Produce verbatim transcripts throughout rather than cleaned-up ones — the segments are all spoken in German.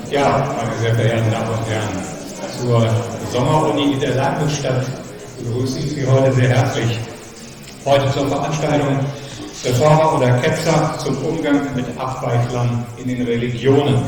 Ja, meine sehr verehrten Damen und Herren, zur Sommeruni in der Landesstadt begrüße ich Sie heute sehr herzlich. Heute zur Veranstaltung Reformer oder Ketzer zum Umgang mit Abweichlern in den Religionen.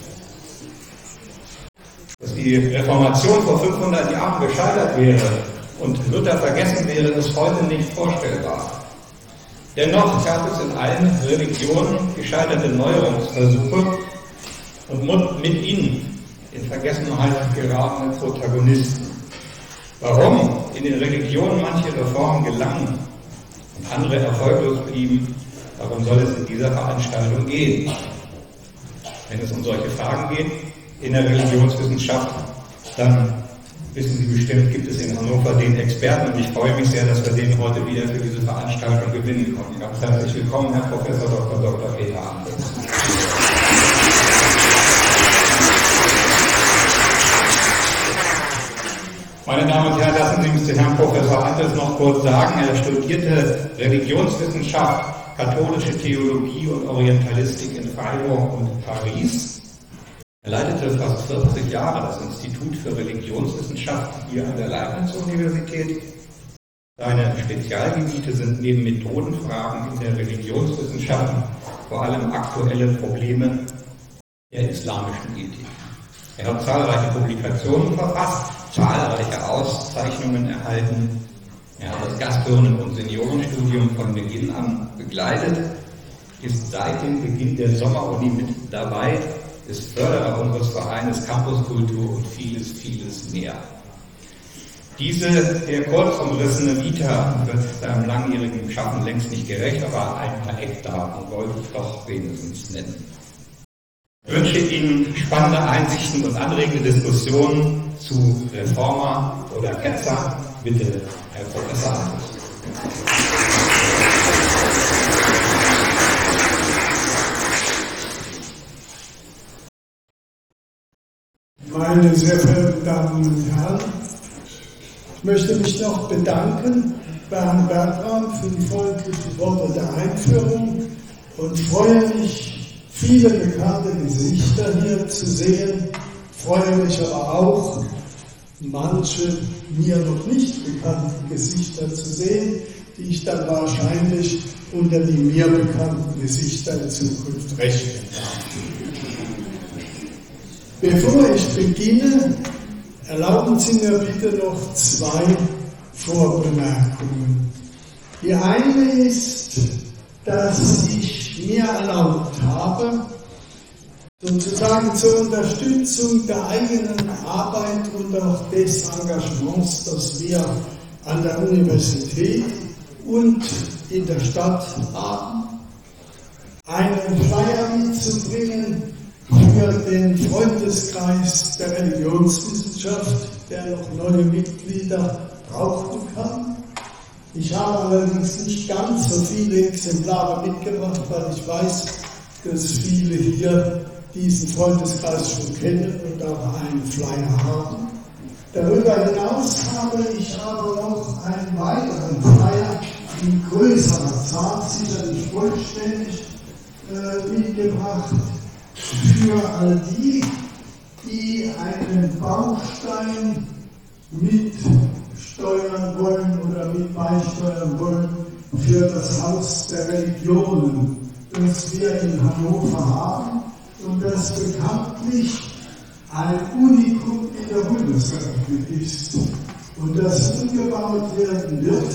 Dass die Reformation vor fünfhundert Jahren gescheitert wäre und Luther vergessen wäre, ist heute nicht vorstellbar. Dennoch gab es in allen Religionen gescheiterte Neuerungsversuche und mit ihnen in Vergessenheit geratene Protagonisten. Warum in den Religionen manche Reformen gelangen und andere erfolglos blieben, darum soll es in dieser Veranstaltung gehen. Wenn es um solche Fragen geht in der Religionswissenschaft, dann wissen Sie bestimmt, gibt es in Hannover den Experten, und ich freue mich sehr, dass wir den heute wieder für diese Veranstaltung gewinnen konnten. Ganz herzlich willkommen, Herr Professor Doktor Doktor Peter Andres. Meine Damen und Herren, lassen Sie mich den Herrn Professor Andres noch kurz sagen. Er studierte Religionswissenschaft, katholische Theologie und Orientalistik in Freiburg und Paris. Er leitete fast vierzig Jahre das Institut für Religionswissenschaft hier an der Leibniz-Universität. Seine Spezialgebiete sind neben Methodenfragen in der Religionswissenschaft vor allem aktuelle Probleme der islamischen Ethik. Er hat zahlreiche Publikationen verfasst, zahlreiche Auszeichnungen erhalten. Er hat das Gasthirnen- und Seniorenstudium von Beginn an begleitet, ist seit dem Beginn der Sommeruni mit dabei, ist Förderer unseres Vereines Campuskultur und vieles, vieles mehr. Diese eher kurz umrissene Vita wird seinem langjährigen Schaffen längst nicht gerecht, aber ein paar Eckdaten wollte ich doch wenigstens nennen. Ich wünsche Ihnen spannende Einsichten und anregende Diskussionen zu Reformer oder Ketzer. Bitte, Herr Professor Andres. Meine sehr verehrten Damen und Herren, ich möchte mich noch bedanken bei Herrn Bertram für die freundlichen Worte der Einführung und freue mich, viele bekannte Gesichter hier zu sehen, freue mich aber auch, manche mir noch nicht bekannten Gesichter zu sehen, die ich dann wahrscheinlich unter die mir bekannten Gesichter in Zukunft rechnen darf. Bevor ich beginne, erlauben Sie mir bitte noch zwei Vorbemerkungen. Die eine ist, dass ich mir erlaubt habe, sozusagen zur Unterstützung der eigenen Arbeit und auch des Engagements, das wir an der Universität und in der Stadt haben, einen Flyer mitzubringen für den Freundeskreis der Religionswissenschaft, der noch neue Mitglieder brauchen kann. Ich habe allerdings nicht ganz so viele Exemplare mitgebracht, weil ich weiß, dass viele hier diesen Freundeskreis schon kennen und auch einen Flyer haben. Darüber hinaus habe ich aber noch einen weiteren Flyer in größerer Zahl, sicherlich vollständig, äh, mitgebracht für all die, die einen Baustein mitsteuern wollen oder mit beisteuern wollen für das Haus der Religionen, das wir in Hannover haben und das bekanntlich ein Unikum in der Bundesrepublik ist und das umgebaut werden wird.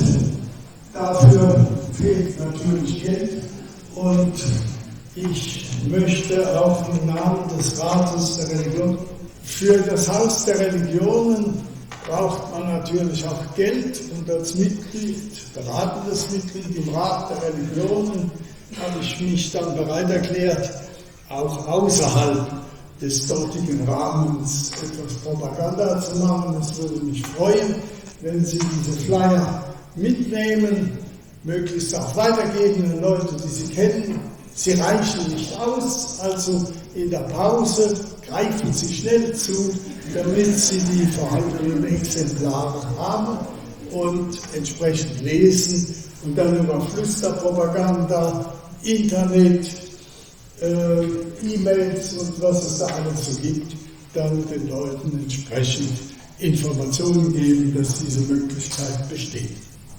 Dafür fehlt natürlich Geld und ich möchte auch im Namen des Rates der Religion, für das Haus der Religionen braucht man natürlich auch Geld und als Mitglied, beratendes Mitglied im Rat der Religionen, habe ich mich dann bereit erklärt, auch außerhalb des dortigen Rahmens etwas Propaganda zu machen. Es würde mich freuen, wenn Sie diese Flyer mitnehmen, möglichst auch weitergeben an Leute, die Sie kennen. Sie reichen nicht aus, also in der Pause greifen Sie schnell zu, damit Sie die vorhandenen Exemplare haben und entsprechend lesen und dann über Flüsterpropaganda, Internet, äh, E-Mails und was es da alles so gibt, dann den Leuten entsprechend Informationen geben, dass diese Möglichkeit besteht.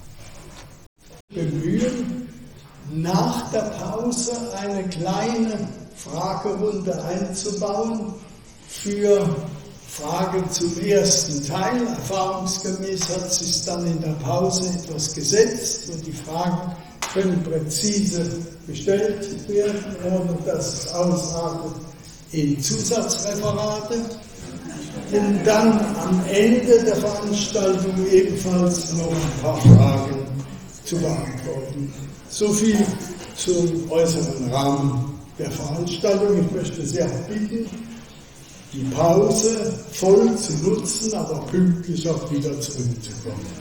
Bemühen, nach der Pause eine kleine Fragerunde einzubauen für Fragen zum ersten Teil. Erfahrungsgemäß hat sich dann in der Pause etwas gesetzt und die Fragen können präzise gestellt werden, ohne dass es ausartet in Zusatzreferate, um dann am Ende der Veranstaltung ebenfalls noch ein paar Fragen zu beantworten. So viel zum äußeren Rahmen der Veranstaltung. Ich möchte sehr bitten, die Pause voll zu nutzen, aber pünktlich auch wieder zurückzukommen.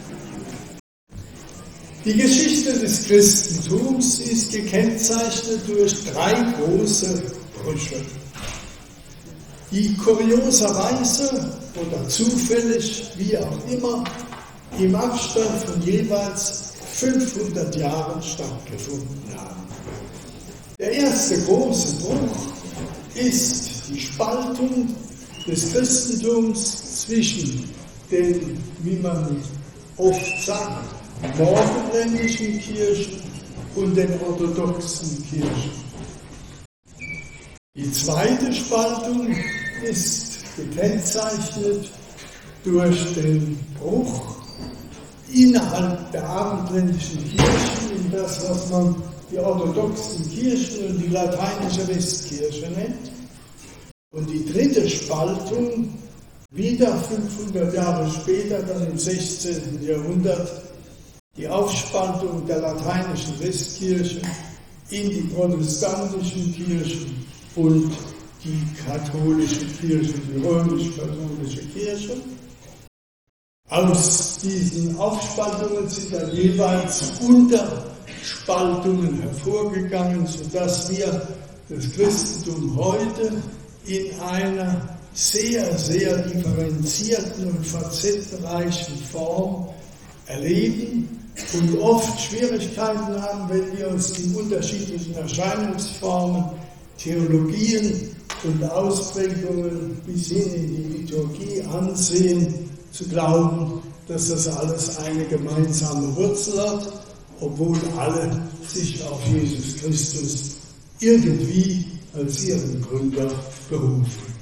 Die Geschichte des Christentums ist gekennzeichnet durch drei große Brüche, die kurioserweise oder zufällig, wie auch immer, im Abstand von jeweils fünfhundert Jahren stattgefunden haben. Der erste große Bruch ist die Spaltung des Christentums zwischen den, wie man oft sagt, morgenländischen Kirchen und den orthodoxen Kirchen. Die zweite Spaltung ist gekennzeichnet durch den Bruch innerhalb der abendländischen Kirchen in das, was man die orthodoxen Kirchen und die lateinische Westkirche nennt. Und die dritte Spaltung, wieder fünfhundert Jahre später, dann im sechzehnten Jahrhundert, die Aufspaltung der lateinischen Westkirche in die protestantischen Kirchen und die katholische Kirche, die römisch-katholische Kirche. Aus diesen Aufspaltungen sind dann jeweils Unterspaltungen hervorgegangen, sodass wir das Christentum heute in einer sehr, sehr differenzierten und facettenreichen Form erleben und oft Schwierigkeiten haben, wenn wir uns die unterschiedlichen Erscheinungsformen, Theologien und Ausprägungen bis hin in die Liturgie ansehen, zu glauben, dass das alles eine gemeinsame Wurzel hat, obwohl alle sich auf Jesus Christus irgendwie als ihren Gründer berufen.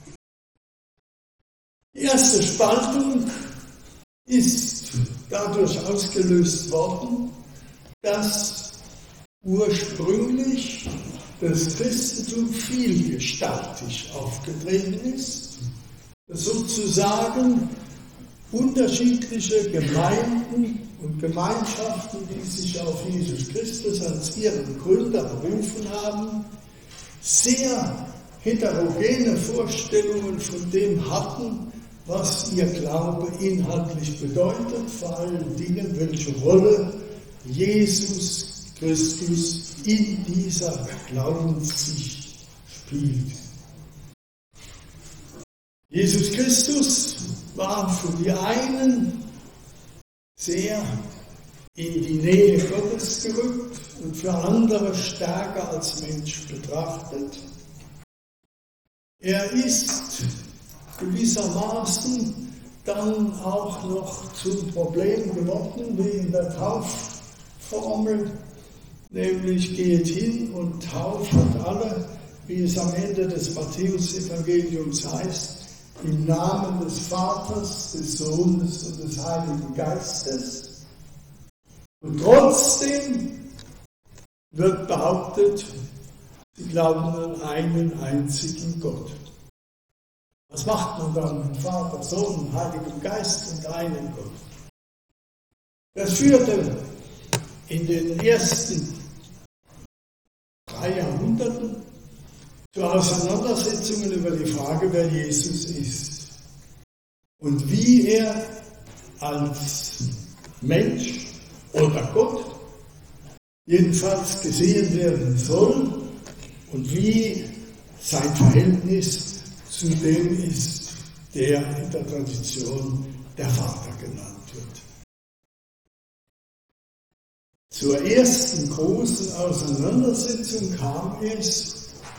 Die erste Spaltung ist dadurch ausgelöst worden, dass ursprünglich das Christentum vielgestaltig aufgetreten ist, dass sozusagen unterschiedliche Gemeinden und Gemeinschaften, die sich auf Jesus Christus als ihren Gründer berufen haben, sehr heterogene Vorstellungen von dem hatten, was ihr Glaube inhaltlich bedeutet, vor allen Dingen, welche Rolle Jesus Christus in dieser Glaubenssicht spielt. Jesus Christus war für die einen sehr in die Nähe Gottes gerückt und für andere stärker als Mensch betrachtet. Er ist gewissermaßen dann auch noch zum Problem geworden, wie in der Taufformel, nämlich geht hin und taufet alle, wie es am Ende des Matthäus-Evangeliums heißt, im Namen des Vaters, des Sohnes und des Heiligen Geistes. Und trotzdem wird behauptet, sie glauben an einen einzigen Gott. Was macht man dann mit Vater, Sohn und Heiligem Geist und einen Gott? Das führte in den ersten drei Jahrhunderten zu Auseinandersetzungen über die Frage, wer Jesus ist und wie er als Mensch oder Gott jedenfalls gesehen werden soll und wie sein Verhältnis zu dem ist, der in der Tradition der Vater genannt wird. Zur ersten großen Auseinandersetzung kam es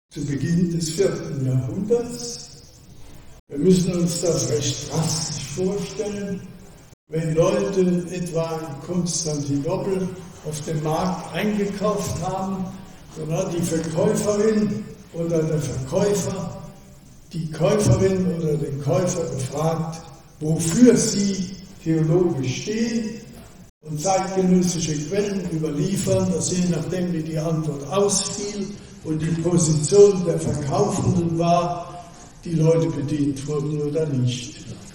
zu Beginn des vierten Jahrhunderts. Wir müssen uns das recht drastisch vorstellen, wenn Leute etwa in Konstantinopel auf dem Markt eingekauft haben, dann hat die Verkäuferin oder der Verkäufer die Käuferin oder den Käufer gefragt, wofür sie theologisch stehen, und zeitgenössische Quellen überliefern, dass je nachdem wie die Antwort ausfiel und die Position der Verkaufenden war, die Leute bedient wurden oder nicht.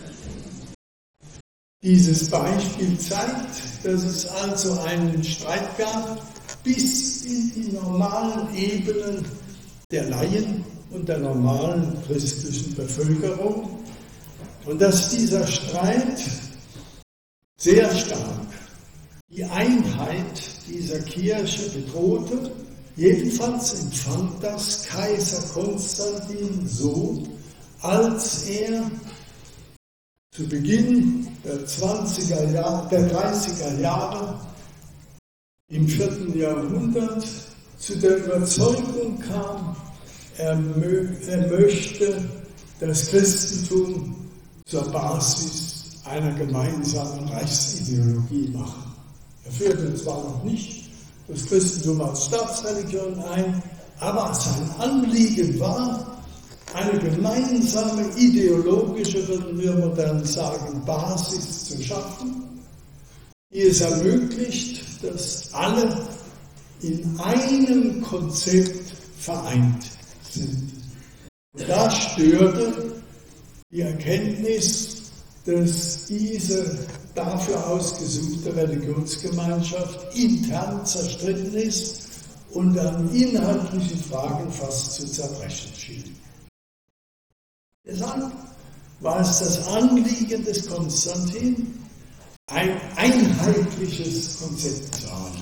Dieses Beispiel zeigt, dass es also einen Streit gab bis in die normalen Ebenen der Laien und der normalen christlichen Bevölkerung und dass dieser Streit sehr stark die Einheit dieser Kirche bedrohte. Jedenfalls empfand das Kaiser Konstantin so, als er zu Beginn der zwanziger Jahre, der dreißiger Jahre im vierten Jahrhundert zu der Überzeugung kam, er, mö, er möchte das Christentum zur Basis einer gemeinsamen Reichsideologie machen. Er führte zwar noch nicht das Christentum als Staatsreligion ein, aber sein Anliegen war, eine gemeinsame ideologische, würden wir modern sagen, Basis zu schaffen, die es ermöglicht, dass alle in einem Konzept vereint sind. Und da störte die Erkenntnis, dass diese dafür ausgesuchte Religionsgemeinschaft intern zerstritten ist und an inhaltlichen Fragen fast zu zerbrechen schien. Deshalb war es das Anliegen des Konstantin, ein einheitliches Konzept zu haben.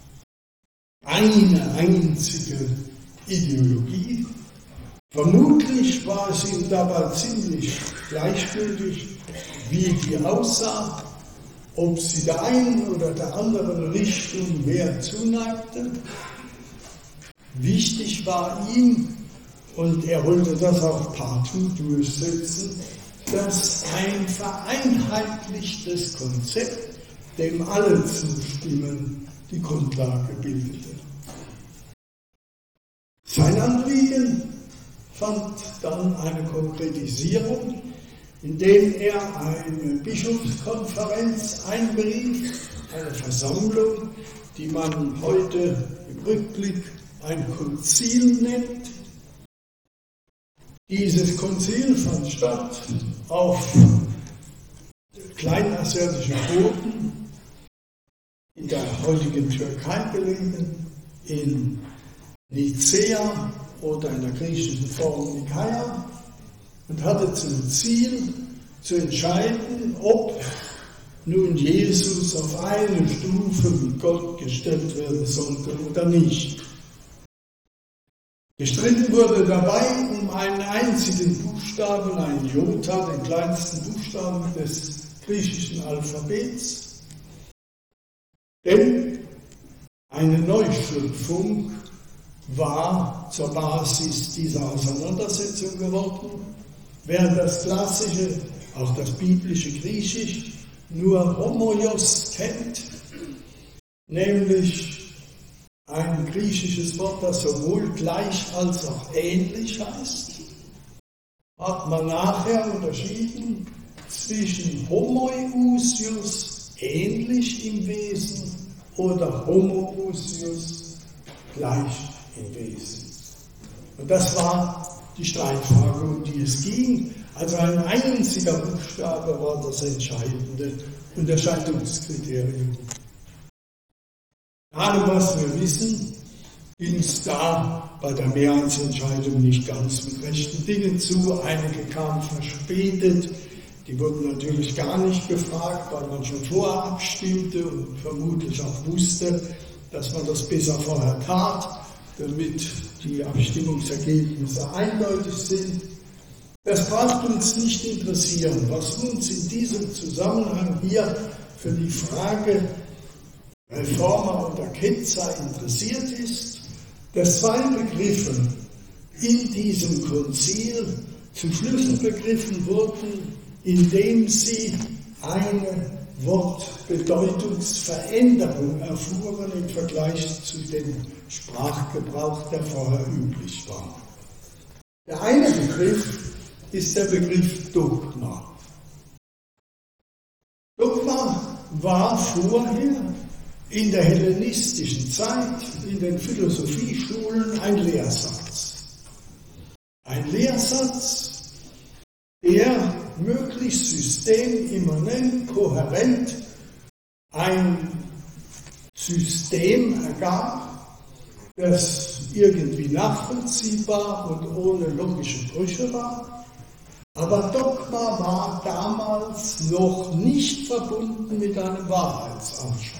Eine einzige Ideologie. Vermutlich war es ihm dabei ziemlich gleichgültig, wie die aussah, ob sie der einen oder der anderen Richtung mehr zuneigte. Wichtig war ihm, und er wollte das auch partout durchsetzen, dass ein vereinheitlichtes Konzept, dem alle zustimmen, die Grundlage bildete. Sein Anliegen fand dann eine Konkretisierung, indem er eine Bischofskonferenz einberief, eine Versammlung, die man heute im Rückblick ein Konzil nennt. Dieses Konzil fand statt auf kleinasiatischem Boden, in der heutigen Türkei gelegen, in Nicäa oder in der griechischen Form Nikaia, und hatte zum Ziel zu entscheiden, ob nun Jesus auf eine Stufe mit Gott gestellt werden sollte oder nicht. Gestritten wurde dabei um einen einzigen Buchstaben, ein Iota, den kleinsten Buchstaben des griechischen Alphabets, denn eine Neuschöpfung war zur Basis dieser Auseinandersetzung geworden, während das klassische, auch das biblische Griechisch, nur Homoios kennt, nämlich ein griechisches Wort, das sowohl gleich als auch ähnlich heißt, hat man nachher unterschieden zwischen Homoiousios, ähnlich im Wesen, oder Homoousios, gleich im Wesen. Und das war die Streitfrage, um die es ging. Also ein einziger Buchstabe war das entscheidende Unterscheidungskriterium. Gerade was wir wissen, ging es da bei der Mehrheitsentscheidung nicht ganz mit rechten Dingen zu. Einige kamen verspätet, die wurden natürlich gar nicht gefragt, weil man schon vorher abstimmte und vermutlich auch wusste, dass man das besser vorher tat, damit die Abstimmungsergebnisse eindeutig sind. Das braucht uns nicht interessieren. Was uns in diesem Zusammenhang hier für die Frage Reformer und Akenzer interessiert ist, dass zwei Begriffe in diesem Konzil zu Schlüsselbegriffen wurden, indem sie eine Wortbedeutungsveränderung erfuhren im Vergleich zu dem Sprachgebrauch, der vorher üblich war. Der eine Begriff ist der Begriff Dogma. Dogma war vorher in der hellenistischen Zeit in den Philosophieschulen ein Lehrsatz. Ein Lehrsatz, der möglichst systemimmanent, kohärent ein System ergab, das irgendwie nachvollziehbar und ohne logische Brüche war. Aber Dogma war damals noch nicht verbunden mit einem Wahrheitsanspruch.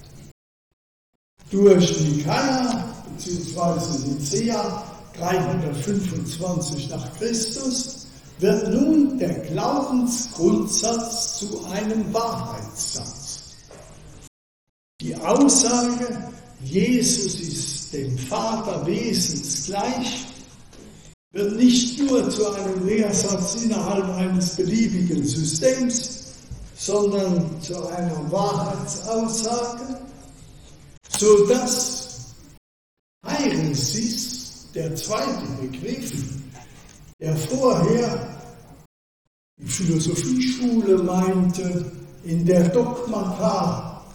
Durch Nikaia bzw. Nicäa dreihundertfünfundzwanzig nach Christus wird nun der Glaubensgrundsatz zu einem Wahrheitssatz. Die Aussage, Jesus ist dem Vater wesensgleich, wird nicht nur zu einem Lehrsatz innerhalb eines beliebigen Systems, sondern zu einer Wahrheitsaussage, sodass Häresis, der zweite Begriff, der vorher die Philosophieschule meinte, in der Dogmata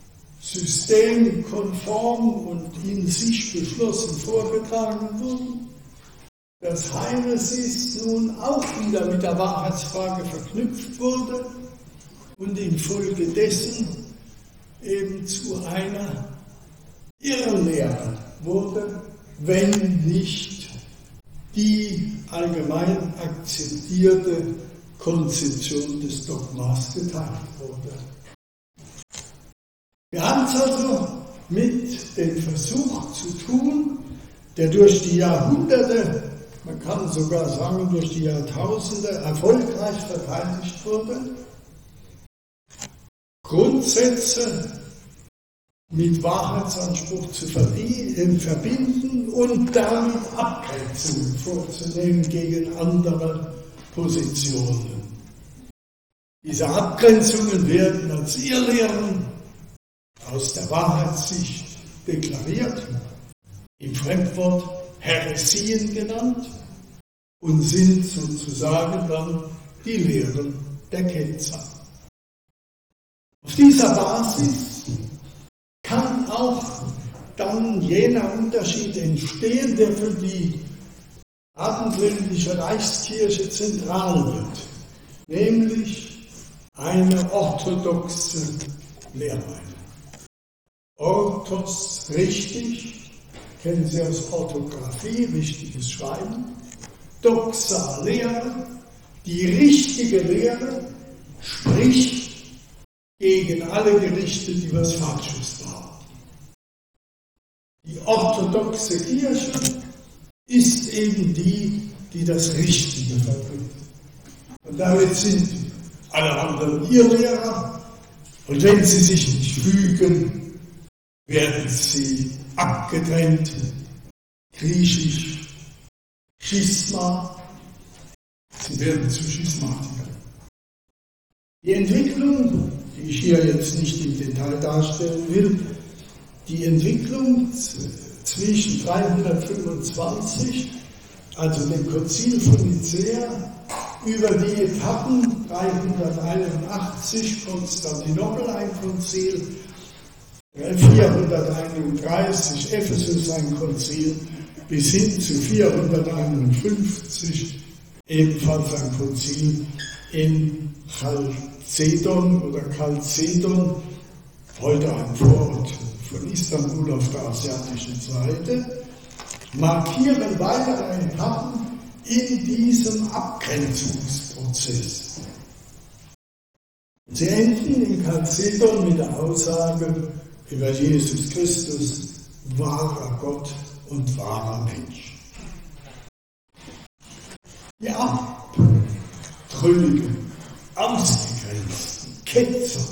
systemkonform und in sich geschlossen vorgetragen wurden, dass Häresis nun auch wieder mit der Wahrheitsfrage verknüpft wurde und infolgedessen eben zu einer Irrlehre wurde, wenn nicht die allgemein akzeptierte Konzeption des Dogmas geteilt wurde. Wir haben es also mit dem Versuch zu tun, der durch die Jahrhunderte, man kann sogar sagen durch die Jahrtausende, erfolgreich verteidigt wurde, Grundsätze mit Wahrheitsanspruch zu verbinden und damit Abgrenzungen vorzunehmen gegen andere Positionen. Diese Abgrenzungen werden als Irrlehren aus der Wahrheitssicht deklariert, im Fremdwort Häresien genannt und sind sozusagen dann die Lehren der Ketzer. Auf dieser Basis kann auch dann jener Unterschied entstehen, der für die abendländische Reichskirche zentral wird, nämlich eine orthodoxe Lehrweise. Orthos, richtig, kennen Sie aus Orthographie, richtiges Schreiben. Doxa, Lehre, die richtige Lehre, spricht gegen alle Gerichte, die was Falsches behaupten. Die orthodoxe Kirche ist eben die, die das Richtige vertritt. Und damit sind alle anderen Irrlehrer, und wenn sie sich nicht fügen, werden sie abgetrennt, griechisch, Schisma, sie werden zu Schismatikern. Die Entwicklung, die ich hier jetzt nicht im Detail darstellen will, die Entwicklung zwischen dreihundertfünfundzwanzig, also dem Konzil von Nicäa, über die Etappen dreihunderteinundachtzig Konstantinopel ein Konzil, vierhunderteinunddreißig Ephesus ein Konzil, bis hin zu vierhunderteinundfünfzig ebenfalls ein Konzil in Chalcedon oder Chalcedon, heute ein Vorort von Istanbul auf der asiatischen Seite, markieren weitere Etappen in diesem Abgrenzungsprozess. Sie enden in Chalcedon mit der Aussage über Jesus Christus, wahrer Gott und wahrer Mensch. Die abtrünnigen, ausgegrenzten Ketzer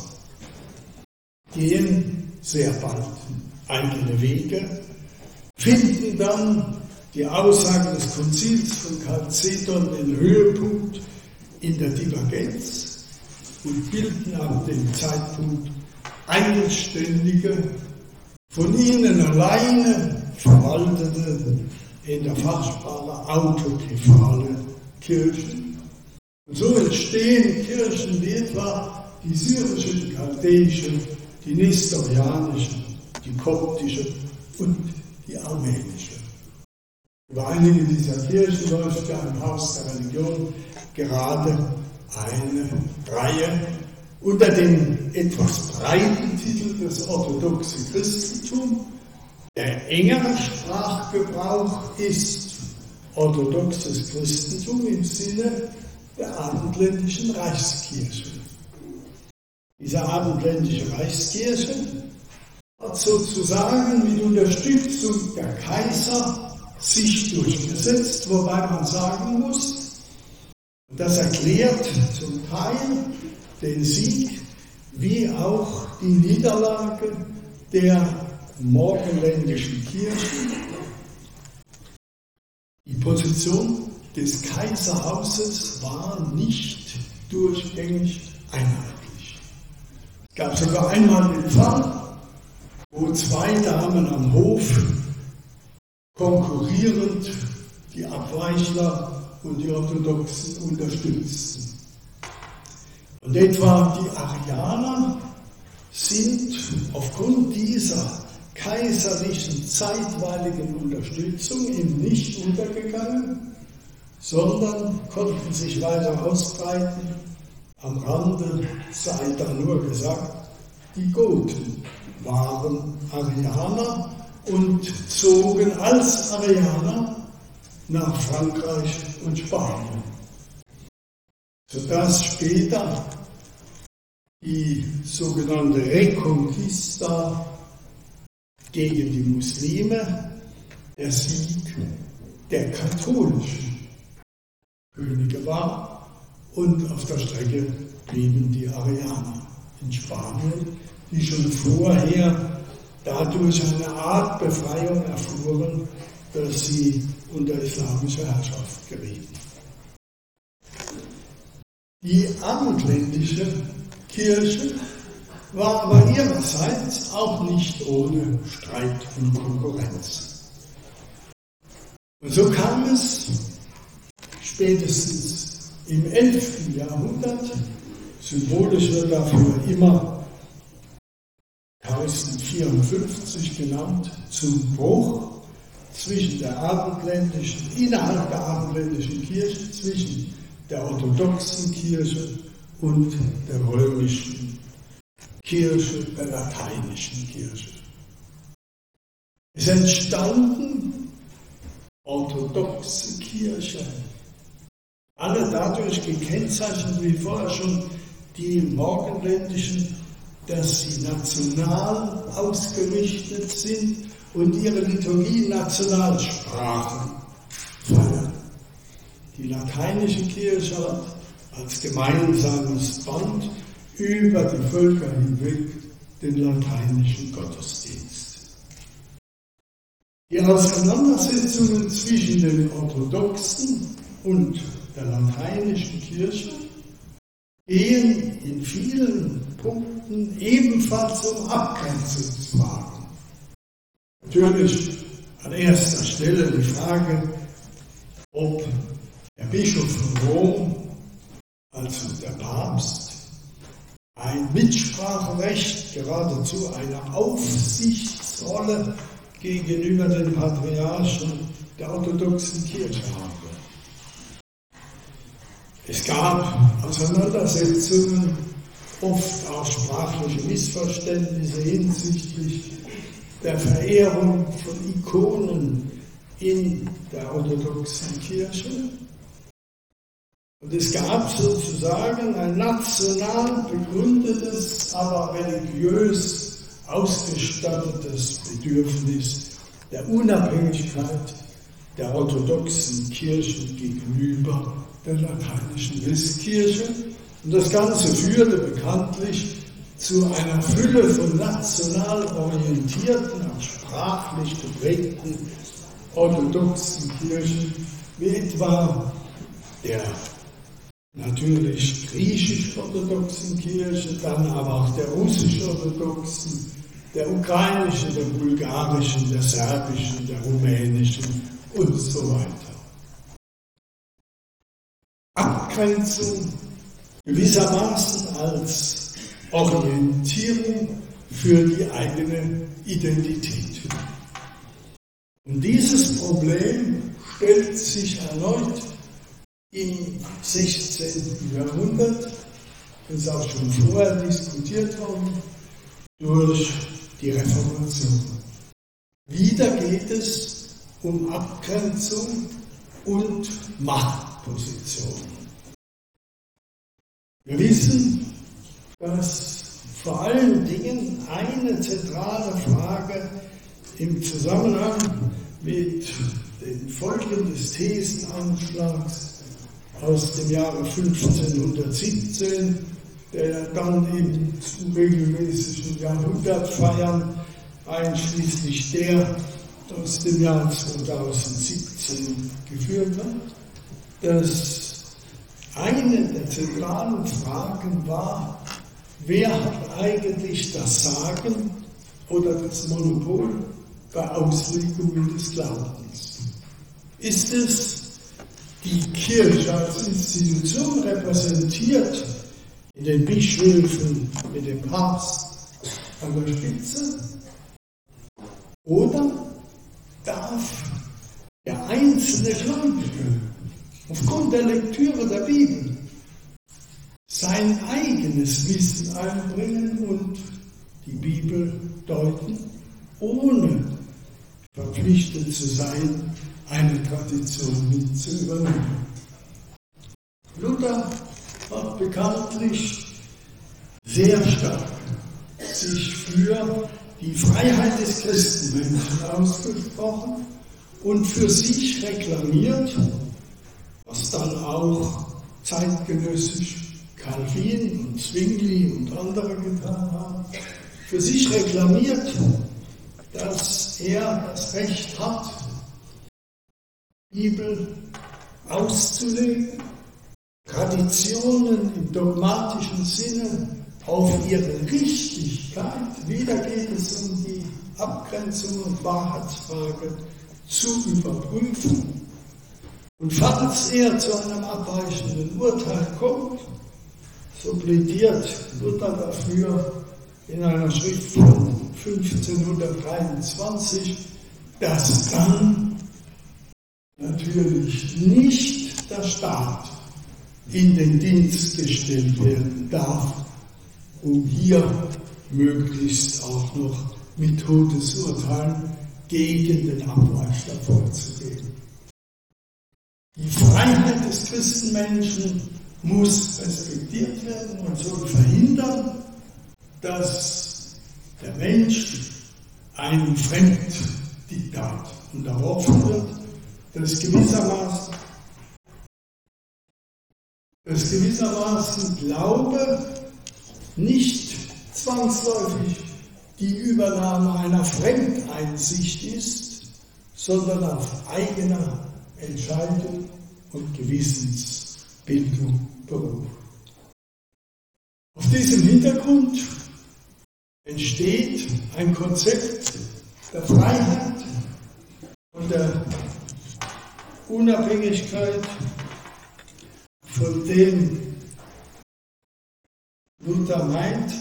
gehen sehr bald eigene Wege, finden dann die Aussage des Konzils von Chalcedon den Höhepunkt in der Divergenz und bilden ab dem Zeitpunkt eigenständige, von ihnen alleine verwaltete, in der Fachsprache autokephale Kirchen. Und so entstehen Kirchen wie etwa die syrische, die chaldäische, die nestorianische, die koptische und die armenische. Über einige dieser Kirchen läuft ja im Haus der Religion gerade eine Reihe unter dem etwas breiten Titel des orthodoxen Christentum. Der engere Sprachgebrauch ist orthodoxes Christentum im Sinne der abendländischen Reichskirche. Diese abendländische Reichskirche hat sozusagen mit Unterstützung der Kaiser sich durchgesetzt, wobei man sagen muss, das erklärt zum Teil den Sieg wie auch die Niederlage der morgenländischen Kirchen. Die Position des Kaiserhauses war nicht durchgängig einheitlich. Es gab sogar einmal den Fall, wo zwei Damen am Hof konkurrierend die Abweichler und die Orthodoxen unterstützten. Und etwa die Arianer sind aufgrund dieser kaiserlichen zeitweiligen Unterstützung eben nicht untergegangen, sondern konnten sich weiter ausbreiten. Am Rande sei da nur gesagt, die Goten waren Arianer und zogen als Arianer nach Frankreich und Spanien, sodass später die sogenannte Reconquista gegen die Muslime der Sieg der katholischen Könige war und auf der Strecke blieben die Arianer in Spanien, die schon vorher dadurch eine Art Befreiung erfuhren, dass sie unter islamische Herrschaft gerieten. Die abendländische Kirche war aber ihrerseits auch nicht ohne Streit und Konkurrenz. Und so kam es spätestens im elften Jahrhundert, symbolisch wird dafür immer tausendvierundfünfzig genannt, zum Bruch zwischen der abendländischen, innerhalb der abendländischen Kirche, zwischen der orthodoxen Kirche und der römischen Kirche, der lateinischen Kirche. Es entstanden orthodoxe Kirchen, alle dadurch gekennzeichnet, wie vorher schon die morgenländischen, dass sie national ausgerichtet sind und ihre Liturgie Nationalsprachen feiern. Die lateinische Kirche hat als gemeinsames Band über die Völker hinweg den lateinischen Gottesdienst. Die Auseinandersetzungen zwischen den orthodoxen und der lateinischen Kirche gehen in vielen Punkten ebenfalls um Abgrenzungsfragen. Natürlich an erster Stelle die Frage, ob der Bischof von Rom, also der Papst, ein Mitspracherecht, geradezu eine Aufsichtsrolle gegenüber den Patriarchen der orthodoxen Kirche habe. Es gab Auseinandersetzungen, oft auch sprachliche Missverständnisse hinsichtlich der Verehrung von Ikonen in der orthodoxen Kirche. Und es gab sozusagen ein national begründetes, aber religiös ausgestattetes Bedürfnis der Unabhängigkeit der orthodoxen Kirchen gegenüber der lateinischen Westkirche. Und das Ganze führte bekanntlich zu einer Fülle von national orientierten, auch sprachlich geprägten orthodoxen Kirchen, wie etwa der natürlich griechisch-orthodoxen Kirche, dann aber auch der russisch-orthodoxen, der ukrainischen, der bulgarischen, der serbischen, der rumänischen und so weiter. Abgrenzung gewissermaßen als Orientierung für die eigene Identität. Und dieses Problem stellt sich erneut im sechzehnten Jahrhundert, das ist auch schon vorher diskutiert worden, durch die Reformation. Wieder geht es um Abgrenzung und Machtposition. Wir wissen, dass vor allen Dingen eine zentrale Frage im Zusammenhang mit den Folgen des Thesenanschlags aus dem Jahre fünfzehnhundertsiebzehn, der dann eben zu regelmäßigen Jahrhundertfeiern, einschließlich der aus dem Jahr zweitausendsiebzehn geführt hat, dass eine der zentralen Fragen war, wer hat eigentlich das Sagen oder das Monopol bei Auslegungen des Glaubens? Ist es die Kirche als Institution repräsentiert in den Bischöfen mit dem Papst an der Spitze? Oder darf der einzelne Gläubige aufgrund der Lektüre der Bibel sein eigenes Wissen einbringen und die Bibel deuten, ohne verpflichtet zu sein, eine Tradition mit zu übernehmen? Luther hat bekanntlich sehr stark sich für die Freiheit des Christenmenschen ausgesprochen und für sich reklamiert, was dann auch zeitgenössisch Calvin und Zwingli und andere getan haben, für sich reklamiert, dass er das Recht hat, Bibel auszulegen, Traditionen im dogmatischen Sinne auf ihre Richtigkeit, wieder geht es um die Abgrenzung und Wahrheitsfrage, zu überprüfen. Und falls er zu einem abweichenden Urteil kommt, so plädiert Luther dafür in einer Schrift von fünfzehnhundertdreiundzwanzig, dass dann natürlich nicht der Staat in den Dienst gestellt werden darf, um hier möglichst auch noch mit Todesurteilen gegen den Abweichler vorzugehen. Die Freiheit des Christenmenschen muss respektiert werden und soll verhindern, dass der Mensch einem Fremddiktat unterworfen wird, das gewissermaßen, das gewissermaßen Glaube nicht zwangsläufig die Übernahme einer Fremdeinsicht ist, sondern auf eigener Entscheidung und Gewissensbildung beruht. Auf diesem Hintergrund entsteht ein Konzept der Freiheit und der Unabhängigkeit, von dem Luther meint,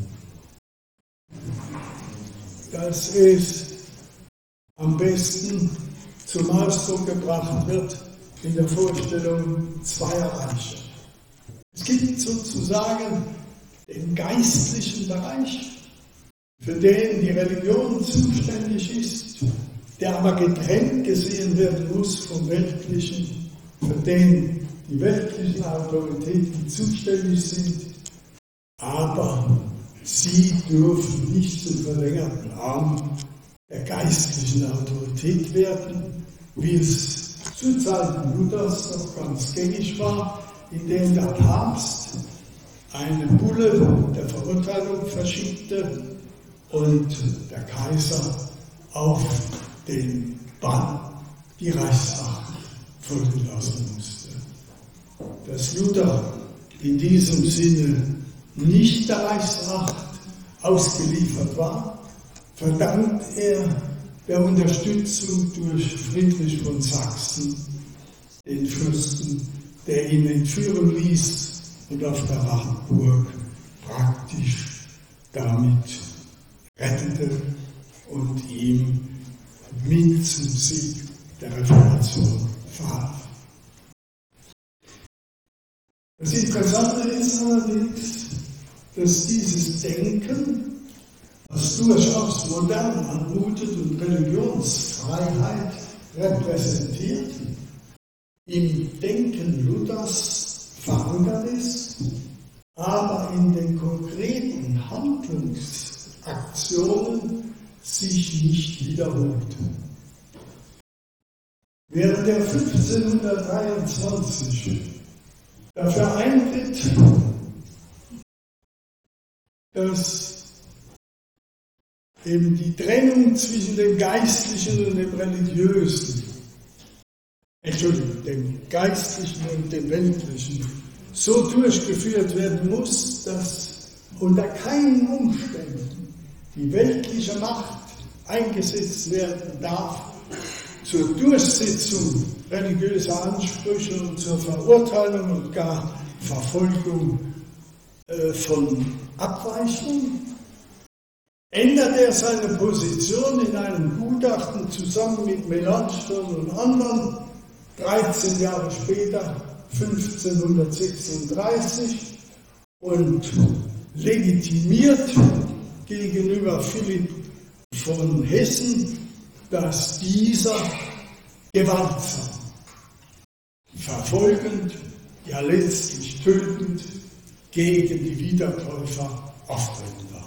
dass es am besten zum Ausdruck gebracht wird in der Vorstellung zweier Reiche. Es gibt sozusagen den geistlichen Bereich, für den die Religion zuständig ist, der aber getrennt gesehen werden muss vom Weltlichen, für den die weltlichen Autoritäten zuständig sind, aber sie dürfen nicht zum verlängerten Arm der geistlichen Autorität werden, wie es zu Zeiten Luthers noch ganz gängig war, indem der Papst eine Bulle der Verurteilung verschickte und der Kaiser auf den Bann die Reichsacht folgen lassen musste. Dass Luther in diesem Sinne nicht der Reichsacht ausgeliefert war, verdankt er der Unterstützung durch Friedrich von Sachsen, den Fürsten, der ihn entführen ließ und auf der Wartburg praktisch damit rettete und ihm mit zum Sieg der Reformation verhalf. Das Interessante ist allerdings, dass dieses Denken, was durchaus modern anmutet und Religionsfreiheit repräsentiert, im Denken Luthers verankert ist, aber in den konkreten Handlungsaktionen sich nicht wiederholt. Während er fünfzehnhundertdreiundzwanzig dafür eintritt, dass eben die Trennung zwischen dem Geistlichen und dem Religiösen, Entschuldigung, dem Geistlichen und dem Weltlichen, so durchgeführt werden muss, dass unter keinen Umständen die weltliche Macht eingesetzt werden darf zur Durchsetzung religiöser Ansprüche und zur Verurteilung und gar Verfolgung äh, von Abweichungen. Ändert er seine Position in einem Gutachten zusammen mit Melanchthon und anderen, dreizehn Jahre später, fünfzehnhundertsechsunddreißig, und legitimiert gegenüber Philipp von Hessen, dass dieser gewaltsam, verfolgend, ja letztlich tötend gegen die Wiedertäufer auftreten darf.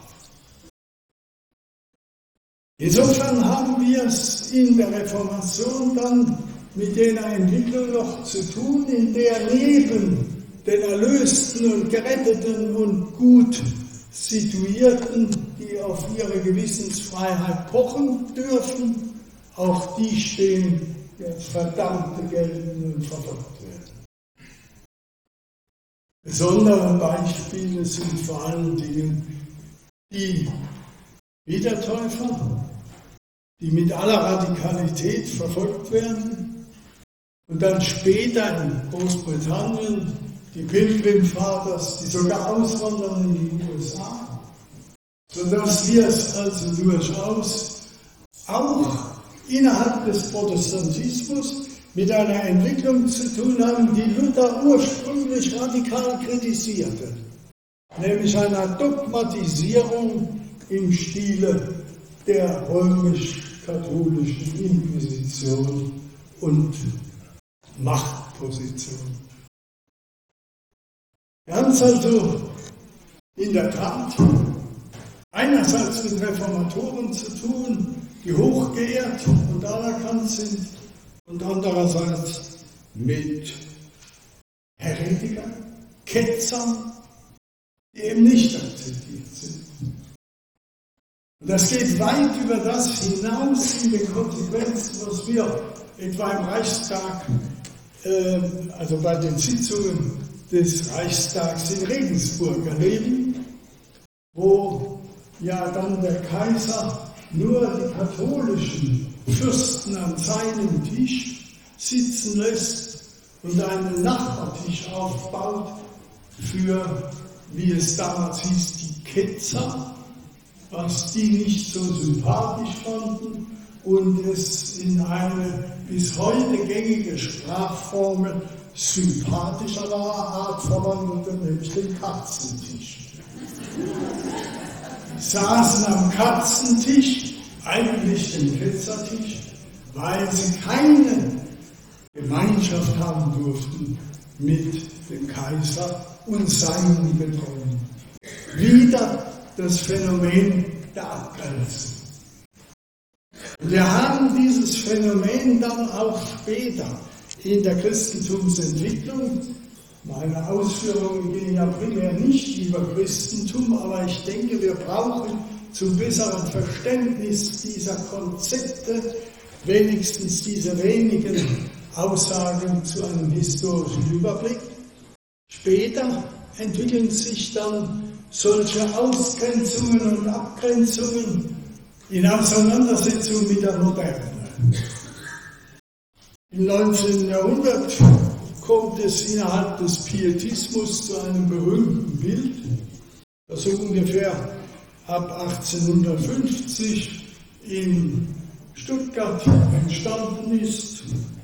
Insofern haben wir es in der Reformation dann mit jener Entwicklung noch zu tun, in der neben den Erlösten und Geretteten und gut Situierten, die auf ihre Gewissensfreiheit pochen dürfen, auch die stehen, die als Verdammte gelten und verfolgt werden. Besondere Beispiele sind vor allen Dingen die Wiedertäufer, die mit aller Radikalität verfolgt werden, und dann später in Großbritannien die Pilgrim Fathers, die sogar auswandern in die U S A, sodass wir es also durchaus auch innerhalb des Protestantismus mit einer Entwicklung zu tun haben, die Luther ursprünglich radikal kritisierte, nämlich einer Dogmatisierung im Stile der römisch-katholischen Inquisition und Machtposition. Wir haben es also in der Tat einerseits mit Reformatoren zu tun, die hochgeehrt und anerkannt sind, und andererseits mit Heretikern, Ketzern, die eben nicht akzeptiert sind. Und das geht weit über das hinaus in den Konsequenzen, was wir etwa im Reichstag, äh, also bei den Sitzungen des Reichstags in Regensburg erleben, wo ja dann der Kaiser nur die katholischen Fürsten an seinem Tisch sitzen lässt und einen Nachbartisch aufbaut für, wie es damals hieß, die Ketzer, was die nicht so sympathisch fanden und es in eine bis heute gängige Sprachformel sympathischerer Art verwandelte, nämlich den Katzentisch. Die saßen am Katzentisch, eigentlich den Ketzertisch, weil sie keine Gemeinschaft haben durften mit dem Kaiser und seinen Getreuen. Wieder das Phänomen der Abgrenzung. Wir haben dieses Phänomen dann auch später in der Christentumsentwicklung. Meine Ausführungen gehen ja primär nicht über Christentum, aber ich denke, wir brauchen zum besseren Verständnis dieser Konzepte wenigstens diese wenigen Aussagen zu einem historischen Überblick. Später entwickeln sich dann solche Ausgrenzungen und Abgrenzungen in Auseinandersetzung mit der Moderne. Im neunzehnten Jahrhundert kommt es innerhalb des Pietismus zu einem berühmten Bild, das so ungefähr ab achtzehnhundertfünfzig in Stuttgart entstanden ist.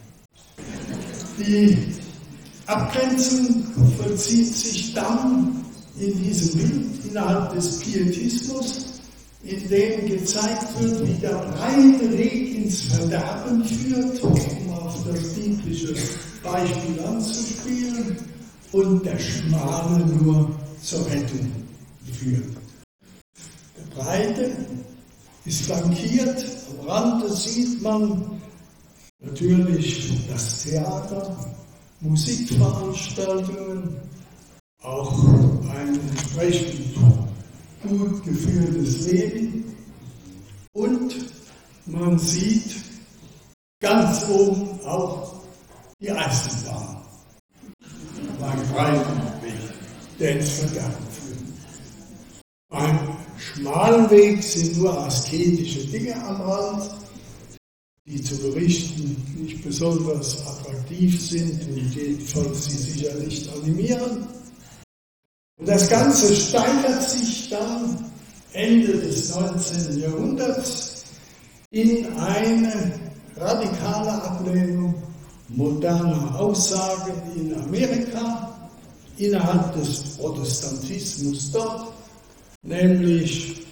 Die Abgrenzung vollzieht sich dann in diesem Bild innerhalb des Pietismus, in dem gezeigt wird, wie der breite Weg ins Verderben führt, um auf das biblische Beispiel anzuspielen, und der schmale nur zur Rettung führt. Der breite ist flankiert, am Rande sieht man natürlich das Theater, Musikveranstaltungen, auch ein entsprechend gut geführtes Leben, und man sieht ganz oben auch die Eisenbahn, einen breiten Weg, der ins Verderben führt. Beim schmalen Weg sind nur asketische Dinge am Rand, die zu berichten nicht besonders attraktiv sind und jedenfalls sie sicher nicht animieren. Und das Ganze steigert sich dann Ende des neunzehnten Jahrhunderts in eine radikale Ablehnung moderner Aussagen in Amerika, innerhalb des Protestantismus dort, nämlich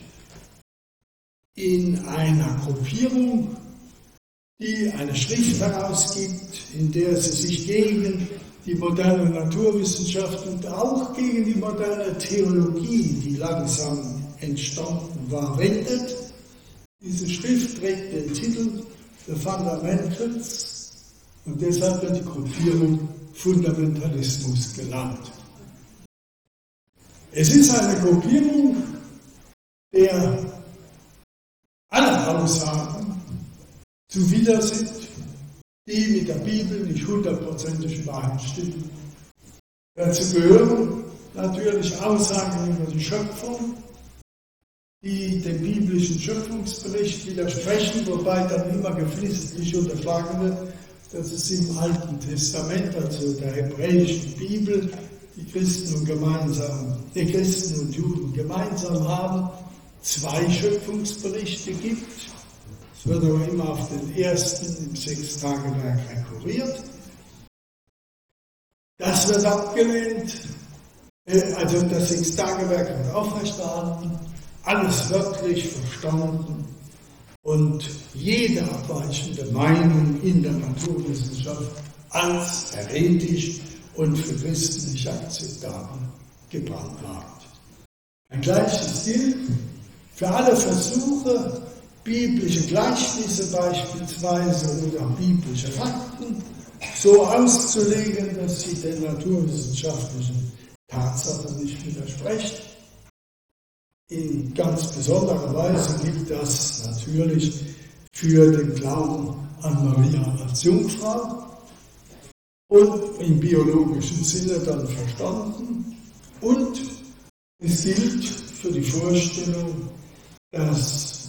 in einer Gruppierung, die eine Schrift herausgibt, in der sie sich gegen die moderne Naturwissenschaft und auch gegen die moderne Theologie, die langsam entstanden war, wendet. Diese Schrift trägt den Titel The Fundamentals und deshalb wird die Gruppierung Fundamentalismus genannt. Es ist eine Gruppierung, der alle Aussagen zuwider sind, die mit der Bibel nicht hundertprozentig übereinstimmen. Dazu gehören natürlich Aussagen über die Schöpfung, die dem biblischen Schöpfungsbericht widersprechen, wobei dann immer geflissentlich unterschlagen wird, dass es im Alten Testament, also der hebräischen Bibel, die Christen und, gemeinsam, die Christen und Juden gemeinsam haben, zwei Schöpfungsberichte gibt. Es wird aber immer auf den ersten im Sechstagewerk rekurriert. Das wird abgelehnt, also das Sechstagewerk wird aufrechterhalten, alles wörtlich verstanden und jede abweichende Meinung in der Naturwissenschaft als heretisch und für Christen nicht akzeptabel gebrandmarkt. Ein Gleiches gilt für alle Versuche, biblische Gleichnisse beispielsweise oder biblische Fakten so auszulegen, dass sie den naturwissenschaftlichen Tatsachen nicht widersprechen. In ganz besonderer Weise gilt das natürlich für den Glauben an Maria als Jungfrau und im biologischen Sinne dann verstanden. Und es gilt für die Vorstellung, dass,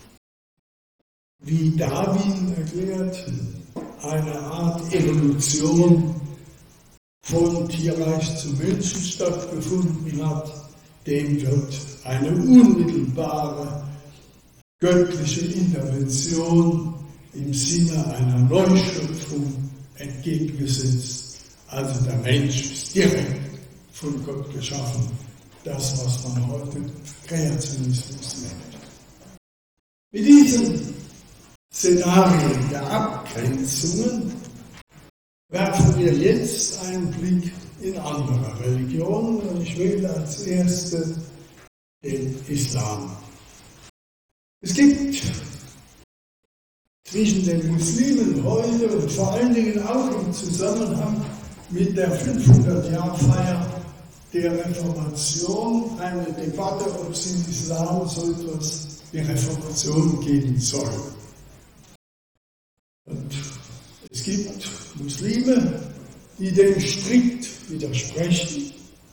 wie Darwin erklärt, eine Art Evolution von Tierreich zu Menschen stattgefunden hat, dem wird eine unmittelbare göttliche Intervention im Sinne einer Neuschöpfung entgegengesetzt. Also der Mensch ist direkt von Gott geschaffen, das, was man heute Kreationismus nennt. Mit diesen Szenarien der Abgrenzungen werfen wir jetzt einen Blick in andere Religionen und ich wähle als erste den Islam. Es gibt zwischen den Muslimen heute und vor allen Dingen auch im Zusammenhang mit der fünfhundert-Jahr-Feier der Reformation eine Debatte, ob es im Islam so etwas wie Reformation geben soll. gibt Muslime, die dem strikt widersprechen.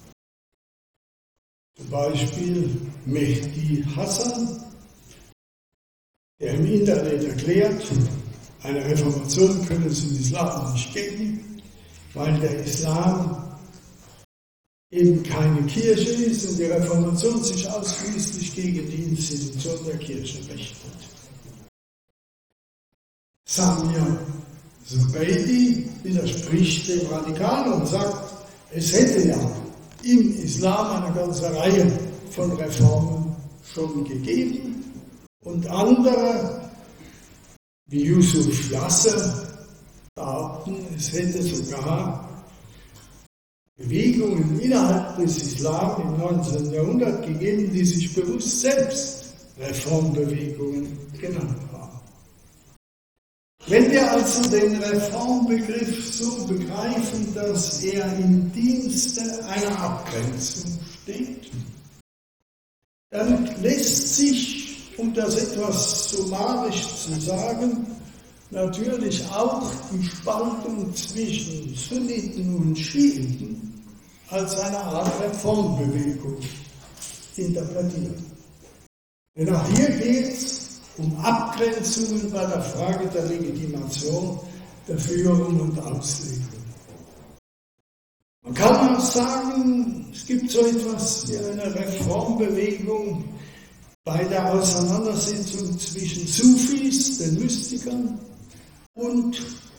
Zum Beispiel Mehdi Hassan, der im Internet erklärt, eine Reformation könne es im Islam nicht geben, weil der Islam eben keine Kirche ist und die Reformation sich ausschließlich gegen die Institution der Kirche richtet. Samir Zubeidi widerspricht dem Radikal und sagt, es hätte ja im Islam eine ganze Reihe von Reformen schon gegeben und andere, wie Yusuf Yasser, behaupten, es hätte sogar Bewegungen innerhalb des Islam im neunzehnten Jahrhundert gegeben, die sich bewusst selbst Reformbewegungen genannt haben. Wenn wir also den Reformbegriff so begreifen, dass er im Dienste einer Abgrenzung steht, dann lässt sich, um das etwas summarisch zu sagen, natürlich auch die Spaltung zwischen Sunniten und Schiiten als eine Art Reformbewegung interpretieren. Denn auch hier geht es um Abgrenzungen bei der Frage der Legitimation, der Führung und Auslegung. Man kann auch sagen, es gibt so etwas wie eine Reformbewegung bei der Auseinandersetzung zwischen Sufis, den Mystikern, und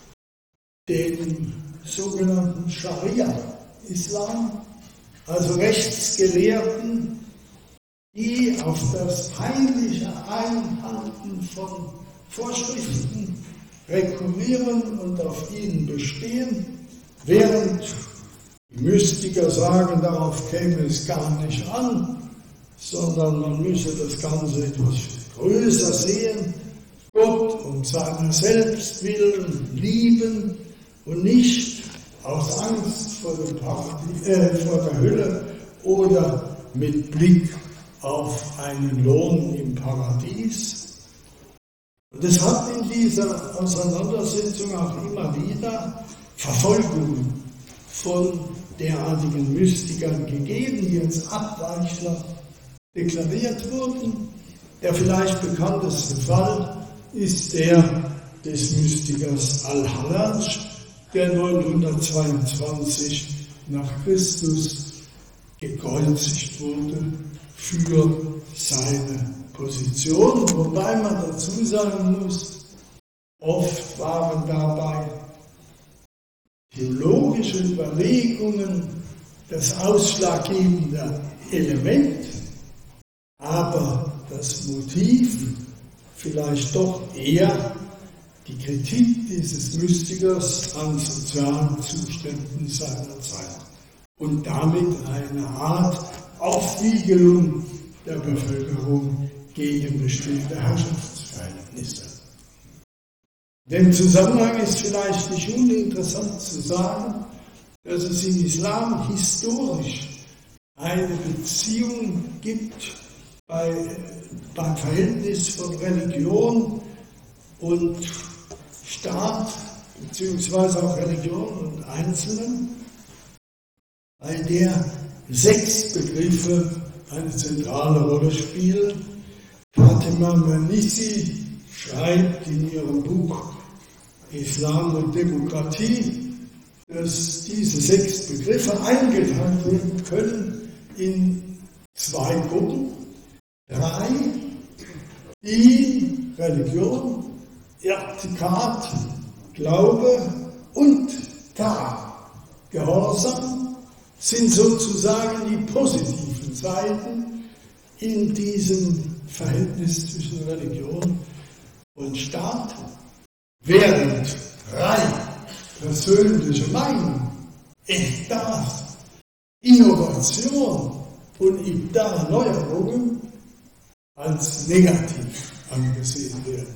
dem sogenannten Scharia-Islam, also Rechtsgelehrten, die auf das peinliche Einhalten von Vorschriften rekurrieren und auf ihnen bestehen, während die Mystiker sagen, darauf käme es gar nicht an, sondern man müsse das Ganze etwas größer sehen, Gott um seiner selbst willen lieben und nicht aus Angst vor, dem Paradies, äh, vor der Hölle oder mit Blick auf einen Lohn im Paradies. Und es hat in dieser Auseinandersetzung auch immer wieder Verfolgungen von derartigen Mystikern gegeben, die als Abweichler deklariert wurden. Der vielleicht bekannteste Fall ist der des Mystikers Al-Hallaj, der neunhundertzweiundzwanzig nach Christus gekreuzigt wurde für seine Position, wobei man dazu sagen muss, oft waren dabei theologische Überlegungen das ausschlaggebende Element, aber das Motiv vielleicht doch eher die Kritik dieses Mystikers an sozialen Zuständen seiner Zeit und damit eine Art Aufwiegelung der Bevölkerung gegen bestehende Herrschaftsverhältnisse. Im Zusammenhang ist vielleicht nicht uninteressant zu sagen, dass es im Islam historisch eine Beziehung gibt bei, beim Verhältnis von Religion und Staat, beziehungsweise auch Religion und Einzelnen, bei der sechs Begriffe eine zentrale Rolle spielen. Fatima Mernissi schreibt in ihrem Buch Islam und Demokratie, dass diese sechs Begriffe eingeteilt werden können in zwei Gruppen. Drei, Din, Religion, I'tiqad, Glaube und Ta, Gehorsam, sind sozusagen die positiven Seiten in diesem Verhältnis zwischen Religion und Staat, während rein persönliche Meinung, Ihdas, Innovation und Ibda Neuerungen als negativ angesehen werden.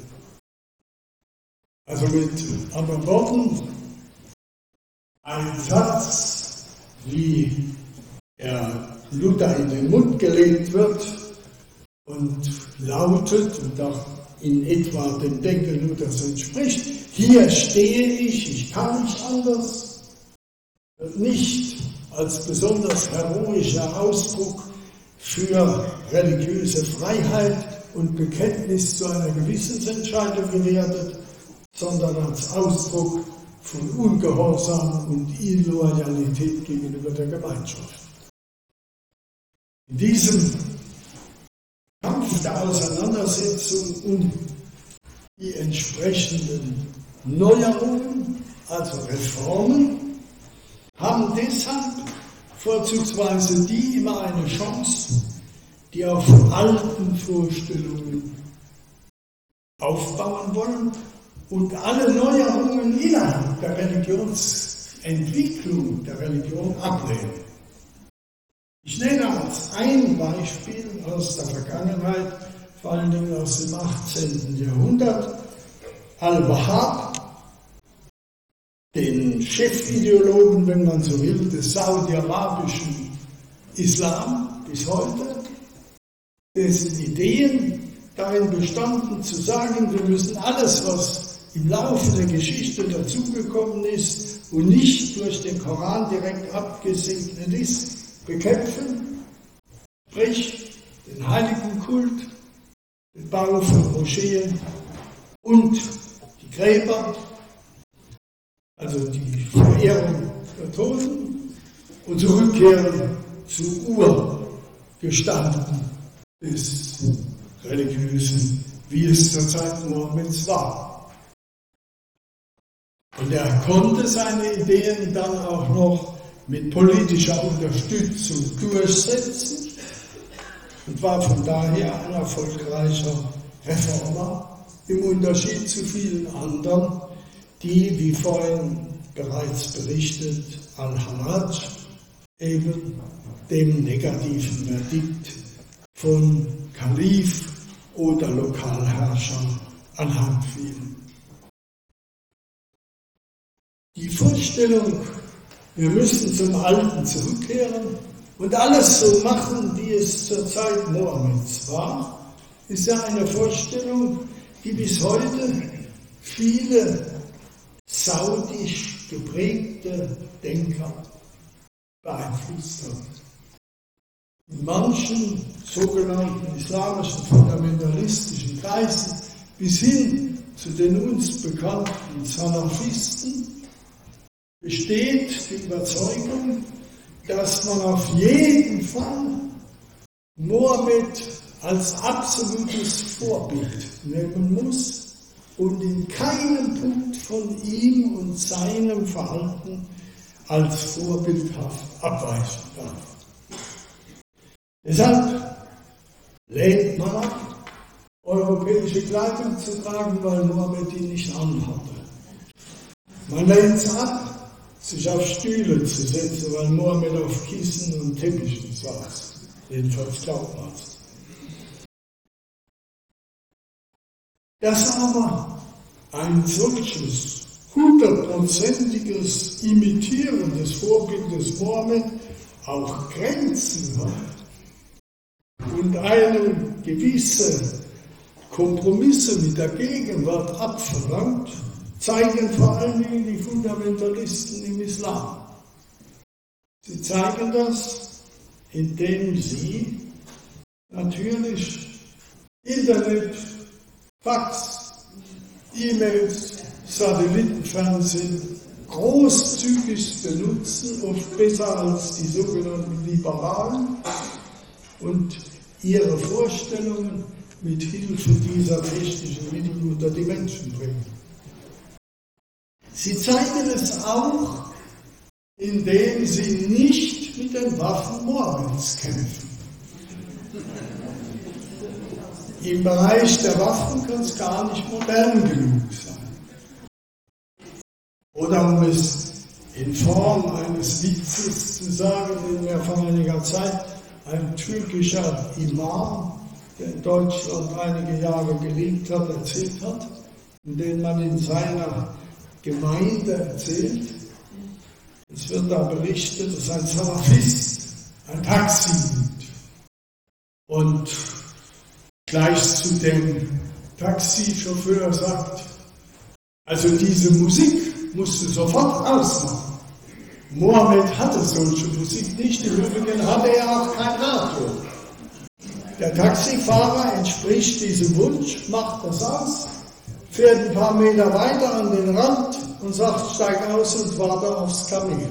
Also mit anderen Worten, ein Satz, wie er Luther in den Mund gelegt wird und lautet, und auch in etwa dem Denken Luthers entspricht. Hier stehe ich, ich kann nicht anders, wird nicht als besonders heroischer Ausdruck für religiöse Freiheit und Bekenntnis zu einer Gewissensentscheidung gewertet, sondern als Ausdruck von Ungehorsam und Illoyalität gegenüber der Gemeinschaft. In diesem Kampf der Auseinandersetzung um die entsprechenden Neuerungen, also Reformen, haben deshalb vorzugsweise die immer eine Chance, die auf alten Vorstellungen aufbauen wollen und alle Neuerungen innerhalb der Religionsentwicklung der Religion ablehnen. Ich nenne als ein Beispiel aus der Vergangenheit, vor allen Dingen aus dem achtzehnten Jahrhundert, Al-Wahhab, den Chefideologen, wenn man so will, des saudi-arabischen Islam bis heute, dessen Ideen darin bestanden zu sagen, wir müssen alles, was im Laufe der Geschichte dazugekommen ist und nicht durch den Koran direkt abgesegnet ist, bekämpfen, sprich den heiligen Kult, den Bau von Moscheen und die Gräber, also die Verehrung der Toten, und zurückkehren zu Urgestalten des Religiösen, wie es zur Zeit Mohammeds war. Und er konnte seine Ideen dann auch noch mit politischer Unterstützung durchsetzen und war von daher ein erfolgreicher Reformer, im Unterschied zu vielen anderen, die, wie vorhin bereits berichtet, Al-Hallaj eben dem negativen Verdikt von Kalif oder Lokalherrscher anheimfielen. Die Vorstellung, wir müssen zum Alten zurückkehren und alles so machen, wie es zur Zeit Mohammeds war, ist ja eine Vorstellung, die bis heute viele saudisch geprägte Denker beeinflusst hat. In manchen sogenannten islamischen fundamentalistischen Kreisen bis hin zu den uns bekannten Salafisten besteht die Überzeugung, dass man auf jeden Fall Mohammed als absolutes Vorbild nehmen muss und in keinem Punkt von ihm und seinem Verhalten als vorbildhaft abweichen darf. Deshalb lehnt man ab, europäische Kleidung zu tragen, weil Mohammed die nicht anhatte. Man lehnt es ab, sich auf Stühle zu setzen, weil Mohammed auf Kissen und Teppichen saß. Jedenfalls glaubt man es. Dass aber ein solches hundertprozentiges Imitieren des Vorbildes Mohammed auch Grenzen hat und einem gewisse Kompromisse mit der Gegenwart abverlangt, zeigen vor allen Dingen die Fundamentalisten im Islam. Sie zeigen das, indem sie natürlich Internet, Fax, E-Mails, Satellitenfernsehen großzügig benutzen, oft besser als die sogenannten Liberalen, und ihre Vorstellungen mit Hilfe dieser technischen Mittel unter die Menschen bringen. Sie zeigen es auch, indem sie nicht mit den Waffen Mohammeds kämpfen. Im Bereich der Waffen kann es gar nicht modern genug sein. Oder um es in Form eines Witzes zu sagen, den mir vor einiger Zeit ein türkischer Imam, der in Deutschland einige Jahre gelebt hat, erzählt hat, in dem man in seiner Gemeinde erzählt. Es wird da berichtet, dass ein Salafist ein Taxi nimmt und gleich zu dem Taxichauffeur sagt, also diese Musik musst du sofort ausmachen. Mohammed hatte solche Musik nicht, im Übrigen hatte er auch kein Radio. Der Taxifahrer entspricht diesem Wunsch, macht das aus, fährt ein paar Meter weiter an den Rand und sagt, steig aus und warte aufs Kamel.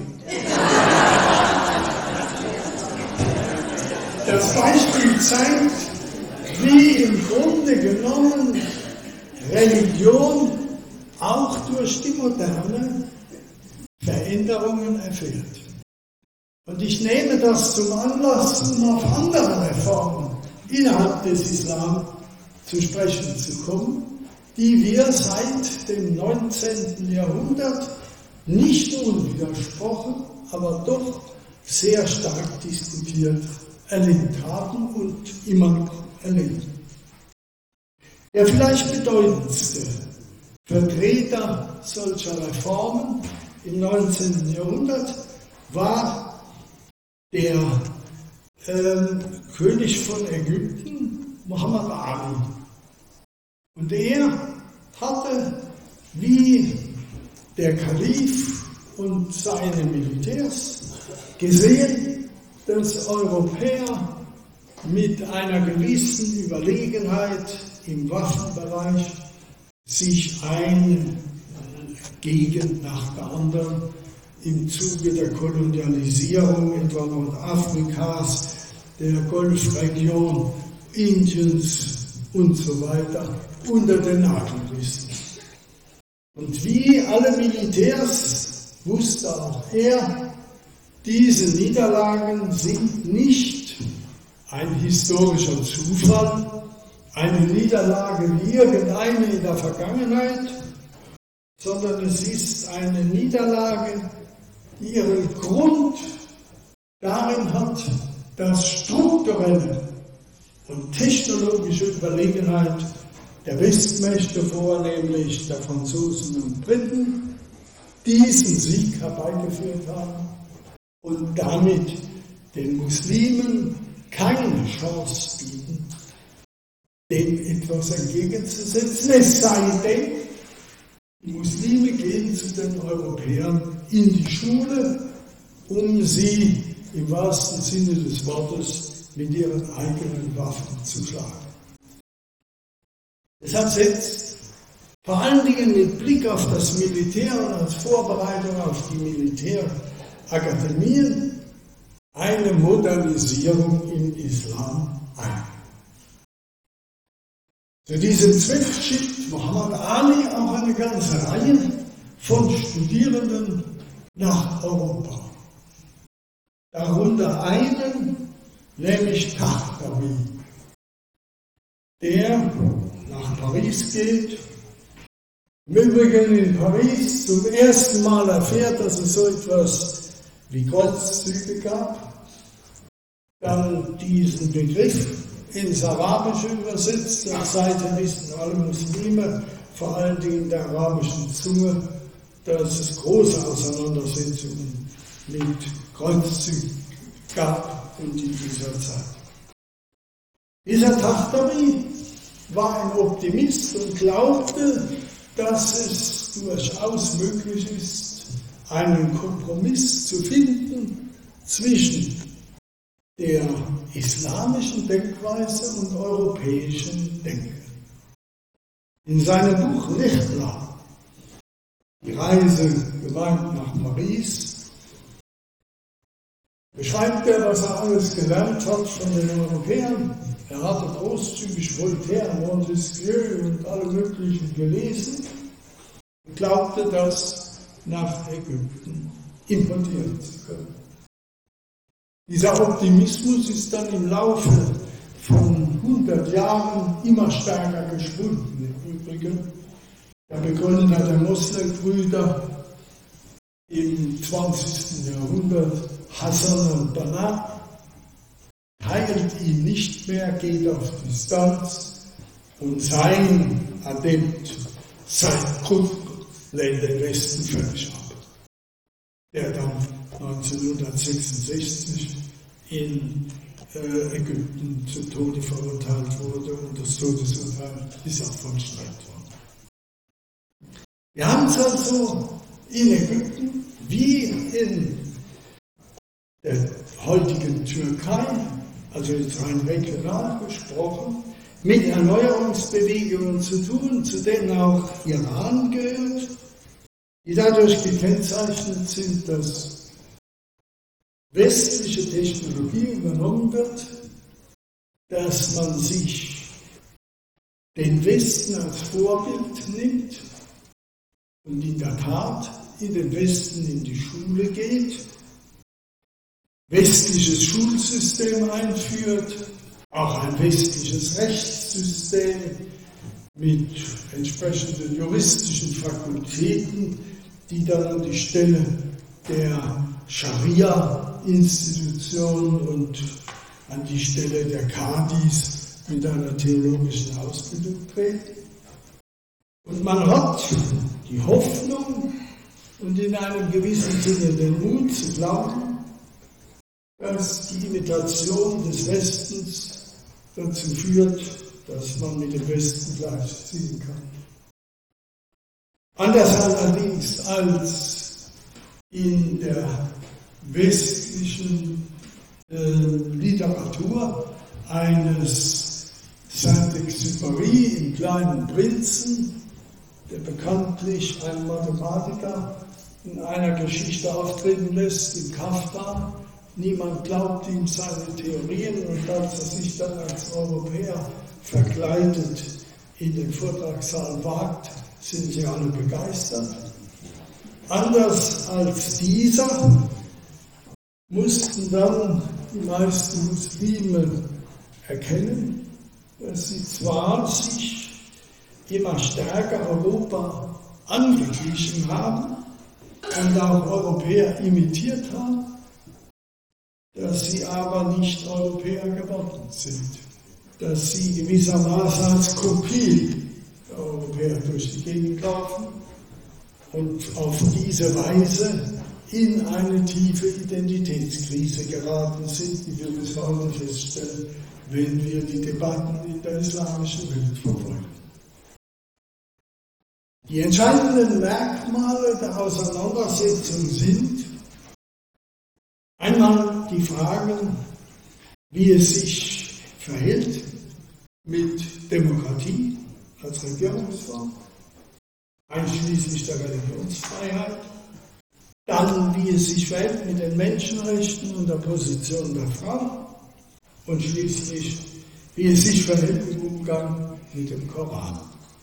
Das Beispiel zeigt, wie im Grunde genommen Religion auch durch die Moderne Veränderungen erfährt. Und ich nehme das zum Anlass, um auf andere Reformen innerhalb des Islam zu sprechen zu kommen, die wir seit dem neunzehnten Jahrhundert nicht unwidersprochen, aber doch sehr stark diskutiert erlebt haben und immer noch erleben. Der vielleicht bedeutendste Vertreter solcher Reformen im neunzehnten Jahrhundert war der äh, König von Ägypten, Muhammad Ali. Und er hatte, wie der Kalif und seine Militärs, gesehen, dass Europäer mit einer gewissen Überlegenheit im Waffenbereich sich eine Gegend nach der anderen im Zuge der Kolonialisierung etwa Nordafrikas, der Golfregion, Indiens und so weiter unter den Nagel rissen. Und wie alle Militärs wusste auch er, diese Niederlagen sind nicht ein historischer Zufall, eine Niederlage wie irgendeine in der Vergangenheit, sondern es ist eine Niederlage, die ihren Grund darin hat, dass strukturelle und technologische Überlegenheit der Westmächte, vornehmlich der Franzosen und Briten, diesen Sieg herbeigeführt haben und damit den Muslimen keine Chance bieten, dem etwas entgegenzusetzen, es sei denn, die Muslime gehen zu den Europäern in die Schule, um sie im wahrsten Sinne des Wortes mit ihren eigenen Waffen zu schlagen. Deshalb setzt vor allen Dingen mit Blick auf das Militär und als Vorbereitung auf die Militärakademien eine Modernisierung im Islam ein. Zu diesem Zweck schickt Muhammad Ali auch eine ganze Reihe von Studierenden nach Europa. Darunter einen, nämlich Tahtawi, der nach Paris geht, im Übrigen in Paris zum ersten Mal erfährt, dass es so etwas wie Kreuzzüge gab, dann diesen Begriff ins Arabische übersetzt, und seitdem wissen alle Muslime, vor allen Dingen der arabischen Zunge, dass es große Auseinandersetzungen mit Kreuzzügen gab und in dieser Zeit. Dieser Tahtawi war ein Optimist und glaubte, dass es durchaus möglich ist, einen Kompromiss zu finden zwischen der islamischen Denkweise und europäischen Denke. In seinem Buch Rihla, die Reise gemeint nach Paris, beschreibt er, was er alles gelernt hat von den Europäern. Er hatte großzügig Voltaire, Montesquieu und alle möglichen gelesen und glaubte, das nach Ägypten importieren zu können. Dieser Optimismus ist dann im Laufe von hundert Jahren immer stärker geschwunden. Im Übrigen, der Begründer der Moslem-Brüder im zwanzigsten Jahrhundert, Hassan al-Banna, teilt ihn nicht mehr, geht auf Distanz und sein Adept, sein Qutb, lehnt den Westen völlig ab, der dann neunzehnhundertsechsundsechzig in äh, Ägypten zu Tode verurteilt wurde und das Todesurteil ist auch vollstreckt worden. Wir haben es also in Ägypten wie in der heutigen Türkei, also jetzt rein regional gesprochen, mit Erneuerungsbewegungen zu tun, zu denen auch Iran gehört, die dadurch gekennzeichnet sind, dass westliche Technologie übernommen wird, dass man sich den Westen als Vorbild nimmt und in der Tat in den Westen in die Schule geht, westliches Schulsystem einführt, auch ein westliches Rechtssystem mit entsprechenden juristischen Fakultäten, die dann an die Stelle der Scharia-Institution und an die Stelle der Kadis mit einer theologischen Ausbildung treten. Und man hat die Hoffnung und in einem gewissen Sinne den Mut zu glauben, dass die Imitation des Westens dazu führt, dass man mit dem Westen gleichziehen kann. Anders allerdings als in der westlichen äh, Literatur eines Saint-Exupéry im Kleinen Prinzen, der bekanntlich einen Mathematiker in einer Geschichte auftreten lässt, im Kaftan. Niemand glaubt ihm seine Theorien und als er sich dann als Europäer verkleidet in den Vortragssaal wagt, sind sie alle begeistert. Anders als dieser mussten dann die meisten Muslime erkennen, dass sie zwar sich immer stärker Europa angeglichen haben und auch Europäer imitiert haben, dass sie aber nicht Europäer geworden sind, dass sie gewissermaßen als Kopie der Europäer durch die Gegend laufen und auf diese Weise in eine tiefe Identitätskrise geraten sind, die wir bis heute feststellen, wenn wir die Debatten in der islamischen Welt verfolgen. Die entscheidenden Merkmale der Auseinandersetzung sind einmal die Fragen, wie es sich verhält mit Demokratie als Regierungsform, einschließlich der Religionsfreiheit, dann wie es sich verhält mit den Menschenrechten und der Position der Frau und schließlich wie es sich verhält im Umgang mit dem Koran.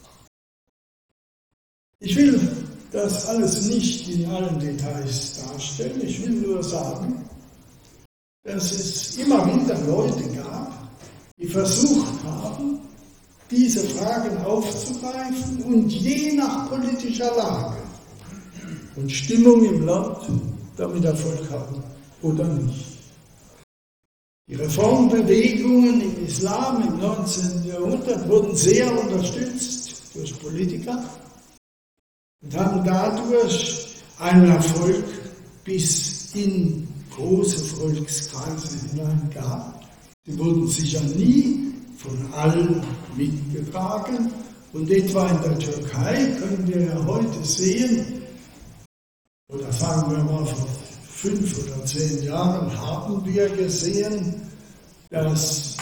Ich will das alles nicht in allen Details darstellen, ich will nur sagen, dass es immer wieder Leute gab, die versucht haben, diese Fragen aufzugreifen und je nach politischer Lage und Stimmung im Land damit Erfolg haben oder nicht. Die Reformbewegungen im Islam im neunzehnten Jahrhundert wurden sehr unterstützt durch Politiker und haben dadurch einen Erfolg bis in große Volkskreise hinein gehabt. Sie wurden sicher nie von allen mitgetragen und etwa in der Türkei können wir ja heute sehen, oder sagen wir mal vor fünf oder zehn Jahren haben wir gesehen, dass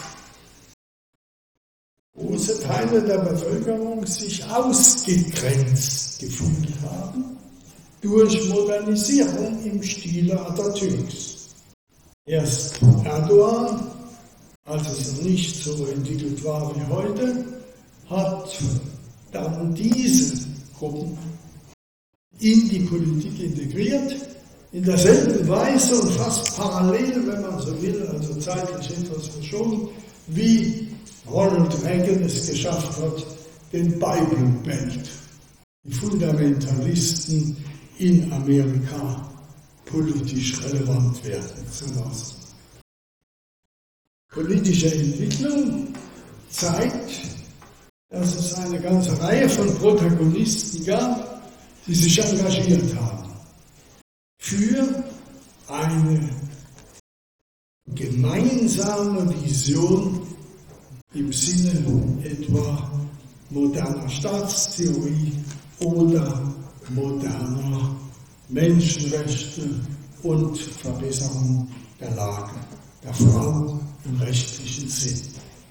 große Teile der Bevölkerung sich ausgegrenzt gefühlt haben durch Modernisierung im Stile Atatürks. Erst Erdogan, als es noch nicht so entwickelt war wie heute, hat dann diese Gruppen in die Politik integriert, in derselben Weise und fast parallel, wenn man so will, also zeitlich etwas verschoben, wie Ronald Reagan es geschafft hat, den Bible Belt, die Fundamentalisten in Amerika politisch relevant werden zu lassen. Politische Entwicklung zeigt, dass es eine ganze Reihe von Protagonisten gab, die sich engagiert haben für eine gemeine gemeinsame Vision im Sinne etwa moderner Staatstheorie oder moderner Menschenrechte und Verbesserung der Lage der Frau im rechtlichen Sinn.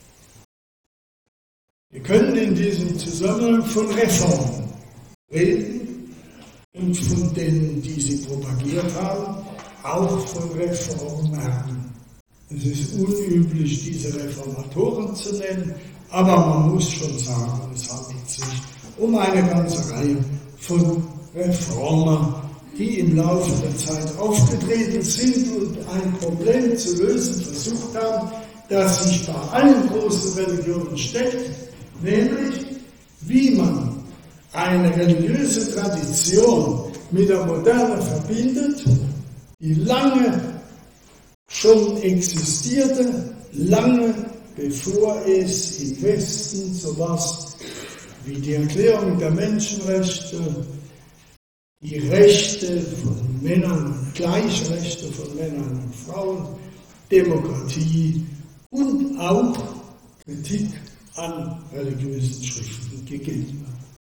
Wir können in diesem Zusammenhang von Reformen reden und von denen, die sie propagiert haben, auch von Reformern. Es ist unüblich, diese Reformatoren zu nennen, aber man muss schon sagen, es handelt sich um eine ganze Reihe von Reformer, die im Laufe der Zeit aufgetreten sind und ein Problem zu lösen versucht haben, das sich bei allen großen Religionen steckt, nämlich wie man eine religiöse Tradition mit der Moderne verbindet, die lange schon existierte, lange bevor es im Westen sowas wie die Erklärung der Menschenrechte, die Rechte von Männern, Gleichrechte von Männern und Frauen, Demokratie und auch Kritik an religiösen Schriften gegeben hat.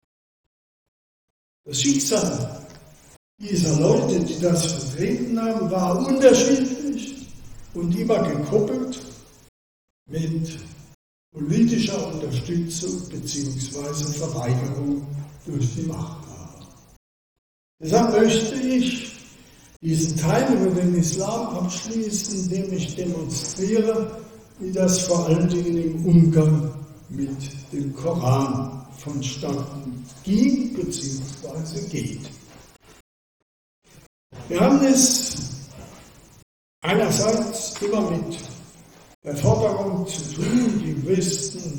Das Schicksal dieser Leute, die das vertreten haben, war unterschiedlich und immer gekoppelt mit politischer Unterstützung bzw. Verweigerung durch die Machthaber. Deshalb möchte ich diesen Teil über den Islam abschließen, indem ich demonstriere, wie das vor allen Dingen im Umgang mit dem Koran vonstatten ging bzw. geht. Wir haben es einerseits immer mit der Forderung zu tun, die im Westen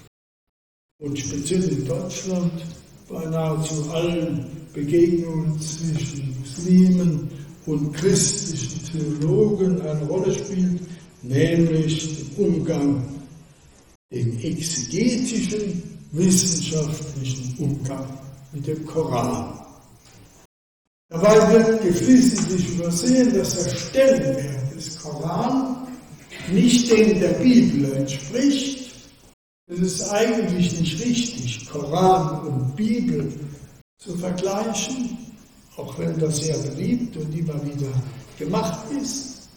und speziell in Deutschland bei nahezu allen Begegnungen zwischen Muslimen und christlichen Theologen eine Rolle spielt, nämlich den Umgang, den exegetischen, wissenschaftlichen Umgang mit dem Koran. Dabei wird geflissentlich übersehen, dass der Stellenwert des Koran nicht dem der Bibel entspricht. Es ist eigentlich nicht richtig, Koran und Bibel zu vergleichen, auch wenn das sehr beliebt und immer wieder gemacht ist.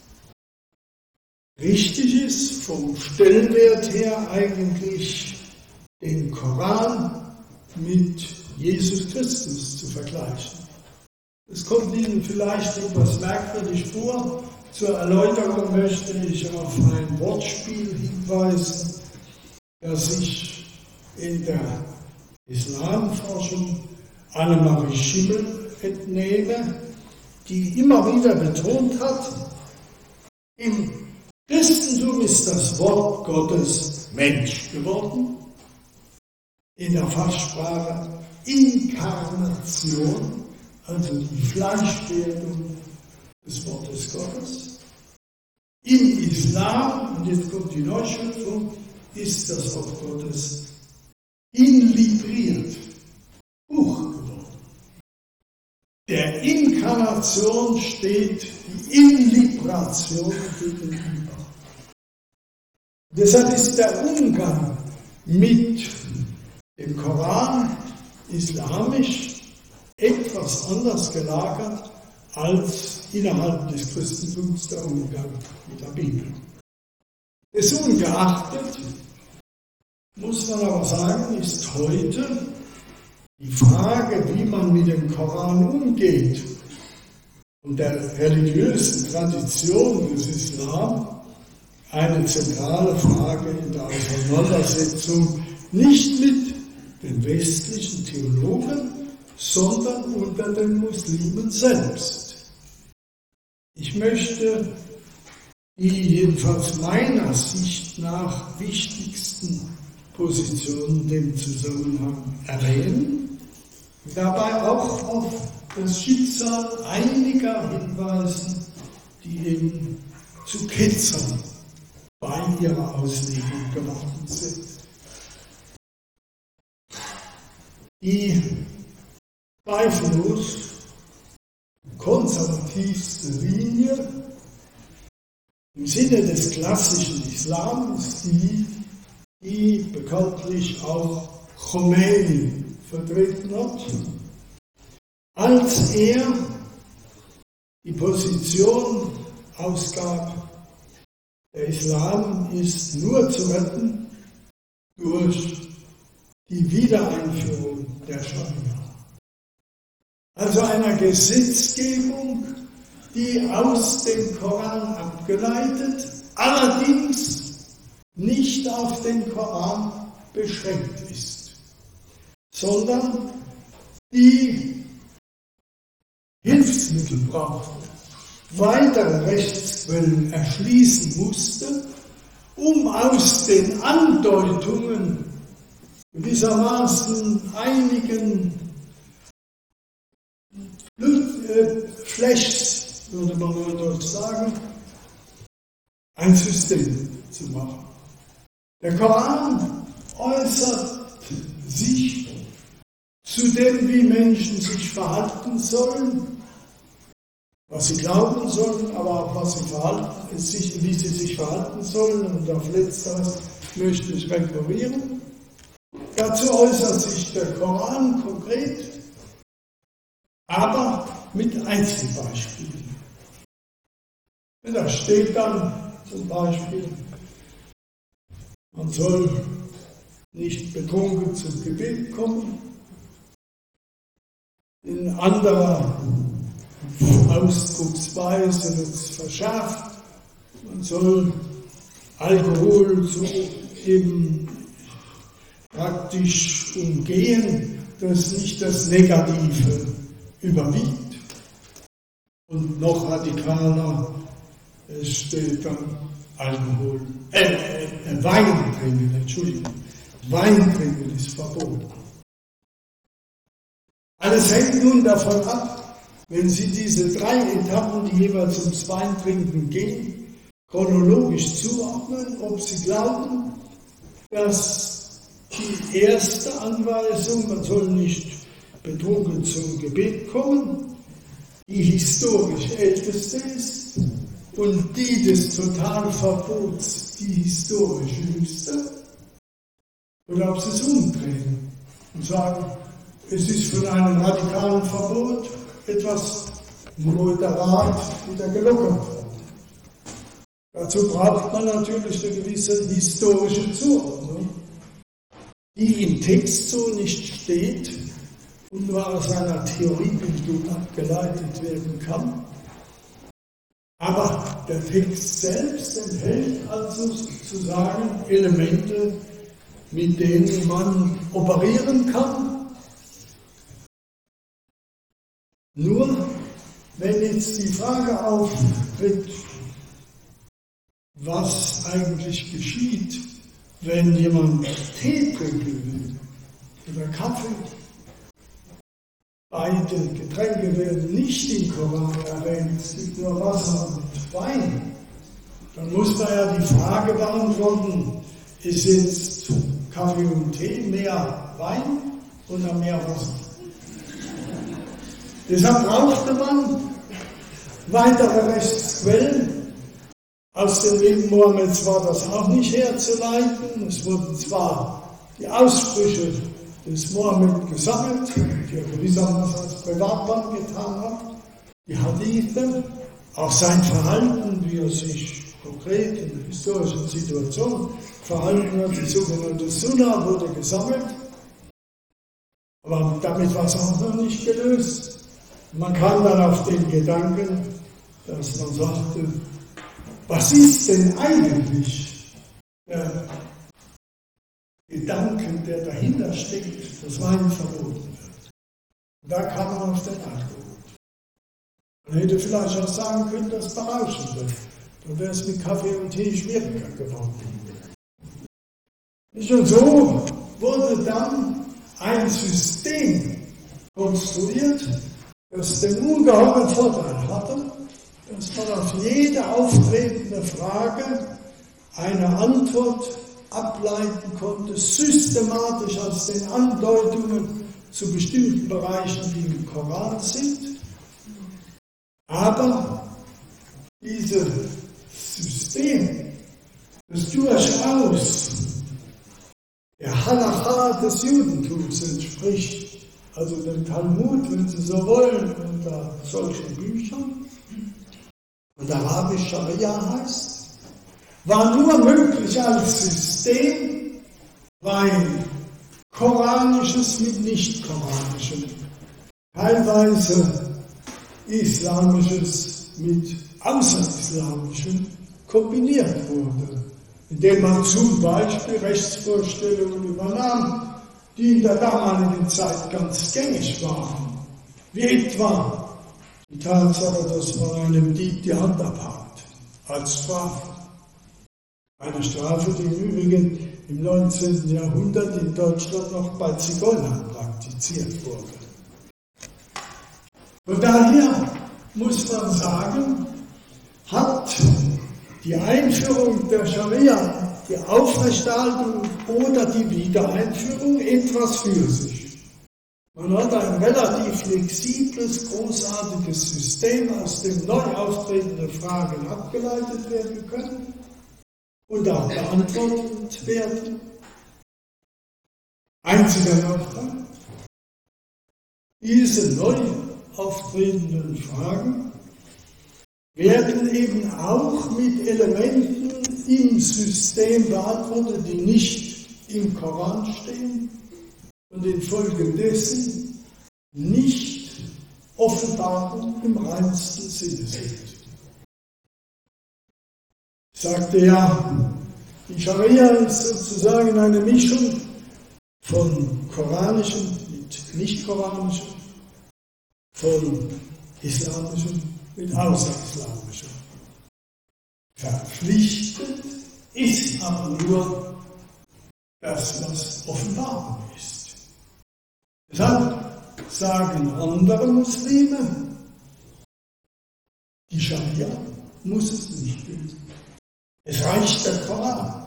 Richtig ist vom Stellenwert her eigentlich den Koran mit Jesus Christus zu vergleichen. Es kommt Ihnen vielleicht etwas merkwürdig vor. Zur Erläuterung möchte ich auf ein Wortspiel hinweisen, das ich in der Islamforschung Annemarie Schimmel entnehme, die immer wieder betont hat, im Christentum ist das Wort Gottes Mensch geworden, in der Fachsprache Inkarnation, also die Fleischwerdung des Wortes Gottes. Im Islam, und jetzt kommt die Neuschöpfung, ist das Wort Gottes inlibriert, Buch geworden. Der Inkarnation steht die Inlibration gegenüber. Deshalb ist der Umgang mit dem Koran islamisch etwas anders gelagert als innerhalb des Christentums der Umgang mit der Bibel. Desungeachtet muss man aber sagen, ist heute die Frage, wie man mit dem Koran umgeht und der religiösen Tradition des Islam, eine zentrale Frage in der Auseinandersetzung nicht mit den westlichen Theologen, sondern unter den Muslimen selbst. Ich möchte die jedenfalls meiner Sicht nach wichtigsten Positionen im Zusammenhang erwähnen, dabei auch auf das Schicksal einiger hinweisen, die eben zu Ketzern bei ihrer Auslegung geworden sind. Die zweifellos konservativste Linie, im Sinne des klassischen Islams, die, die bekanntlich auch Khomeini vertreten hat, als er die Position ausgab, der Islam ist nur zu retten durch die Wiedereinführung der Scharia. Also einer Gesetzgebung, die aus dem Koran abgeleitet, allerdings nicht auf den Koran beschränkt ist, sondern die Hilfsmittel brauchte, weitere Rechtsquellen erschließen musste, um aus den Andeutungen gewissermaßen einigen Flechs, würde man nur dort sagen, ein System zu machen. Der Koran äußert sich zu dem, wie Menschen sich verhalten sollen, was sie glauben sollen, aber auch was sie verhalten, wie sie sich verhalten sollen. Und auf Letzteres möchte ich rekurrieren. Dazu äußert sich der Koran konkret, aber mit Einzelbeispielen. Da steht dann zum Beispiel, man soll nicht betrunken zum Gebet kommen, in anderer Ausdrucksweise wird es verschärft, man soll Alkohol so eben praktisch umgehen, dass nicht das Negative überwiegt. Und noch radikaler steht dann Alkohol, äh, äh, Wein trinken, Entschuldigung, Wein trinken ist verboten. Alles hängt nun davon ab, wenn Sie diese drei Etappen, die jeweils ums Weintrinken gehen, chronologisch zuordnen, ob Sie glauben, dass die erste Anweisung, man soll nicht betrunken zum Gebet kommen, die historisch älteste ist und die des Totalverbots die historisch jüngste, oder ob Sie es umdrehen und sagen, es ist von einem radikalen Verbot etwas moderat wieder gelockert worden. Dazu braucht man natürlich eine gewisse historische Zuordnung, die im Text so nicht steht und nur aus einer Theoriebildung abgeleitet werden kann. Aber der Text selbst enthält also sozusagen Elemente, mit denen man operieren kann. Nur, wenn jetzt die Frage auftritt, was eigentlich geschieht, wenn jemand Tee trinken will oder Kaffee, beide Getränke werden nicht im Koran erwähnt, es gibt nur Wasser und Wein, dann muss man ja die Frage beantworten, ist jetzt Kaffee und Tee mehr Wein oder mehr Wasser? Deshalb brauchte man weitere Rechtsquellen. Aus dem Leben Mohammeds war das auch nicht herzuleiten. Es wurden zwar die Aussprüche des Mohammed gesammelt, die er gewissermaßen als Privatmann getan hat, die Hadithe, auch sein Verhalten, wie er sich konkret in der historischen Situation verhalten hat, die sogenannte Sunna wurde gesammelt, aber damit war es auch noch nicht gelöst. Man kam dann auf den Gedanken, dass man sagte, was ist denn eigentlich der Gedanke, der dahinter steckt, dass Wein verboten wird? Und da kam man auf den Alkohol. Man hätte vielleicht auch sagen können, dass berauschen wird. Dann wäre es mit Kaffee und Tee schwieriger geworden. Und so wurde dann ein System konstruiert, das den ungeheuren Vorteil hatte, dass man auf jede auftretende Frage eine Antwort ableiten konnte, systematisch aus den Andeutungen zu bestimmten Bereichen, die im Koran sind. Aber diese System, das durchaus der Halacha des Judentums entspricht, also dem Talmud, wenn Sie so wollen, unter solchen Büchern, und Arabisch Scharia heißt, war nur möglich als System, weil Koranisches mit Nicht-Koranischem, teilweise Islamisches mit Außerislamischem kombiniert wurde, indem man zum Beispiel Rechtsvorstellungen übernahm, die in der damaligen Zeit ganz gängig waren, wie etwa die Tatsache, dass man einem Dieb die Hand abhakt, als Strafe. Eine Strafe, die im Übrigen im neunzehnten Jahrhundert in Deutschland noch bei Zigeunern praktiziert wurde. Von daher muss man sagen, hat die Einführung der Scharia, die Aufrechterhaltung oder die Wiedereinführung etwas für sich. Man hat ein relativ flexibles, großartiges System, aus dem neu auftretende Fragen abgeleitet werden können und auch beantwortet werden. Einziger Nachteil: diese neu auftretenden Fragen werden eben auch mit Elementen im System beantwortet, die nicht im Koran stehen und infolgedessen nicht Offenbarung im reinsten Sinne sind. Ich sagte ja, die Scharia ist sozusagen eine Mischung von koranischem mit nicht-koranischem, von islamischem mit außerislamischem. Verpflichtet ist aber nur das, was Offenbarung ist. Deshalb sagen andere Muslime, die Scharia muss es nicht bilden. Es reicht der Koran.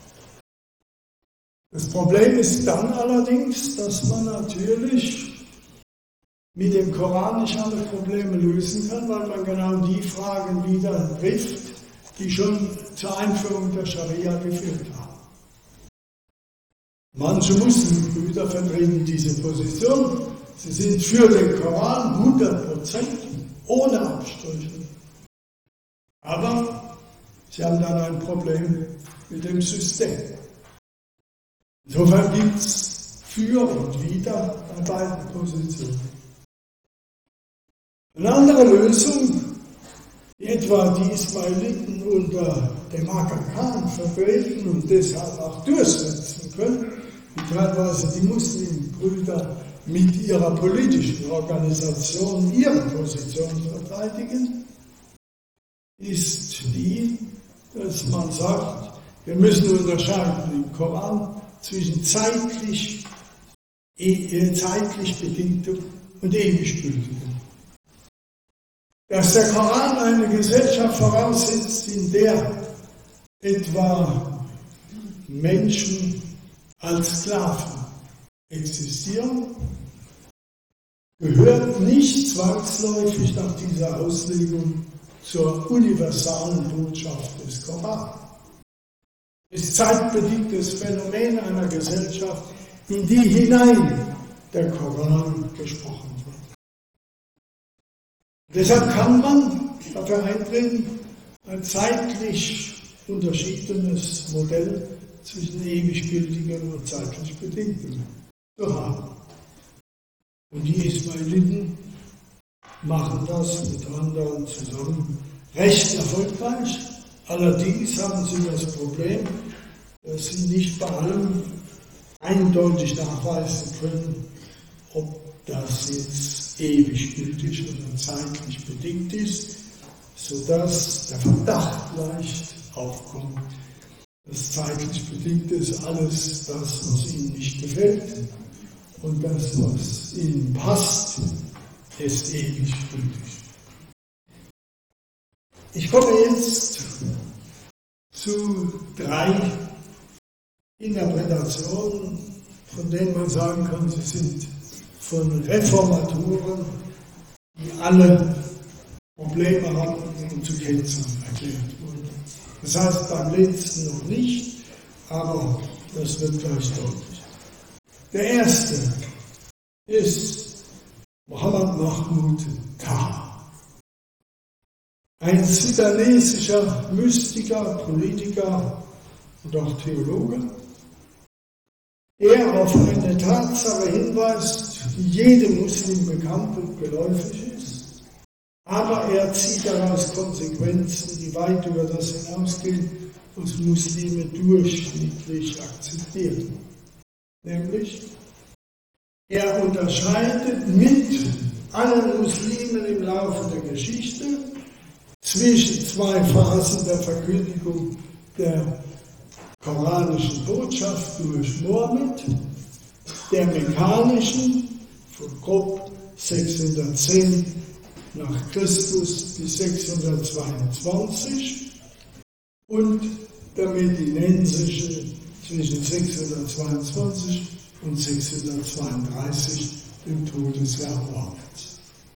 Das Problem ist dann allerdings, dass man natürlich mit dem Koran nicht alle Probleme lösen kann, weil man genau die Fragen wieder trifft, die schon zur Einführung der Scharia geführt haben. Manche Muslimbrüder vertreten diese Position. Sie sind für den Koran hundert Prozent, ohne Abstriche. Aber sie haben dann ein Problem mit dem System. Insofern gibt es für und wider bei beiden Positionen. Eine andere Lösung, die etwa die Ismailiten unter dem Aga Khan vertreten und deshalb auch durchsetzen können, wie teilweise die Muslimbrüder mit ihrer politischen Organisation ihre Position verteidigen, ist die, dass man sagt, wir müssen unterscheiden im Koran zwischen zeitlich, e, zeitlich bedingtem und ewig gültigem. Dass der Koran eine Gesellschaft voraussetzt, in der etwa Menschen als Sklaven existieren, gehört nicht zwangsläufig nach dieser Auslegung zur universalen Botschaft des Koran. Es ist zeitbedingtes Phänomen einer Gesellschaft, in die hinein der Koran gesprochen wird. Deshalb kann man dafür eintreten, ein zeitlich unterschiedenes Modell zwischen ewig gültigem und zeitlich bedingtem zu haben. Und die Ismailiten machen das mit anderen zusammen recht erfolgreich. Allerdings haben sie das Problem, dass sie nicht bei allem eindeutig nachweisen können, ob das jetzt ewig gültig oder zeitlich bedingt ist, sodass der Verdacht leicht aufkommt. Das zeitlich Bedingte ist alles das, was ihnen nicht gefällt, und das, was ihnen passt, ist ewig gültig. Ich komme jetzt zu drei Interpretationen, von denen man sagen kann, sie sind von Reformatoren, die alle Probleme hatten und zu Ketzern erklärt wurden. Das heißt beim letzten noch nicht, aber das wird gleich deutlich. Der erste ist Mohammed Mahmud Taha, ein sudanesischer Mystiker, Politiker und auch Theologe, der auf eine Tatsache hinweist, die jedem Muslim bekannt und geläufig ist, aber er zieht daraus Konsequenzen, die weit über das hinausgehen, was Muslime durchschnittlich akzeptieren. Nämlich, er unterscheidet mit allen Muslimen im Laufe der Geschichte zwischen zwei Phasen der Verkündigung der koranischen Botschaft durch Mohammed, der mekkanischen von grob sechshundertzehn nach Christus bis sechshundertzweiundzwanzig und der medinensischen zwischen sechshundertzweiundzwanzig und sechshundertzweiunddreißig, dem Todesjahr Mohammeds.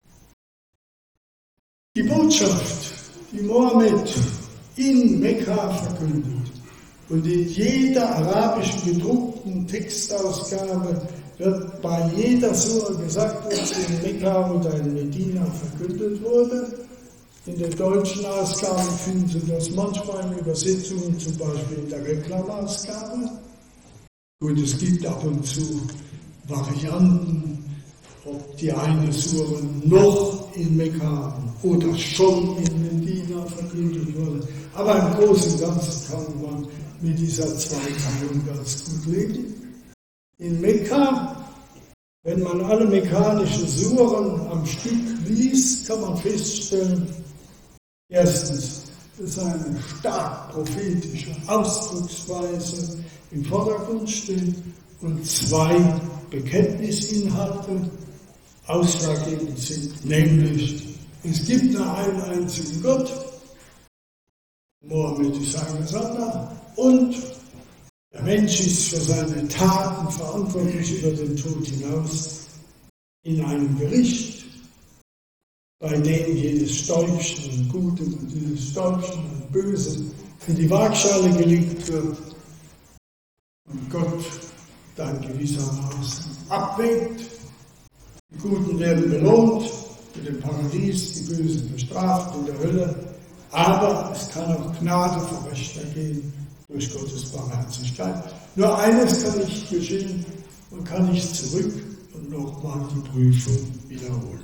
Die Botschaft, die Mohammed in Mekka verkündet und in jeder arabischen gedruckten Textausgabe wird bei jeder Sura gesagt, was in Mekka oder in Medina verkündet wurde. In den deutschen Ausgaben finden Sie das manchmal in Übersetzungen, zum Beispiel in der Reklamausgabe. Gut, es gibt ab und zu Varianten, ob die eine Sura noch in Mekka oder schon in Medina verkündet wurde. Aber im Großen und Ganzen kann man mit dieser Zweiteilung ganz gut leben. In Mekka, wenn man alle mekkanischen Suren am Stück liest, kann man feststellen, erstens, dass eine stark prophetische Ausdrucksweise im Vordergrund steht und zwei Bekenntnisinhalte ausschlaggebend sind, nämlich es gibt nur einen einzigen Gott, Mohammed ist ein Gesandter und der Mensch ist für seine Taten verantwortlich über den Tod hinaus in einem Gericht, bei dem jedes Stäubchen an Gutem und jedes Stäubchen an Bösem in die Waagschale gelegt wird und Gott dann gewissermaßen abwägt. Die Guten werden belohnt mit dem Paradies, die Bösen bestraft in der Hölle, aber es kann auch Gnade vor Rechter gehen durch Gottes Barmherzigkeit. Nur eines kann nicht geschehen, man kann nicht zurück und nochmal die Prüfung wiederholen.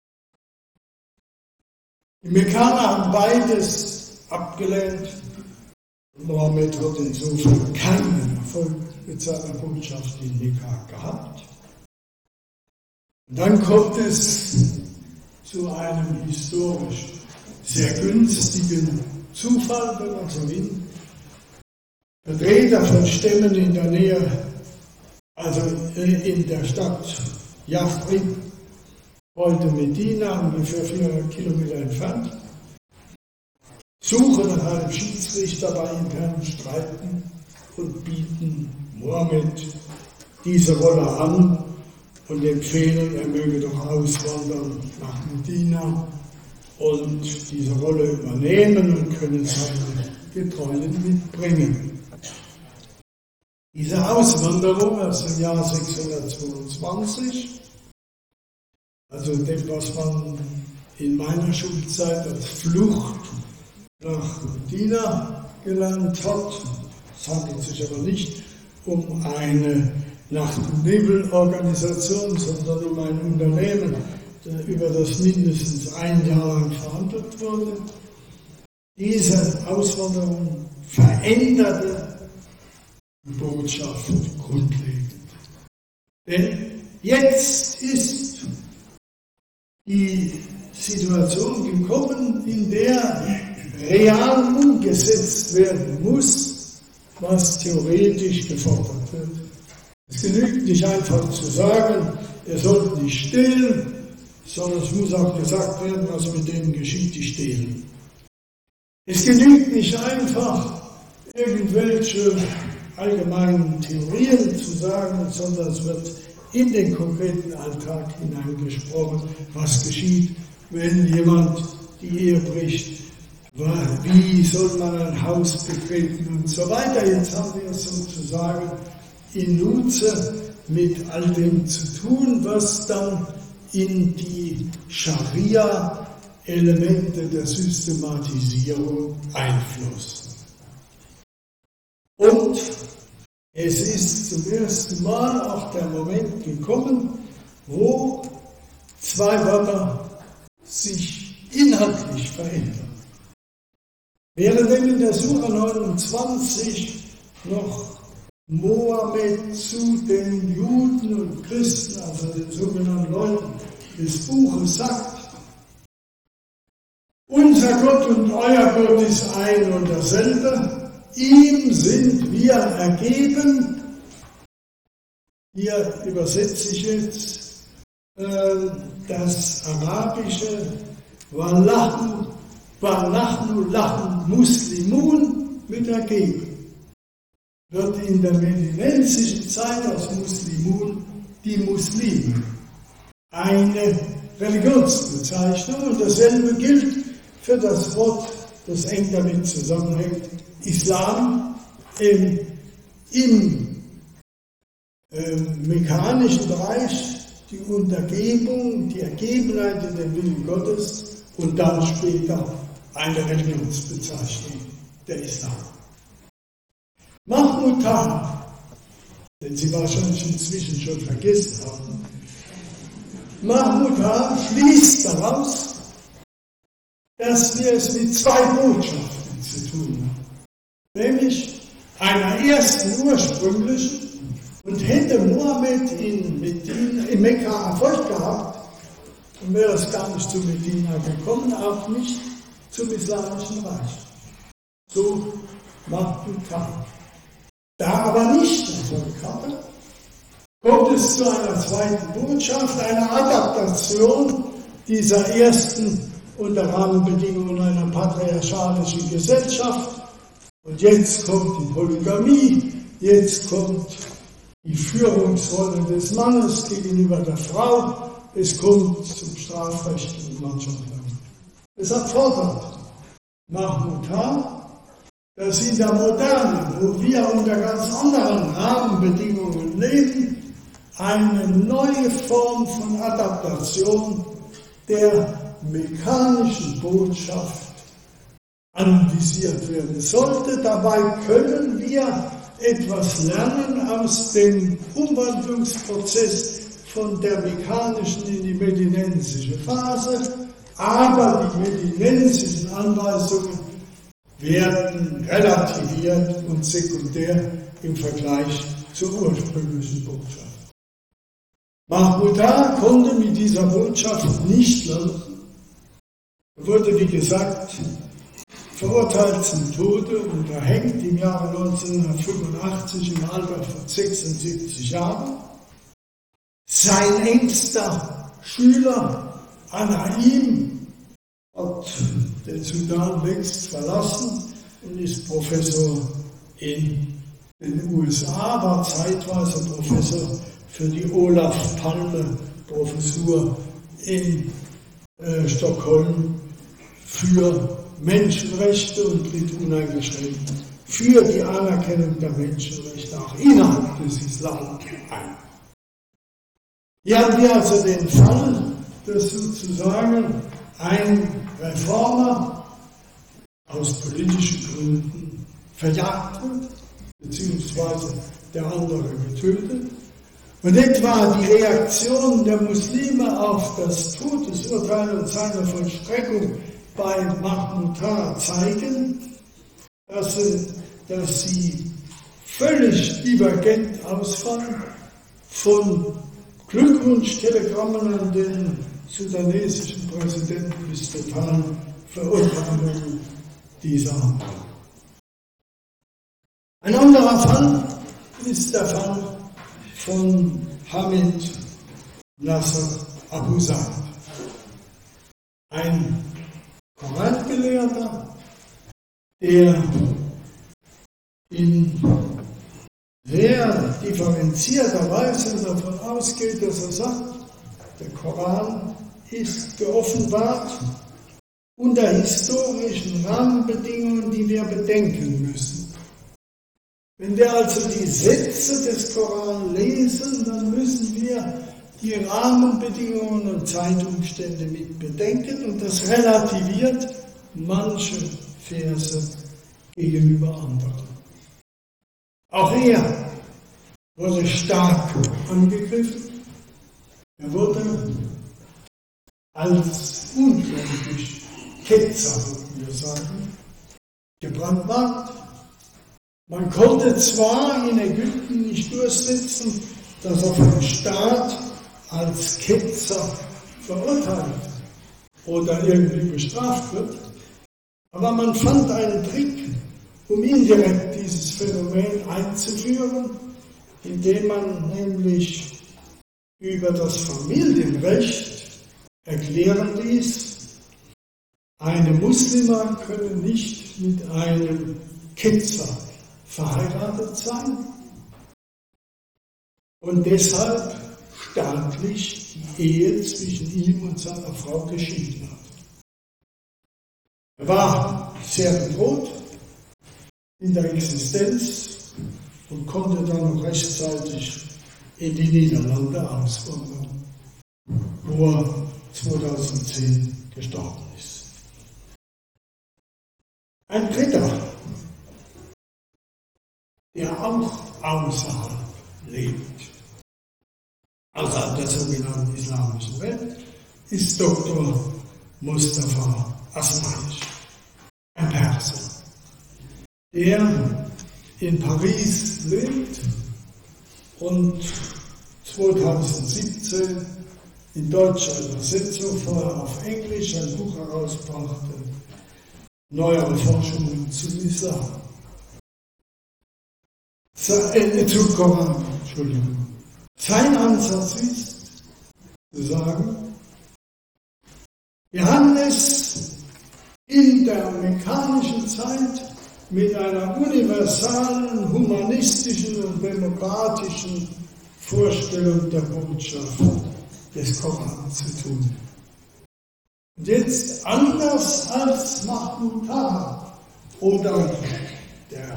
Die Mekkaner haben beides abgelehnt. Mohammed hat insofern keinen Erfolg mit seiner Botschaft in Mekka gehabt. Und dann kommt es zu einem historisch sehr günstigen Zufall, wenn man so will. Vertreter von Stämmen in der Nähe, also in der Stadt Yathrib, heute Medina, ungefähr vierhundert Kilometer entfernt, suchen nach einem Schiedsrichter bei internen Streiten und bieten Mohammed diese Rolle an und empfehlen, er möge doch auswandern nach Medina und diese Rolle übernehmen und können seine Getreuen mitbringen. Diese Auswanderung aus dem Jahr sechshundertzweiundzwanzig, also dem, was man in meiner Schulzeit als Flucht nach Medina genannt hat, es handelt sich aber nicht um eine Nacht- und Nebelorganisation, sondern um ein Unternehmen, über das mindestens ein Jahr lang verhandelt wurde. Diese Auswanderung veränderte die Botschaft grundlegend. Denn jetzt ist die Situation gekommen, in der real umgesetzt werden muss, was theoretisch gefordert wird. Es genügt nicht einfach zu sagen, ihr sollt nicht stehlen, sondern es muss auch gesagt werden, was mit denen geschieht, die stehlen. Es genügt nicht einfach, irgendwelche allgemeinen Theorien zu sagen, sondern es wird in den konkreten Alltag hineingesprochen, was geschieht, wenn jemand die Ehe bricht, wie soll man ein Haus betreten und so weiter. Jetzt haben wir sozusagen in Nutze mit all dem zu tun, was dann in die Scharia-Elemente der Systematisierung einflossen. Und es ist zum ersten Mal auch der Moment gekommen, wo zwei Wörter sich inhaltlich verändern. Während in der Sura neunundzwanzig noch Mohammed zu den Juden und Christen, also den sogenannten Leuten des Buches, sagt: Unser Gott und euer Gott ist ein und dasselbe, ihm sind wir ergeben. Hier übersetze ich jetzt äh, das Arabische Wallahu, Wallahu lahu Muslimun mit ergeben. Wird in der medinensischen Zeit aus Muslimun die Muslime. Eine Religionsbezeichnung, und dasselbe gilt für das Wort, das eng damit zusammenhängt, Islam. Im, im äh, mechanischen Bereich die Untergebung, die Ergebenheit in den Willen Gottes und dann später eine Religionsbezeichnung, der Islam. Mahmud Taha, den Sie wahrscheinlich inzwischen schon vergessen haben, Mahmud Taha schließt daraus, dass wir es mit zwei Botschaften zu tun haben. Nämlich einer ersten ursprünglichen, und hätte Mohammed in, Medina, in Mekka Erfolg gehabt, und wäre es gar nicht zu Medina gekommen, auch nicht zum Islamischen Reich. So Mahmud Taha. Da aber nicht Erfolg hatte, kommt es zu einer zweiten Botschaft, einer Adaptation dieser ersten unter Rahmenbedingungen einer patriarchalischen Gesellschaft. Und jetzt kommt die Polygamie, jetzt kommt die Führungsrolle des Mannes gegenüber der Frau, es kommt zum Strafrecht und mancherlei. Deshalb fordert Mahmud Taha, dass in der Moderne, wo wir unter ganz anderen Rahmenbedingungen leben, eine neue Form von Adaptation der mechanischen Botschaft anvisiert werden sollte. Dabei können wir etwas lernen aus dem Umwandlungsprozess von der mechanischen in die medinensische Phase, aber die medinensischen Anweisungen werden relativiert und sekundär im Vergleich zur ursprünglichen Botschaft. Mahmud Taha konnte mit dieser Botschaft nicht lernen. Er wurde, wie gesagt, verurteilt zum Tode und erhängt im Jahre neunzehnhundertfünfundachtzig im Alter von sechsundsiebzig Jahren. Sein engster Schüler Anaim hat den Sudan längst verlassen und ist Professor in den U S A, war zeitweise Professor für die Olaf Palme Professur in äh, Stockholm für Menschenrechte und tritt uneingeschränkt für die Anerkennung der Menschenrechte auch innerhalb des Islam ein. Hier haben wir also den Fall, dass sozusagen ein Reformer aus politischen Gründen verjagt wird, beziehungsweise der andere getötet. Und etwa die Reaktion der Muslime auf das Todesurteil und seine Vollstreckung bei Mahmud Taha zeigen, dass sie, dass sie völlig divergent ausfallen von Glückwunsch-Telegrammen an den sudanesischen Präsidenten bis totalen Verurteilungen dieser Handlung. Ein anderer Fall ist der Fall von Hamid Nasser Abu Said, ein Korangelehrter, der in sehr differenzierter Weise davon ausgeht, dass er sagt, der Koran ist geoffenbart unter historischen Rahmenbedingungen, die wir bedenken müssen. Wenn wir also die Sätze des Koran lesen, dann müssen wir die Rahmenbedingungen und Zeitumstände mit bedenken und das relativiert manche Verse gegenüber anderen. Auch er wurde stark angegriffen. Er wurde als unglaublich Ketzer, würden wir sagen, gebrandmarkt. Man konnte zwar in Ägypten nicht durchsetzen, dass auf ein Staat als Ketzer verurteilt oder irgendwie bestraft wird, aber man fand einen Trick, um indirekt dieses Phänomen einzuführen, indem man nämlich über das Familienrecht erklären ließ, eine Muslima könne nicht mit einem Ketzer verheiratet sein und deshalb staatlich die Ehe zwischen ihm und seiner Frau geschieden hat. Er war sehr bedroht in der Existenz und konnte dann noch rechtzeitig in die Niederlande auswandern, wo er zweitausendzehn gestorben ist. Ein dritter, der auch außerhalb lebt, außerhalb der sogenannten islamischen Welt, ist Doktor Mustafa Asmaish, ein Perser, der in Paris lebt und zweitausendsiebzehn in deutscher Übersetzung, vorher auf Englisch, ein Buch herausbrachte, Neuere Forschungen zum Islam. Äh, zum Koran, Entschuldigung. Sein Ansatz ist, zu sagen, wir haben es in der mekkanischen Zeit mit einer universalen, humanistischen und demokratischen Vorstellung der Botschaft des Koran zu tun. Und jetzt anders als Mahmud Taha oder der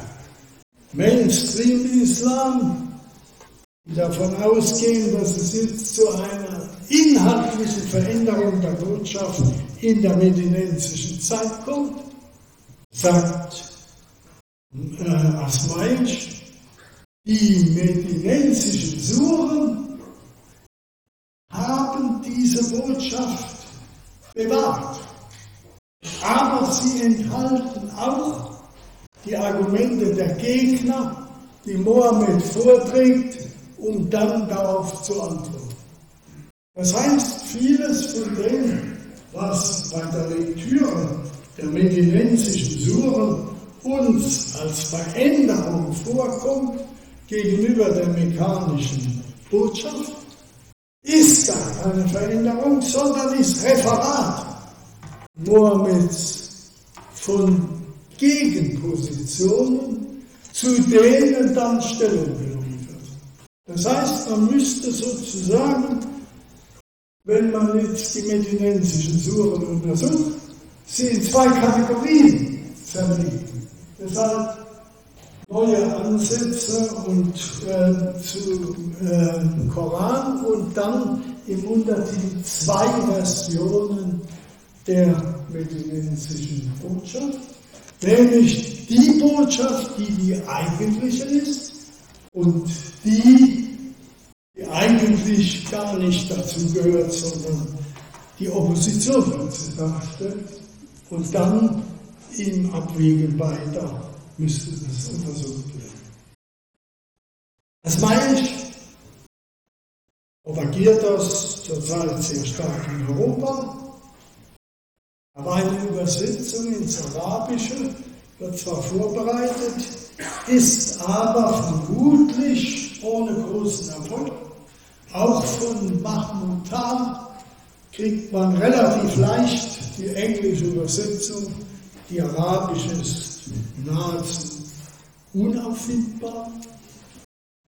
Mainstream-Islam, die davon ausgehen, dass es jetzt zu einer inhaltlichen Veränderung der Botschaft in der medinensischen Zeit kommt, sagt äh, Asmaish, die medinensischen Suren haben diese Botschaft bewahrt, aber sie enthalten auch die Argumente der Gegner, die Mohammed vorträgt, um dann darauf zu antworten. Das heißt, vieles von dem, was bei der Lektüre der medinensischen Suren uns als Veränderung vorkommt gegenüber der mekkanischen Botschaft, ist gar keine Veränderung, sondern ist Referat Mohammeds von Gegenpositionen, zu denen dann Stellung genommen wird. Das heißt, man müsste sozusagen, wenn man jetzt die medinensischen Suren untersucht, sie in zwei Kategorien zerlegen. Deshalb neue Ansätze und äh, zu äh, Koran und dann im Untertitel zwei Versionen der medinensischen Botschaft, nämlich die Botschaft, die die eigentliche ist und die, die eigentlich gar nicht dazu gehört, sondern die Opposition dazu darstellt. Und dann im Abwägen beider müsste das untersucht werden. Asmaish propagiert das zurzeit sehr stark in Europa, aber eine Übersetzung ins Arabische wird zwar vorbereitet, ist aber vermutlich ohne großen Erfolg. Auch von Mahmud Taha kriegt man relativ leicht die englische Übersetzung, die arabische ist nahezu unauffindbar.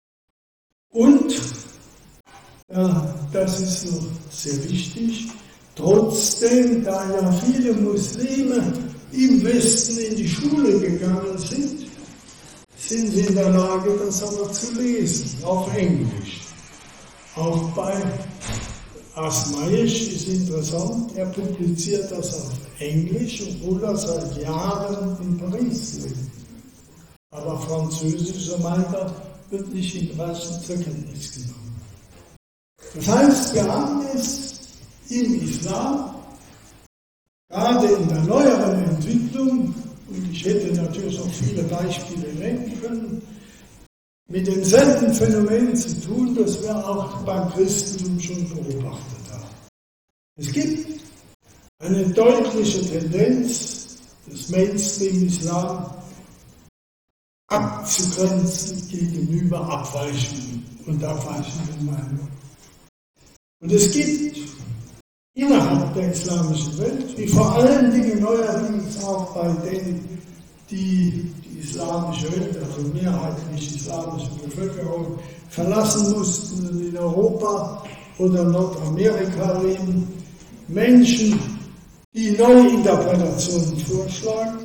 Und, ja, das ist noch sehr wichtig, Trotzdem, da ja viele Muslime im Westen in die Schule gegangen sind, sind sie in der Lage, das aber zu lesen, auf Englisch. Auch bei Asmaish ist interessant, er publiziert das auf Englisch, obwohl er seit Jahren in Paris lebt. Aber Französisch, so meint er, wird nicht hinreichend zur Kenntnis genommen. Das heißt, wir haben es im Islam, gerade in der neueren Entwicklung, und ich hätte natürlich auch viele Beispiele nennen können, mit demselben Phänomen zu tun, das wir auch beim Christentum schon beobachtet haben. Es gibt eine deutliche Tendenz des Mainstream-Islam abzugrenzen gegenüber abweichenden und abweichenden Meinungen. Und es gibt innerhalb der islamischen Welt, wie vor allen Dingen neuerdings auch bei denen, die die islamische Welt, also mehrheitlich islamische Bevölkerung, verlassen mussten und in Europa oder Nordamerika leben, Menschen, die Neuinterpretationen vorschlagen.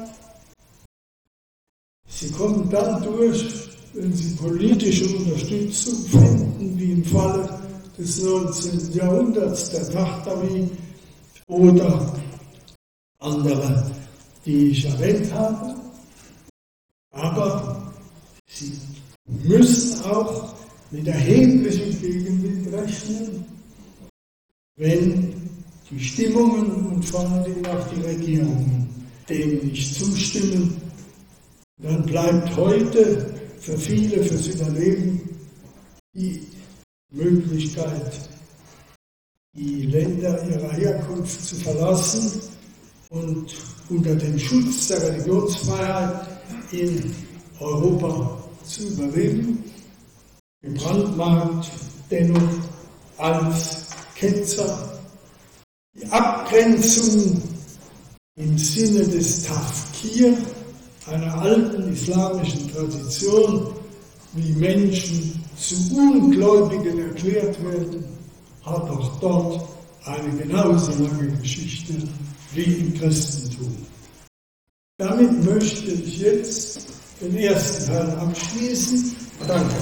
Sie kommen dann durch, wenn sie politische Unterstützung finden, wie im Falle des neunzehnten Jahrhunderts, der Tahtawi oder andere, die ich erwähnt habe. Aber sie müssen auch mit erheblichem Gegenwind rechnen, wenn die Stimmungen und vor allem auch die Regierungen dem nicht zustimmen. Dann bleibt heute für viele, fürs Überleben, die Möglichkeit, die Länder ihrer Herkunft zu verlassen und unter dem Schutz der Religionsfreiheit in Europa zu überleben, gebrandmarkt dennoch als Ketzer. Die Abgrenzung im Sinne des Tafkir, einer alten islamischen Tradition, wie Menschen zu Ungläubigen erklärt werden, hat auch dort eine genauso lange Geschichte wie im Christentum. Damit möchte ich jetzt den ersten Teil abschließen. Danke.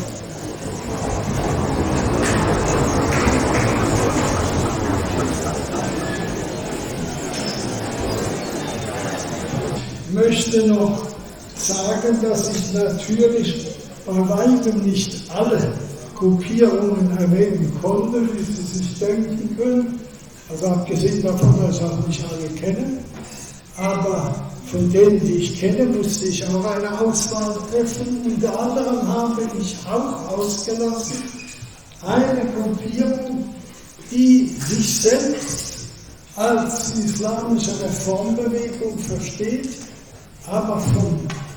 Ich möchte noch sagen, dass ich natürlich bei weitem nicht alle Gruppierungen erwähnen konnte, wie Sie sich denken können. Also abgesehen davon, dass ich auch nicht alle kenne. Aber von denen, die ich kenne, musste ich auch eine Auswahl treffen. Unter anderem habe ich auch ausgelassen eine Gruppierung, die sich selbst als islamische Reformbewegung versteht, aber vom,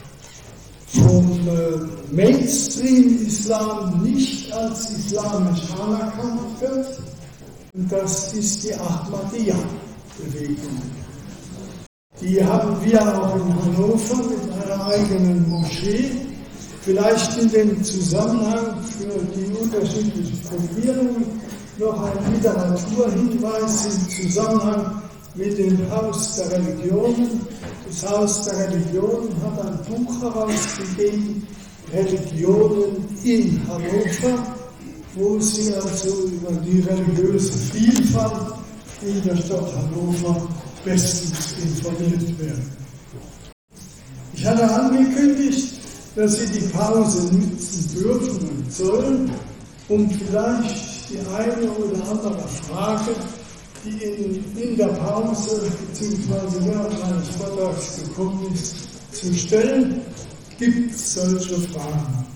vom äh, Mainstream-Islam nicht als islamisch anerkannt wird. Und das ist die Ahmadiyya-Bewegung. Die haben wir auch in Hannover mit einer eigenen Moschee. Vielleicht in dem Zusammenhang für die unterschiedlichen Gruppierungen noch ein Literaturhinweis im Zusammenhang mit dem Haus der Religionen. Das Haus der Religionen hat ein Buch herausgegeben, Religionen in Hannover, wo sie also über die religiöse Vielfalt in der Stadt Hannover bestens informiert werden. Ich hatte angekündigt, dass Sie die Pause nutzen dürfen und sollen, um vielleicht die eine oder andere Frage, die in, in der Pause bzw. während meines Vortrags gekommen ist, zu stellen. Gibt es solche Fragen?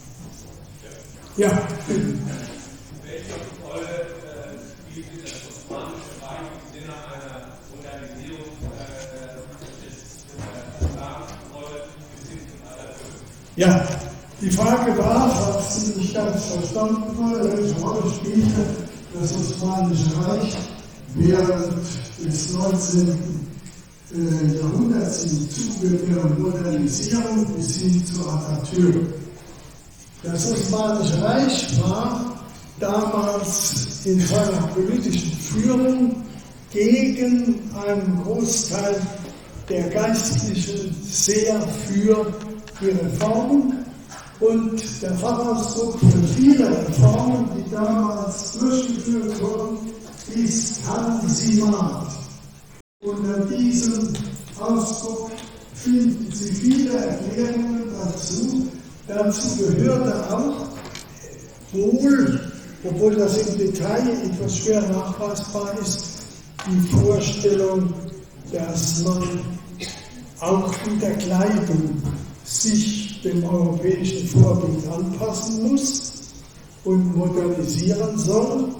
Ja, bitte. Welche Rolle spielt das Osmanische Reich im Sinne einer Modernisierung des Islams Rolle bis hin zum Allerhöchsten? Ja, die Frage war, falls Sie nicht ganz verstanden wurde, welche Rolle spielte das Osmanische Reich während des neunzehnten Jahrhunderts im Zuge der Modernisierung bis hin zu Atatürk. Das Osmanische Reich war damals in seiner politischen Führung gegen einen Großteil der Geistlichen sehr für die Reformen. Und der Fachausdruck für viele Reformen, die damals durchgeführt wurden, ist Tanzimat. Unter diesem Ausdruck finden Sie viele Erklärungen dazu. Dazu gehörte auch wohl, obwohl das im Detail etwas schwer nachweisbar ist, die Vorstellung, dass man auch in der Kleidung sich dem europäischen Vorbild anpassen muss und modernisieren soll.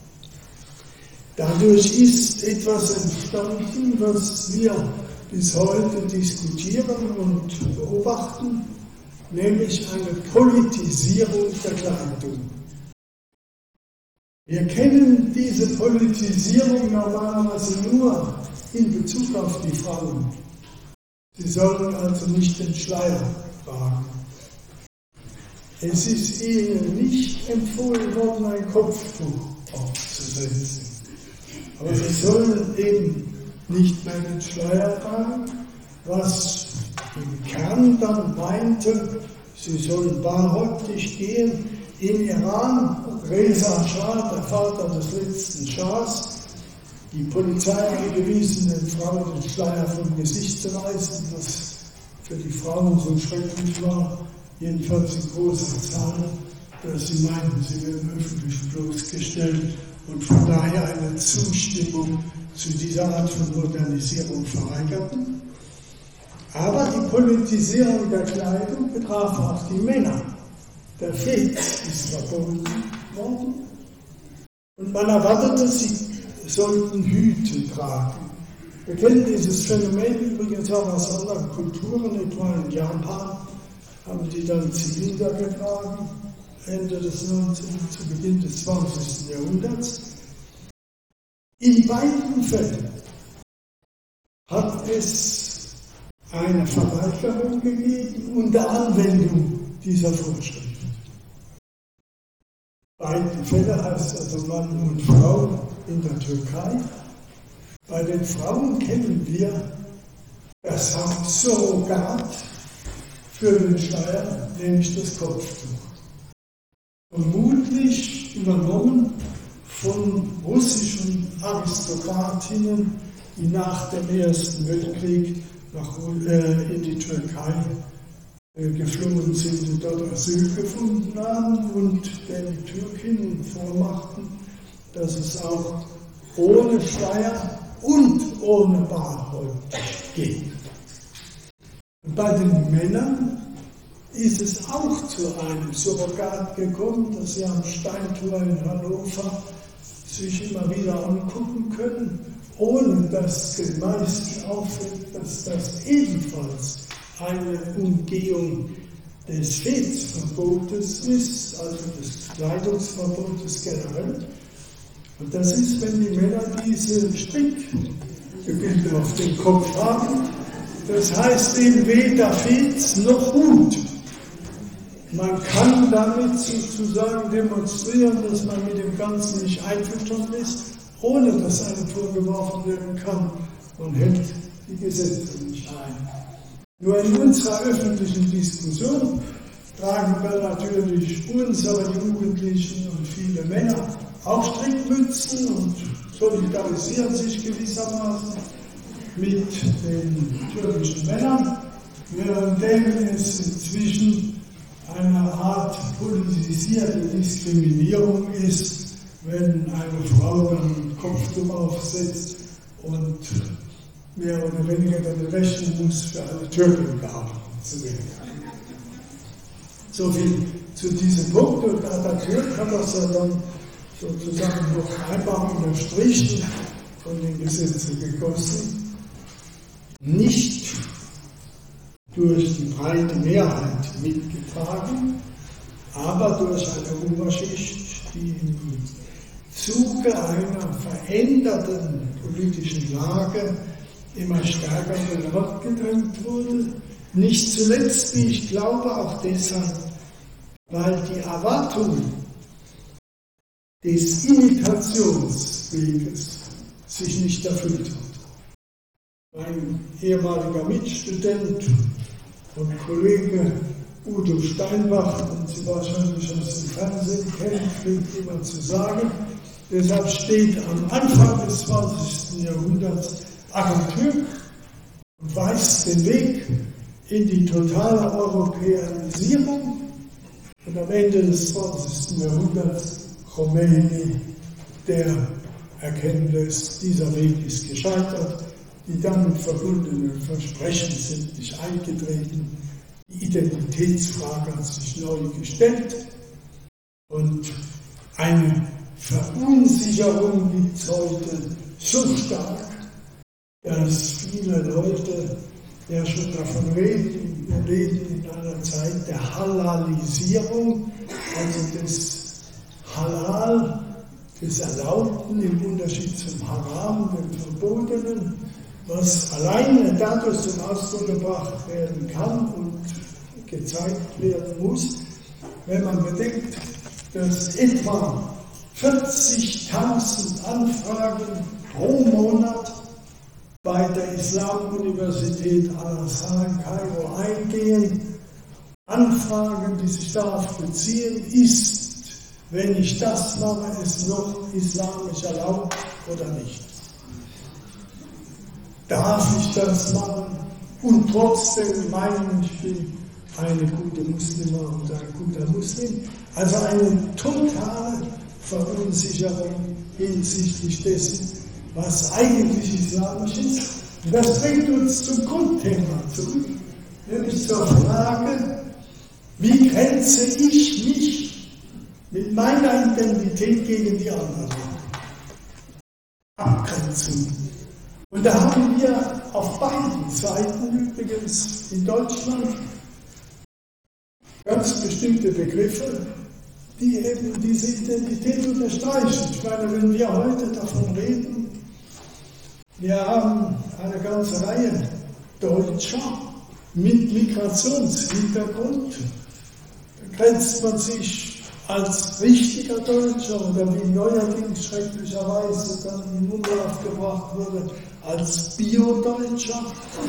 Dadurch ist etwas entstanden, was wir bis heute diskutieren und beobachten, nämlich eine Politisierung der Kleidung. Wir kennen diese Politisierung normalerweise nur in Bezug auf die Frauen. Sie sollen also nicht den Schleier tragen. Es ist ihnen nicht empfohlen worden, ein Kopftuch aufzusetzen. Aber sie sollen eben nicht mehr den Schleier tragen, was im Kern dann meinte, sie sollen barhäuptig gehen. Im Iran, Reza Schah, der Vater des letzten Schahs, die Polizei angewiesen, den Frauen den Schleier vom Gesicht zu reißen, was für die Frauen so schrecklich war, jedenfalls in großer Zahl, dass sie meinten, sie werden öffentlich bloßgestellt und von daher eine Zustimmung zu dieser Art von Modernisierung verweigerten. Aber die Politisierung der Kleidung betraf auch die Männer. Der Fez ist verboten worden und man erwartete, sie sollten Hüte tragen. Wir kennen dieses Phänomen übrigens auch aus anderen Kulturen, etwa in Japan haben die dann Zylinder getragen, Ende des neunzehnten. zu Beginn des zwanzigsten. Jahrhunderts. In beiden Fällen hat es eine Verweigerung gegeben unter Anwendung dieser Vorschrift. Beiden Fälle heißt also Mann und Frau in der Türkei. Bei den Frauen kennen wir das Surrogat für den Schleier, nämlich das Kopftuch. Vermutlich übernommen von russischen Aristokratinnen, die nach dem Ersten Weltkrieg nach, äh, in die Türkei äh, geflohen sind und dort Asyl gefunden haben und den Türkinnen vormachten, dass es auch ohne Schleier und ohne Barhäuptig geht. Und bei den Männern ist es auch zu einem Surrogat gekommen, das Sie am Steintor in Hannover sich immer wieder angucken können, ohne dass den meisten auffällt, dass das ebenfalls eine Umgehung des Fezverbotes ist, also des Kleidungsverbotes generell. Und das ist, wenn die Männer diese Strickgebilde auf dem Kopf haben. Das heißt eben weder Fez noch Hut. Man kann damit sozusagen demonstrieren, dass man mit dem Ganzen nicht einverstanden ist, ohne dass einem vorgeworfen werden kann, man hält die Gesetze nicht ein. Nur in unserer öffentlichen Diskussion tragen wir natürlich unsere Jugendlichen und viele Männer auch Strickmützen und solidarisieren sich gewissermaßen mit den türkischen Männern, während es inzwischen eine Art politisierte Diskriminierung ist, wenn eine Frau dann ein Kopftuch aufsetzt und mehr oder weniger dann rechnen muss, für eine Türkin gehalten zu werden. So viel zu diesem Punkt. Und Atatürk hat das ja dann sozusagen noch einmal unterstrichen von den Gesetzen gegossen. Nicht durch die breite Mehrheit mitgetragen, aber durch eine Oberschicht, die im Zuge einer veränderten politischen Lage immer stärker in den Rücken gedrängt wurde. Nicht zuletzt, wie ich glaube, auch deshalb, weil die Erwartung des Imitationsweges sich nicht erfüllt hat. Mein ehemaliger Mitstudent und Kollege Udo Steinbach, den Sie wahrscheinlich aus dem Fernsehen kennen, pflegt immer zu sagen, deshalb steht am Anfang des zwanzigsten Jahrhunderts Atatürk und weist den Weg in die totale Europäisierung und am Ende des zwanzigsten Jahrhunderts Khomeini, der erkennen lässt, dieser Weg ist gescheitert, die damit verbundenen Versprechen sind nicht eingetreten, die Identitätsfrage hat sich neu gestellt und eine Verunsicherung liegt heute so stark, dass viele Leute ja schon davon reden, wir leben in einer Zeit der Halalisierung, also des Halal, des Erlaubten im Unterschied zum Haram, dem Verbotenen, was alleine dadurch zum Ausdruck gebracht werden kann und gezeigt werden muss, wenn man bedenkt, dass etwa vierzigtausend Anfragen pro Monat bei der Islamuniversität Al-Azhar in Kairo eingehen. Anfragen, die sich darauf beziehen, ist, wenn ich das mache, es noch islamisch erlaubt oder nicht. Darf ich das machen und trotzdem meinen, ich bin eine gute Muslima und ein guter Muslim? Also eine totale Verunsicherung hinsichtlich dessen, was eigentlich islamisch ist. Und das bringt uns zum Grundthema zurück, nämlich zur Frage, wie grenze ich mich mit meiner Identität gegen die anderen? Abgrenzung. Und da haben wir auf beiden Seiten übrigens in Deutschland ganz bestimmte Begriffe, die eben diese Identität unterstreichen. Ich meine, wenn wir heute davon reden, wir haben eine ganze Reihe Deutscher mit Migrationshintergrund, da grenzt man sich als richtiger Deutscher oder wie neuerdings schrecklicherweise dann in Umlauf gebracht wurde, als Bio-Deutscher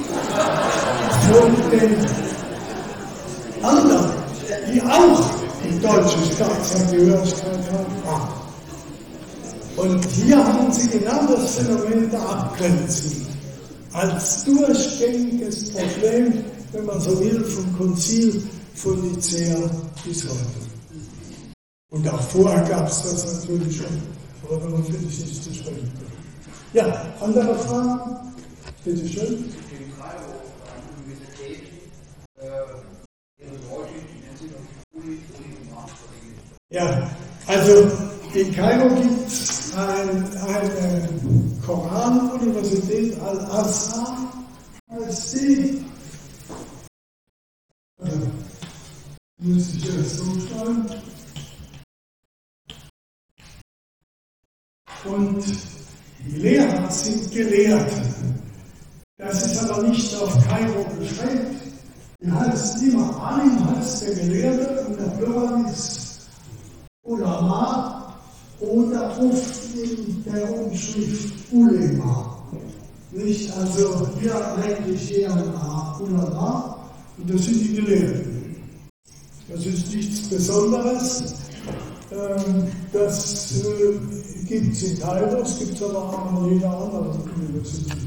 von den anderen, die auch die deutsche Staatsangehörigkeit haben. Und hier haben Sie genau das Phänomen der Abgrenzung als durchgängiges Problem, wenn man so will, vom Konzil von Nicäa bis heute. Und auch vorher gab es das natürlich schon, aber darüber will ich nicht zu sprechen. Ja, andere Fragen? Bitte schön. In Kairo Universität, Ihre Leute, die sind auf Uni, Uni gemacht. Ja, also in Kairo gibt es ein, eine Koran-Universität, Al-Azhar, heißt die. Also, muss ich erst so schreiben. Und die Lehrer sind Gelehrte. Das ist aber nicht auf Kairo beschränkt. Die heißt immer, Alim heißt der Gelehrte und der Plural ist Ulama oder oft in der Umschrift Ulema. Nicht? Also hier eigentlich eher Ulama und das sind die Gelehrten. Das ist nichts Besonderes. Das gibt es in Kairo, es gibt es aber auch an jeder anderen Universität.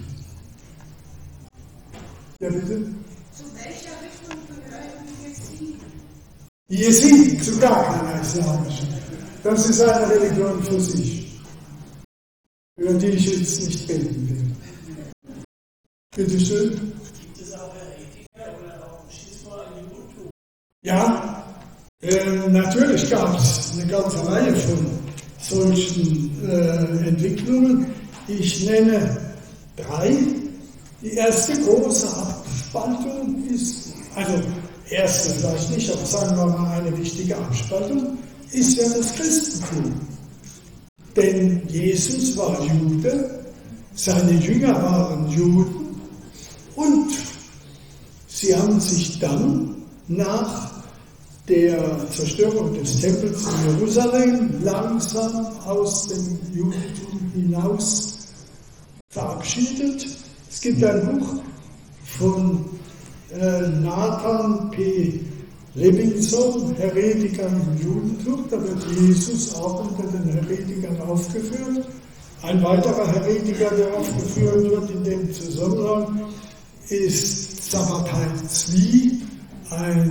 Ja, bitte? Zu welcher Richtung gehören die Jesiden? Die Jesiden, zu gar keiner islamischen. Das ist eine Religion für sich, über die ich jetzt nicht beten will. Bitte schön. Gibt es auch Heretiker oder auch Schisma in Judentum? Ja, äh, natürlich gab es eine ganze Reihe von solchen äh, Entwicklungen. Ich nenne drei. Die erste große Abspaltung ist, also erste vielleicht nicht, aber sagen wir mal eine wichtige Abspaltung, ist ja das Christentum. Denn Jesus war Jude, seine Jünger waren Juden und sie haben sich dann nach der Zerstörung des Tempels in Jerusalem langsam aus dem Judentum hinaus verabschiedet. Es gibt ein Buch von äh, Nathan P. Levinson, Heretiker im Judentum, da wird Jesus auch unter den Heretikern aufgeführt. Ein weiterer Heretiker, der aufgeführt wird in dem Zusammenhang, ist Sabbatai Tzvi, eine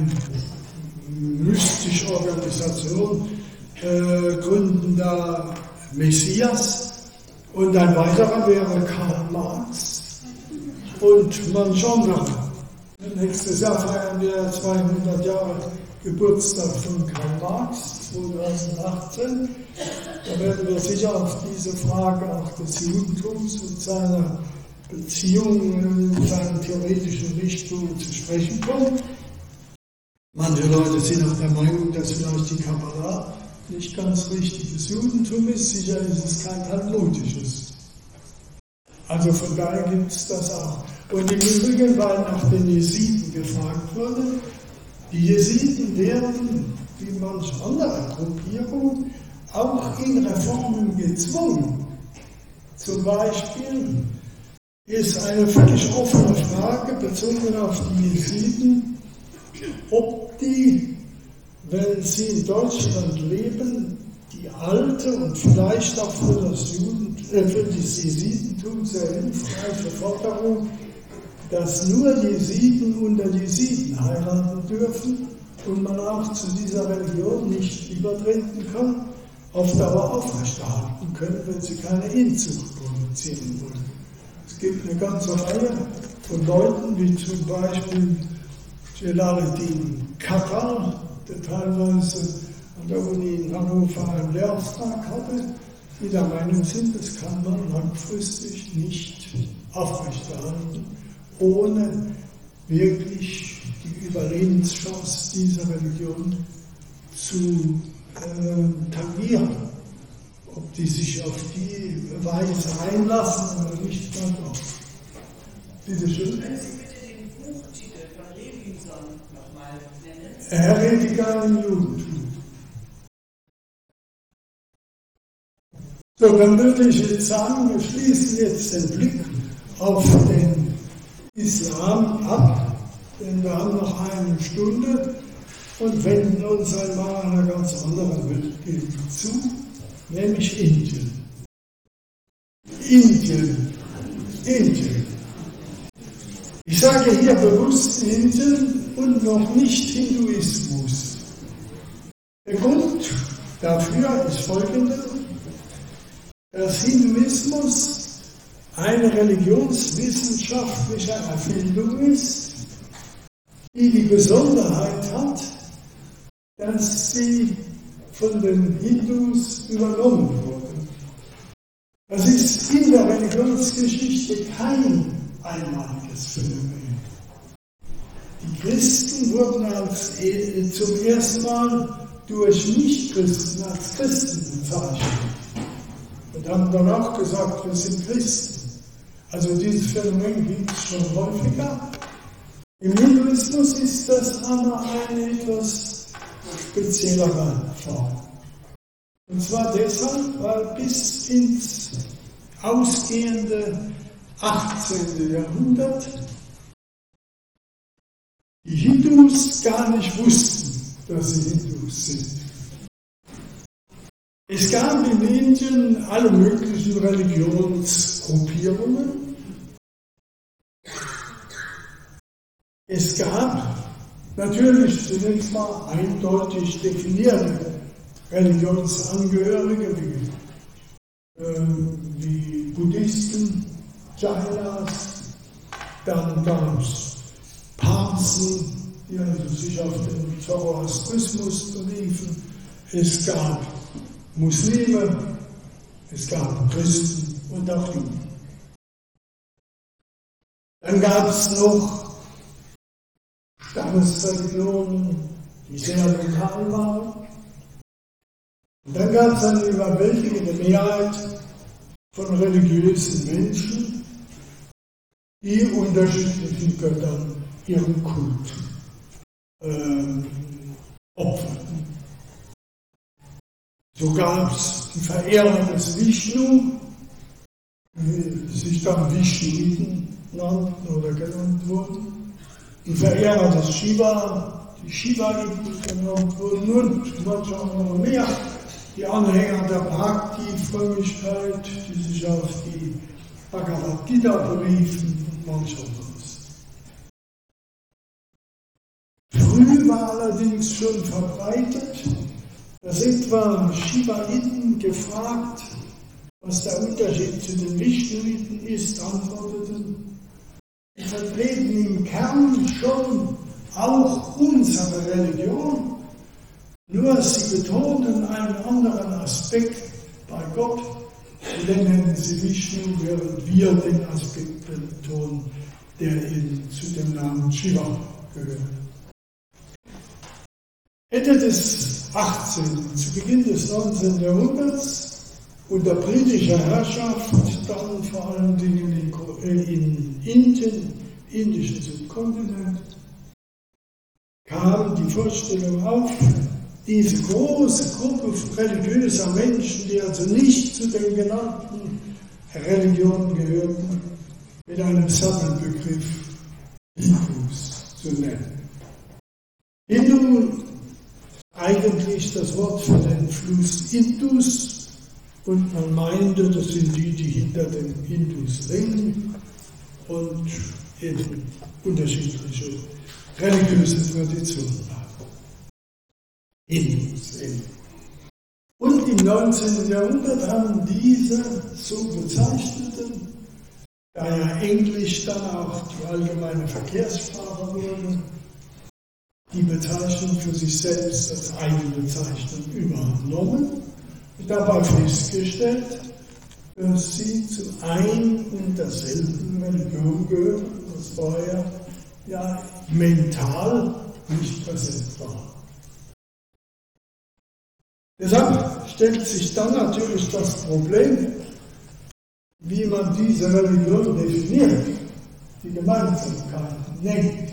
mystische Organisation, äh, gründender Messias. Und ein weiterer wäre Karl Marx und Manchonda. Nächstes Jahr feiern wir zweihundert Jahre Geburtstag von Karl Marx, zweitausendachtzehn. Da werden wir sicher auf diese Frage auch des Judentums und seiner Beziehungen in seinen theoretischen Richtungen zu sprechen kommen. Manche Leute sind auch der Meinung, dass vielleicht die Kabbalah nicht ganz richtiges Judentum ist. Sicher ist es kein talmudisches. Also von daher gibt es das auch. Und im Übrigen, weil nach den Jesiden gefragt wurde, die Jesiden werden, wie manche andere Gruppierungen, auch in Reformen gezwungen. Zum Beispiel ist eine völlig offene Frage bezogen auf die Jesiden, ob die, wenn sie in Deutschland leben, die alte und vielleicht auch für das, Juden, äh, für das Jesidentum sehr hilfreiche Forderung, dass nur Jesiden unter Jesiden heiraten dürfen und man auch zu dieser Religion nicht übertreten kann, auf Dauer aufrechterhalten können, wenn sie keine Inzucht produzieren wollen. Es gibt eine ganze Reihe von Leuten, wie zum Beispiel Jalaluddin Katal, der teilweise an der Uni in Hannover einen Lehrauftrag hatte, die der Meinung sind, das kann man langfristig nicht aufrechterhalten, ohne wirklich die Überlebenschance dieser Religion zu äh, tangieren. Ob die sich auf die Weise einlassen oder nicht, dann auch. Bitte schön. Können Sie bitte den Buchtitel von Levinson nochmal nennen? Heretiker im Judentum. So, dann würde ich jetzt sagen, wir schließen jetzt den Blick auf den Islam ab, denn wir haben noch eine Stunde und wenden uns einmal einer ganz anderen Weltgegend zu, nämlich Indien. Indien, Indien. Ich sage hier bewusst Indien und noch nicht Hinduismus. Der Grund dafür ist folgender: dass Hinduismus eine religionswissenschaftliche Erfindung ist, die die Besonderheit hat, dass sie von den Hindus übernommen wurde. Das ist in der Religionsgeschichte kein einmaliges Phänomen. Die Christen wurden als, äh, zum ersten Mal durch Nichtchristen als Christen bezeichnet. Und haben dann auch gesagt, wir sind Christen. Also dieses Phänomen gibt es schon häufiger. Im Hinduismus ist das aber eine etwas speziellere Form. Und zwar deshalb, weil bis ins ausgehende achtzehnten Jahrhundert die Hindus gar nicht wussten, dass sie Hindus sind. Es gab in Indien alle möglichen Religionsgruppierungen. Es gab natürlich zunächst mal eindeutig definierte Religionsangehörige wie, äh, wie Buddhisten, Jainas, dann gab es Parsen, die also sich auf den Zoroastrismus beriefen. Es gab Muslime, es gab Christen und auch Juden. Dann gab es noch Stammesreligionen, die sehr lokal waren. Und dann gab es eine überwältigende Mehrheit von religiösen Menschen, die unterschiedlichen Göttern ihren Kult äh, opferten. So gab es die Verehrung des Vishnu, wie sich dann Vishnuiten nannten oder genannt wurden, die Verehrer des Shiva, die Shivaiten genannt wurden, und manchmal noch mehr, die Anhänger der Bhakti-Frömmigkeit, die sich auf die Bhagavad Gita beriefen und manch anderes. Früh war allerdings schon verbreitet, dass etwa Shivaiten gefragt, was der Unterschied zu den Vishnuiten ist, antworteten: Sie vertreten im Kern schon auch unsere Religion, nur sie betonen einen anderen Aspekt bei Gott, den nennen sie Vishnu, während wir den Aspekt betonen, der eben zu dem Namen Shiva gehört. Ende des achtzehnten, zu Beginn des neunzehnten Jahrhunderts, unter britischer Herrschaft, dann vor allen Dingen in, in Indien, indischen Subkontinent, kam die Vorstellung auf, diese große Gruppe religiöser Menschen, die also nicht zu den genannten Religionen gehörten, mit einem Sammelbegriff Hindus zu nennen. Hindu, eigentlich das Wort für den Fluss Indus, und man meinte, das sind die, die hinter den Hindus leben und eben unterschiedliche religiöse Traditionen haben. Hindus eben. Und im neunzehnten Jahrhundert haben diese so bezeichneten, da ja Englisch dann auch die allgemeine Verkehrssprache wurde, die Bezeichnung für sich selbst als eigene Bezeichnung übernommen und dabei festgestellt, dass sie zu ein und derselben Religion gehören, das vorher ja mental nicht präsent war. Deshalb stellt sich dann natürlich das Problem, wie man diese Religion definiert, die Gemeinsamkeiten nennt.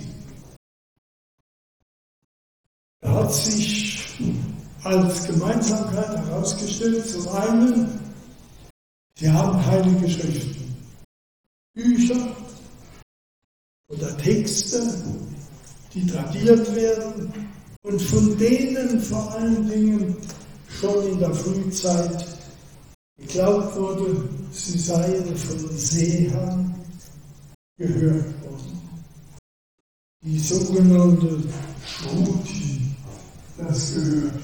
Da hat sich als Gemeinsamkeit herausgestellt, zum einen, sie haben heilige Schriften, Bücher oder Texte, die tradiert werden und von denen vor allen Dingen schon in der Frühzeit geglaubt wurde, sie seien von Sehern gehört worden. Die sogenannte Shruti, das gehört.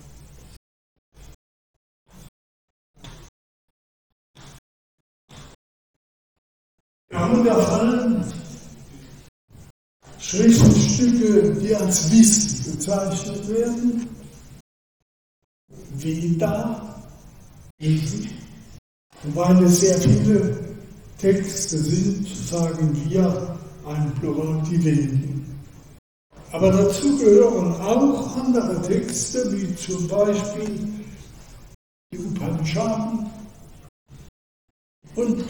Darunter fallen Schriftstücke, die als Wissen bezeichnet werden, Veda, Ethik, und weil es sehr viele Texte sind, sagen wir ein Plural, die Veden. Aber dazu gehören auch andere Texte, wie zum Beispiel die Upanishaden und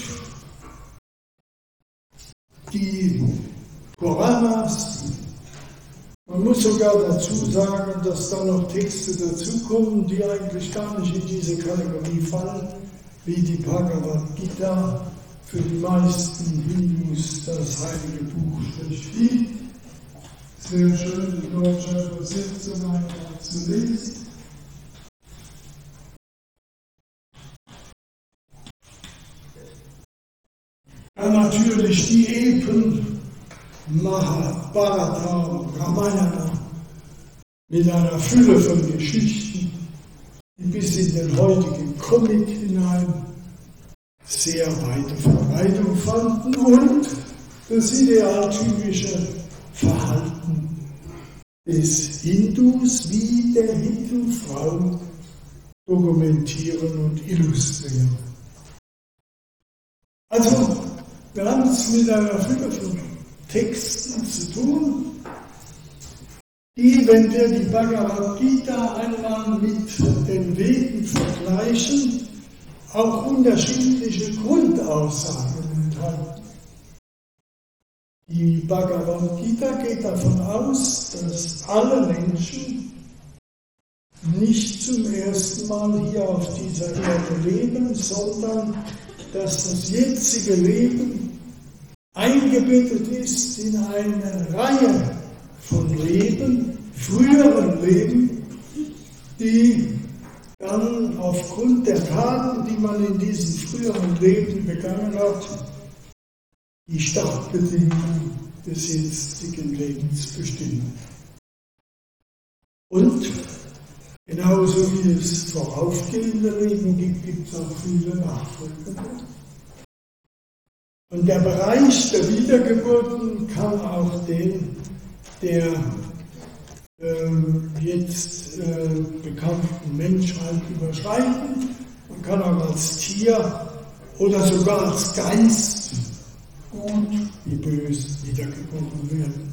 die Puranas. Man muss sogar dazu sagen, dass da noch Texte dazukommen, die eigentlich gar nicht in diese Kategorie fallen, wie die Bhagavad Gita, für die meisten Hindus das heilige Buch schlechthin. Sehr schön in deutscher Übersetzung einmal zu lesen. Dann natürlich die Epen, Mahabharata und Ramayana, mit einer Fülle von Geschichten, die bis in den heutigen Comic hinein sehr weite Verbreitung fanden und das idealtypische Verhalten des Hindus wie der Hindu-Frau dokumentieren und illustrieren. Also, wir haben es mit einer Fülle von Texten zu tun, die, wenn wir die Bhagavad Gita einmal mit den Veden vergleichen, auch unterschiedliche Grundaussagen enthalten. Die Bhagavad Gita geht davon aus, dass alle Menschen nicht zum ersten Mal hier auf dieser Erde leben, sondern dass das jetzige Leben eingebettet ist in eine Reihe von Leben, früheren Leben, die dann aufgrund der Taten, die man in diesen früheren Leben begangen hat, die Startbedingungen des jetzigen Lebens bestimmen. Und genauso wie es voraufgehende Leben gibt, gibt es auch viele nachfolgende. Und der Bereich der Wiedergeburten kann auch den der äh, jetzt äh, bekannten Menschheit überschreiten. Man kann auch als Tier oder sogar als Geist gut wie böse wiedergeboren werden.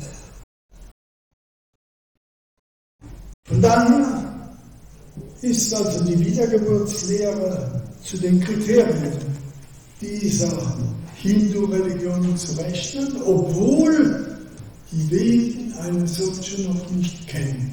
Von daher ist also die Wiedergeburtslehre zu den Kriterien dieser Hindu-Religion zu rechnen, obwohl die Veden eine solche noch nicht kennen.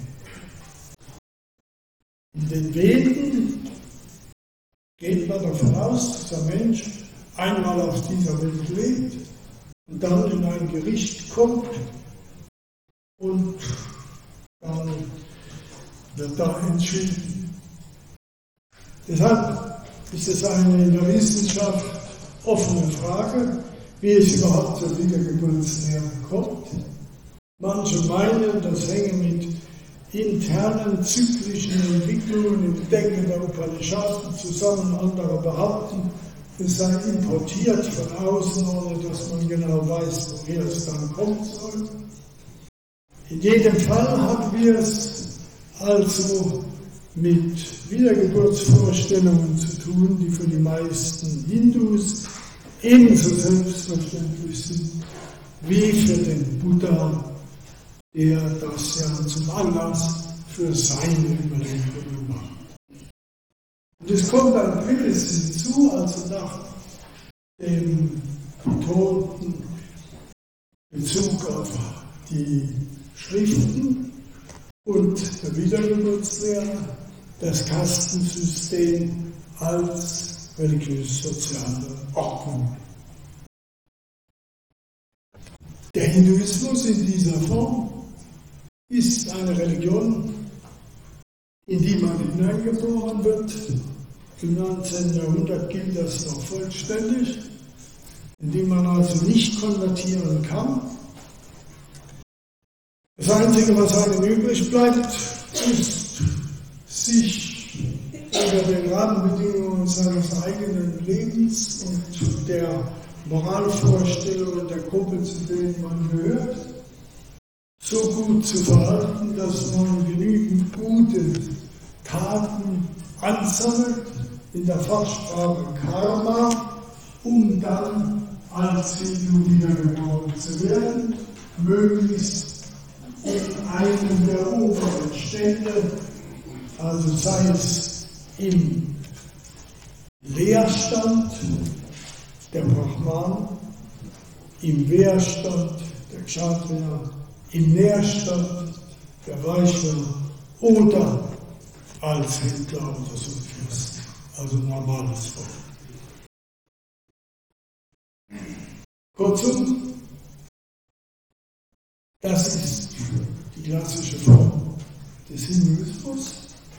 In den Veden geht man davon aus, dass der Mensch einmal auf dieser Welt lebt und dann in ein Gericht kommt und dann wird da entschieden. Deshalb ist es eine in der Wissenschaft offene Frage, wie es überhaupt zur Wiedergeburtslehre kommt. Manche meinen, das hänge mit internen zyklischen Entwicklungen im Denken der Upanishaden zusammen, andere behaupten, es sei importiert von außen, ohne dass man genau weiß, woher es dann kommen soll. In jedem Fall haben wir es also mit Wiedergeburtsvorstellungen zu tun, die für die meisten Hindus ebenso selbstverständlich sind wie für den Buddha, der das ja zum Anlass für seine Überlegungen macht. Und es kommt ein drittes hinzu, also nach dem betonten Bezug auf die Schriften und der Wiedergeburtslehre, das Kastensystem als religiös-soziale Ordnung. Der Hinduismus in dieser Form ist eine Religion, in die man hineingeboren wird. Im neunzehnten Jahrhundert gilt das noch vollständig, in die man also nicht konvertieren kann. Das Einzige, was einem übrig bleibt, ist, sich unter den Rahmenbedingungen seines eigenen Lebens und der Moralvorstellungen der Gruppe, zu denen man gehört, so gut zu verhalten, dass man genügend gute Taten ansammelt, in der Fachsprache Karma, um dann als Hindu wiedergeboren zu werden, möglichst in einem der oberen Stände, also sei es im Leerstand der Brahman, im Wehrstand der Kshatriya, im Nährstand der Vaishya oder als Händler oder so Fürst, also normales Volk. Kurzum, das ist die klassische Form des Hinduismus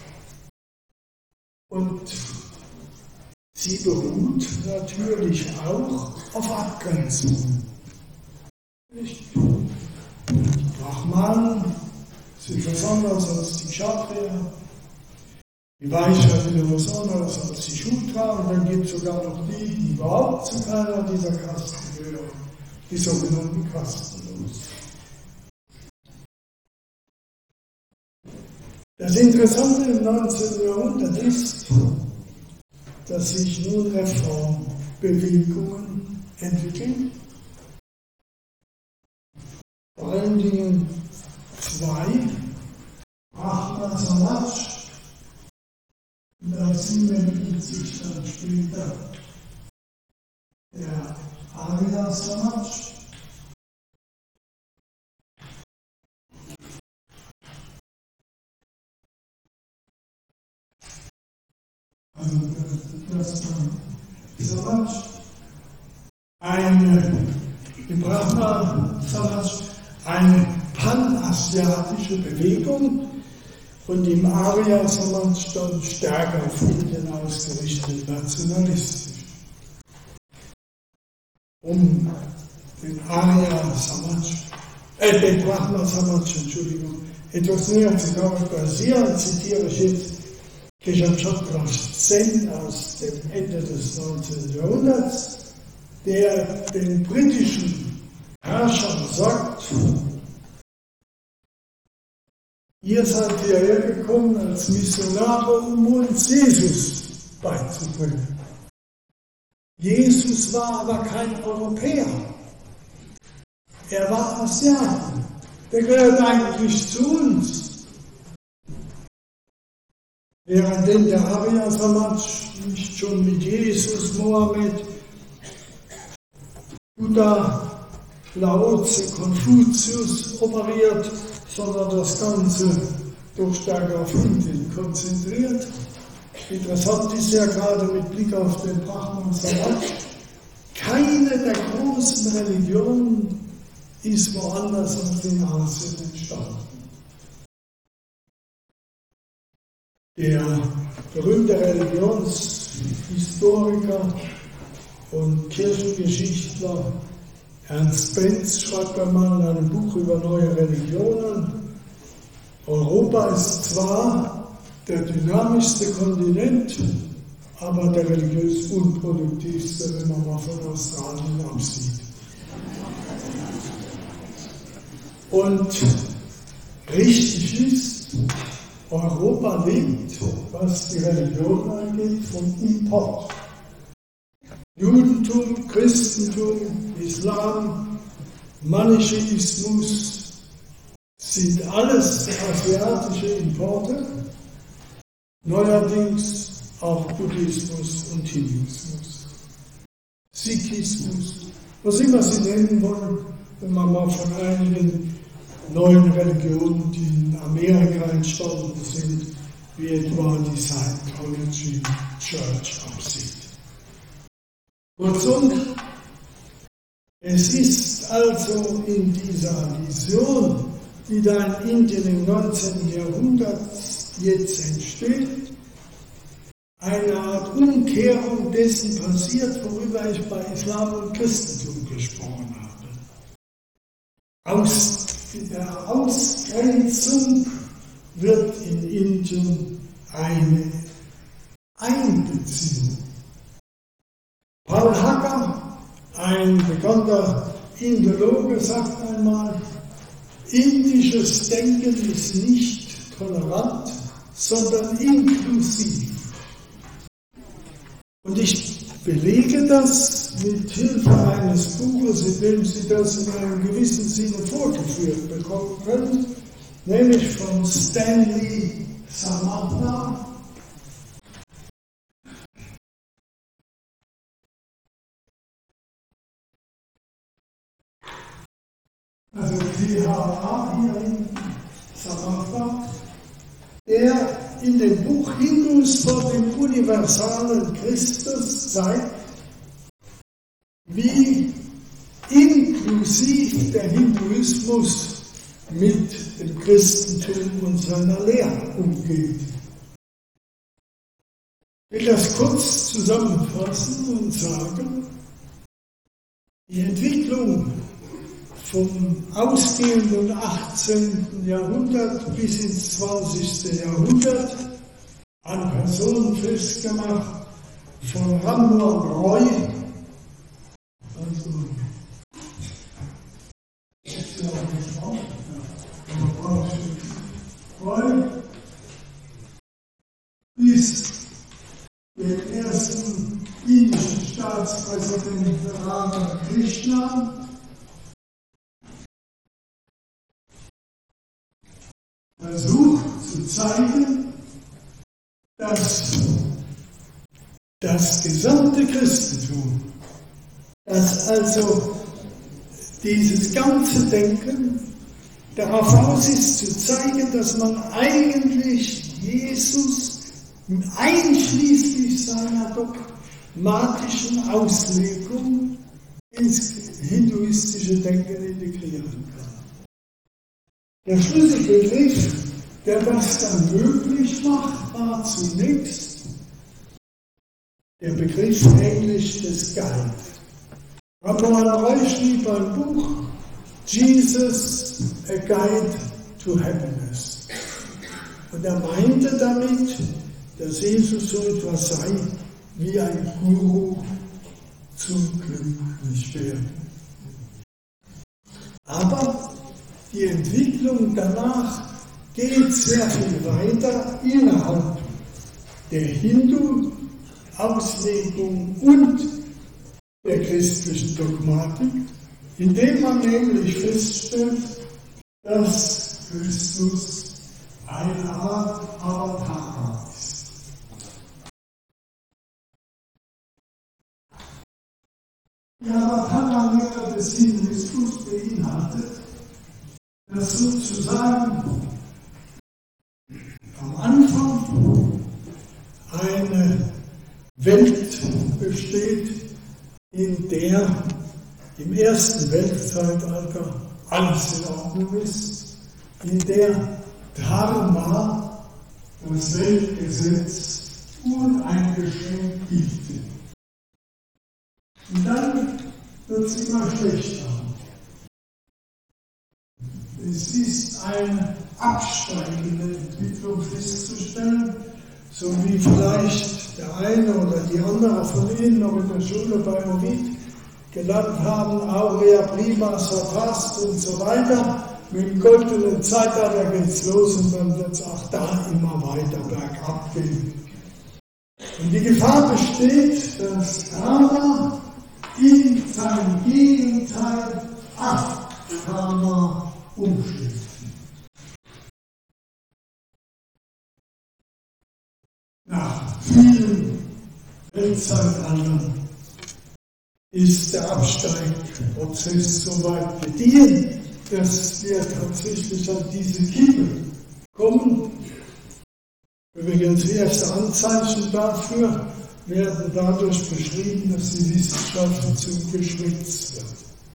und sie beruht natürlich auch auf Abgrenzungen. Nicht? Die Brahmanen sind was anderes als die Kshatriya, die Vaishya sind was anderes als die Shudra und dann gibt es sogar noch die, die überhaupt zu keiner dieser Kasten gehören, die sogenannten Kastenlosen. Das Interessante im neunzehnten Jahrhundert ist, dass sich nun Reformbewegungen entwickeln. Vor allen Dingen zwei, Brahma Samaj, und als sie entwickelt sich dann später der Arya Samaj. Also das Samaj eine, die Brahma Samaj, eine panasiatische Bewegung und im Arya Samaj dann stärker auf Indien ausgerichtet, nationalistisch. Um den Arya Samaj, äh, den Brahma Samaj, Entschuldigung, etwas näher zu basieren, zitiere ich jetzt Keshav Chandra Sen aus dem Ende des neunzehnten Jahrhunderts, der den britischen Herrschern sagt, ihr seid hierher gekommen als Missionare, um uns Jesus beizubringen. Jesus war aber kein Europäer. Er war Asiate. Der gehört eigentlich zu uns. Während denn der Arya Samaj nicht schon mit Jesus, Mohammed, Buddha, Lao Tse, Konfuzius operiert, sondern das Ganze doch stärker auf Indien konzentriert. Interessant ist ja gerade mit Blick auf den Brahman Samaj, keine der großen Religionen ist woanders als in Asien entstanden. Der berühmte Religionshistoriker und Kirchengeschichtler Ernst Benz schreibt einmal in einem Buch über neue Religionen: Europa ist zwar der dynamischste Kontinent, aber der religiös unproduktivste, wenn man mal von Australien absieht. Und richtig ist, Europa lebt, was die Religion angeht, vom Import. Judentum, Christentum, Islam, Manichäismus sind alles asiatische Importe, neuerdings auch Buddhismus und Hinduismus, Sikhismus, was immer Sie nennen wollen, wenn man mal von einigen neuen Religionen, die in Amerika entstanden sind, wie etwa die Scientology Church absieht. Kurzum, es ist also in dieser Vision, die da in Indien im neunzehnten Jahrhundert jetzt entsteht, eine Art Umkehrung dessen passiert, worüber ich bei Islam und Christentum gesprochen habe. Aus der Ausgrenzung wird in Indien eine Einbeziehung. Paul Hacker, ein bekannter Indologe, sagt einmal, indisches Denken ist nicht tolerant, sondern inklusiv. Und ich belege das mit Hilfe eines Buches, in dem Sie das in einem gewissen Sinne vorgeführt bekommen können, nämlich von Stanley Samatha. Also T H A hier in Samatha, der in dem Buch Hindus vor dem universalen Christus zeigt, wie inklusiv der Hinduismus mit dem Christentum und seiner Lehre umgeht. Ich will das kurz zusammenfassen und sagen, die Entwicklung vom ausgehenden achtzehnten Jahrhundert bis ins zwanzigsten Jahrhundert an Personen festgemacht von Rammohn Roy, also Roy, bis den ersten indischen Staatspräsidenten Ramakrishna, versucht zu zeigen, dass das gesamte Christentum, dass also dieses ganze Denken darauf aus ist, zu zeigen, dass man eigentlich Jesus einschließlich seiner dogmatischen Auslegung ins hinduistische Denken integrieren kann. Der Schlüsselbegriff, der das dann möglich macht, war zunächst der Begriff Englisch des Guide. Ramon Roy schrieb ein Buch, Jesus, a Guide to Happiness. Und er meinte damit, dass Jesus so etwas sei wie ein Guru zum Glücklichwerden. Aber die Entwicklung danach geht sehr viel weiter innerhalb der Hindu-Auslegung und der christlichen Dogmatik, indem man nämlich feststellt, dass Christus eine Art Avatar ist. Die Avatar-Lehre des Hinduismus beinhaltet, dass sozusagen am Anfang eine Welt besteht, in der im ersten Weltzeitalter alles in Ordnung ist, in der Dharma, das Weltgesetz, uneingeschränkt gilt. Und dann wird es immer schlechter. Es ist eine absteigende Entwicklung festzustellen, so wie vielleicht der eine oder die andere von Ihnen noch in der Schule bei Ovid gelernt haben, Aurea prima surpasst und so weiter. Mit dem goldenen Zeitalter geht es los und dann wird es auch da immer weiter bergab gehen. Und die Gefahr besteht, dass Dharma in sein Gegenteil Dharma umschlägt. Nach vielen Weltzeitaltern ist der Absteigprozess so weit gediehen, dass wir tatsächlich an diese Kippe kommen. Übrigens, erste Anzeichen dafür werden dadurch beschrieben, dass die Wissenschaft zum Geschwätz wird.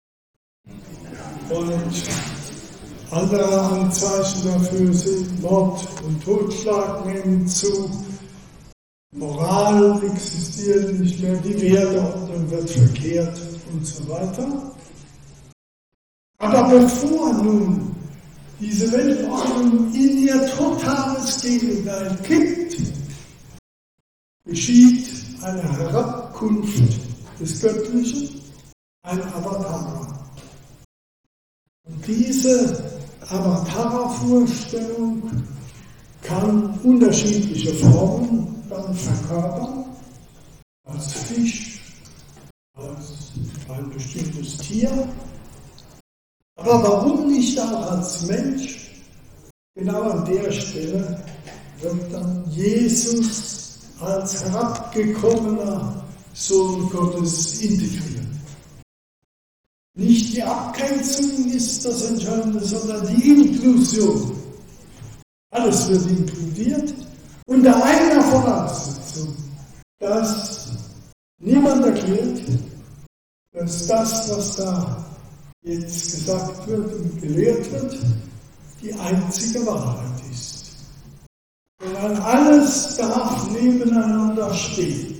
Und andere Anzeichen dafür sind Mord und Totschlag nehmen zu, Moral existiert nicht mehr, die Werteordnung wird verkehrt und so weiter. Aber bevor nun diese Weltordnung in ihr totales Gegenteil kippt, geschieht eine Herabkunft des Göttlichen, ein Avatara. Und diese Avatara-Vorstellung kann unterschiedliche Formen dann verkörpern, als Fisch, als ein bestimmtes Tier, aber warum nicht auch als Mensch? Genau an der Stelle wird dann Jesus als herabgekommener Sohn Gottes integriert. Nicht die Abgrenzung ist das Entscheidende, sondern die Inklusion. Alles wird inkludiert unter einer Voraussetzung, dass niemand erklärt, dass das, was da jetzt gesagt wird und gelehrt wird, die einzige Wahrheit ist. Sondern alles darf nebeneinander stehen.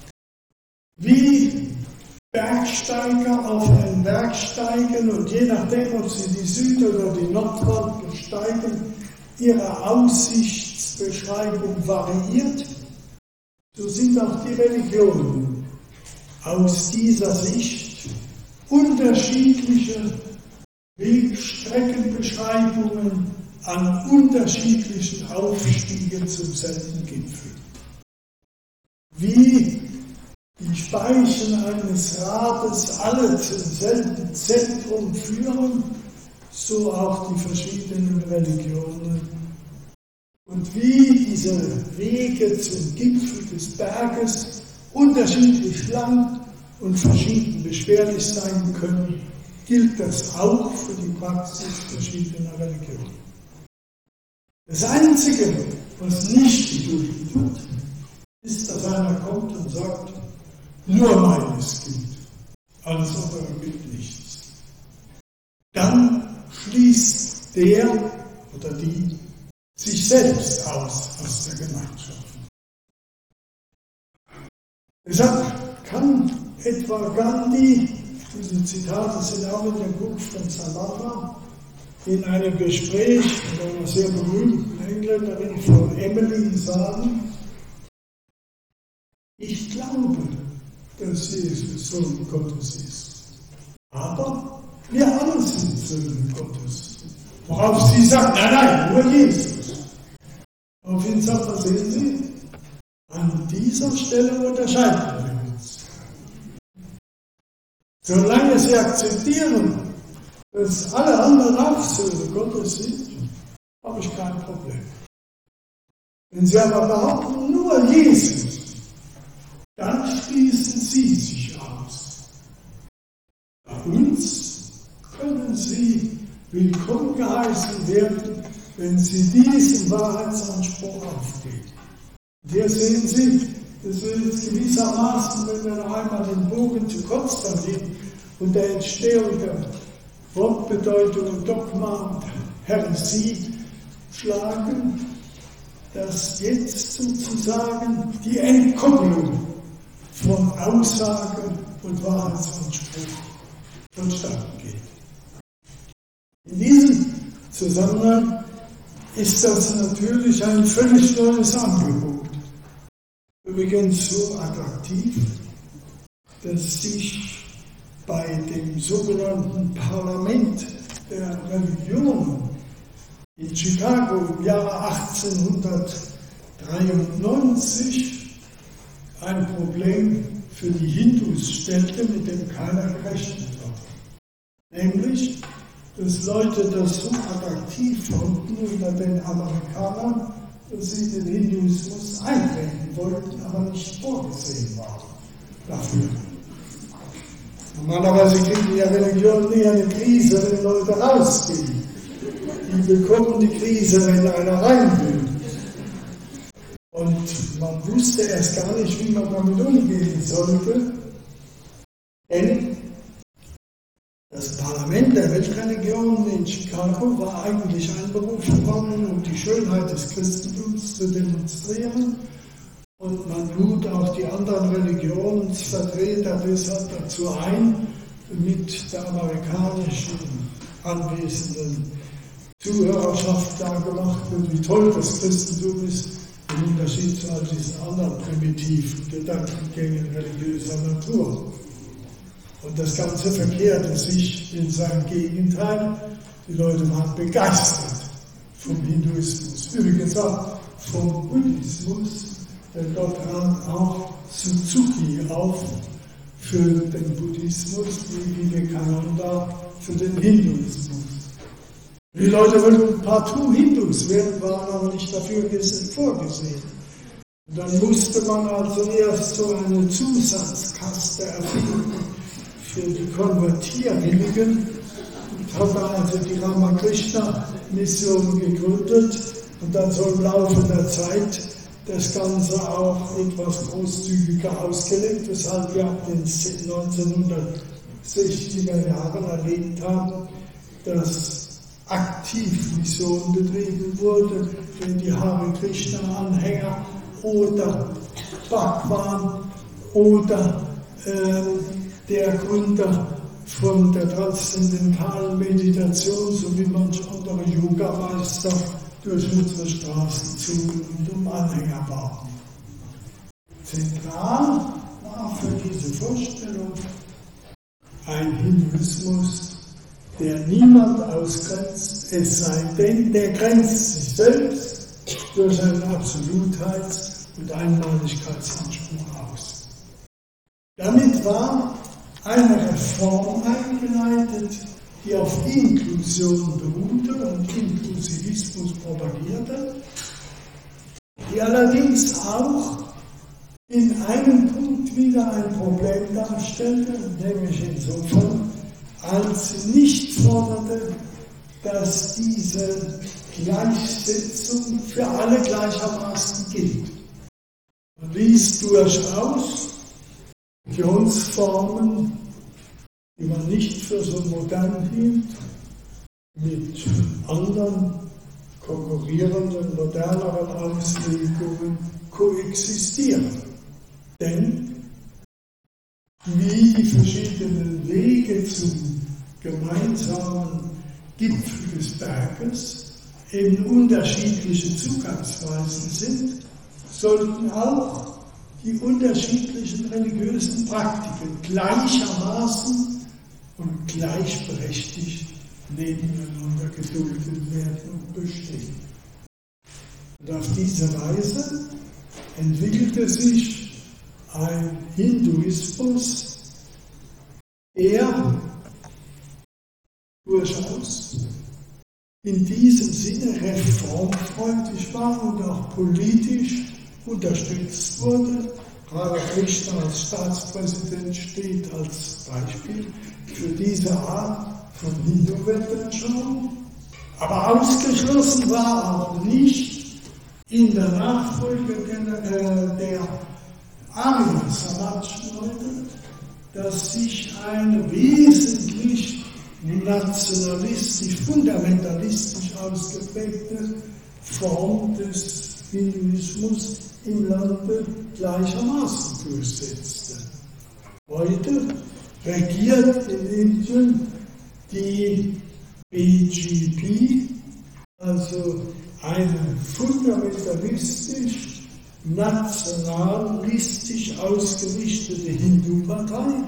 Wie Bergsteiger auf einen Berg steigen und je nachdem, ob sie die Süd- oder die Nordwand besteigen, ihre Aussichtsbeschreibung variiert, so sind auch die Religionen aus dieser Sicht unterschiedliche Wegstreckenbeschreibungen an unterschiedlichen Aufstiegen zum selben Gipfel. Wie die Speichen eines Rades alle zum selben Zentrum führen, so auch die verschiedenen Religionen. Und wie diese Wege zum Gipfel des Berges unterschiedlich lang und verschieden beschwerlich sein können, gilt das auch für die Praxis verschiedener Religionen. Das Einzige, was nicht geduldet wird, ist, dass einer kommt und sagt, nur meines gilt. also er will nichts. Dann schließt der oder die sich selbst aus aus der Gemeinschaft. Deshalb kann etwa Gandhi, diese Zitate sind auch in dem Buch von Samantha, in einem Gespräch mit einer sehr berühmten Engländerin von Emily sagen, ich glaube, dass Jesus Sohn Gottes ist. Aber wir alle sind Söhne Gottes. Worauf sie sagt, nein, nein, nur Jesus. Auf ihn sagt er, sehen Sie, an dieser Stelle unterscheiden wir uns. Solange Sie akzeptieren, dass alle anderen auch Söhne Gottes sind, habe ich kein Problem. Wenn Sie aber behaupten, nur Jesus, dann schließen Sie sich aus. Bei uns können Sie willkommen geheißen werden, wenn Sie diesen Wahrheitsanspruch aufgeben. Und hier sehen Sie, das ist gewissermaßen, wenn wir noch einmal den Bogen zu kurz verlegen und der Entstehung der Wortbedeutung und Dogma und Häresie schlagen, dass jetzt sozusagen die Entkopplung von Aussage und Wahrheitsanspruch vonstatten geht. In diesem Zusammenhang ist das natürlich ein völlig neues Angebot. Übrigens so attraktiv, dass sich bei dem sogenannten Parlament der Religionen in Chicago im Jahre achtzehnhundertdreiundneunzig ein Problem für die Hindus stellte, mit dem keiner gerechnet hat. Nämlich, dass Leute das so attraktiv fanden unter den Amerikanern, dass sie den Hinduismus eintreten wollten, aber nicht vorgesehen waren dafür. Normalerweise kriegen ja Religionen nie eine Krise, wenn Leute rausgehen. Die bekommen die Krise, wenn einer rein will. Und man wusste erst gar nicht, wie man damit umgehen sollte, denn das Parlament der Weltreligionen in Chicago war eigentlich einberufen worden, um die Schönheit des Christentums zu demonstrieren. Und man lud auch die anderen Religionsvertreter deshalb dazu ein, mit der amerikanischen anwesenden Zuhörerschaft dargemacht wird, wie toll das Christentum ist, im Unterschied zu all diesen anderen primitiven Gedankengängen religiöser Natur. Und das Ganze verkehrte sich in seinem Gegenteil. Die Leute waren begeistert vom Hinduismus, übrigens auch vom Buddhismus, denn dort trat auch Suzuki auf für den Buddhismus, wie Vivekananda für den Hinduismus. Die Leute wollten partout Hindus werden, waren aber nicht dafür vorgesehen. Und dann musste man also erst so eine Zusatzkaste erfinden für die Konvertierwilligen und hat also die Ramakrishna-Mission gegründet und dann so im Laufe der Zeit das Ganze auch etwas großzügiger ausgelegt, weshalb wir ab den neunzehnhundertsechziger Jahren erlebt haben, dass aktiv Mission betrieben wurde, wenn die Hare Krishna-Anhänger oder Bhagwan oder äh, der Gründer von der transzendentalen Meditation sowie manche andere Yogameister durch unsere Straßen zogen und um Anhänger bauten. Zentral war für diese Vorstellung ein Hinduismus, der niemand ausgrenzt, es sei denn, der grenzt sich selbst durch einen Absolutheits- und Einmaligkeitsanspruch aus. Damit war eine Reform eingeleitet, die auf Inklusion beruhte und Inklusivismus propagierte, die allerdings auch in einem Punkt wieder ein Problem darstellte, nämlich insofern, als sie nicht forderte, dass diese Gleichsetzung für alle gleichermaßen gilt. Und ließ durchaus Religionsformen die man nicht für so modern hielt, mit anderen konkurrierenden, moderneren Auslegungen koexistieren. Denn wie die verschiedenen Wege zum gemeinsamen Gipfel des Berges eben unterschiedliche Zugangsweisen sind, sollten auch die unterschiedlichen religiösen Praktiken gleichermaßen und gleichberechtigt nebeneinander geduldet werden und bestehen. Und auf diese Weise entwickelte sich ein Hinduismus, der durchaus in diesem Sinne reformfreundlich war und auch politisch unterstützt wurde. Radha Krishna als Staatspräsident steht als Beispiel für diese Art von Hindu-Weltanschauung. Aber ausgeschlossen war auch nicht in der Nachfolge der, der Arya-Samaj-Leute, dass sich eine wesentlich nationalistisch, fundamentalistisch ausgeprägte Form des Hinduismus im Lande gleichermaßen durchsetzte. Heute regiert in Indien die B J P, also eine fundamentalistisch, nationalistisch ausgerichtete Hindu-Partei,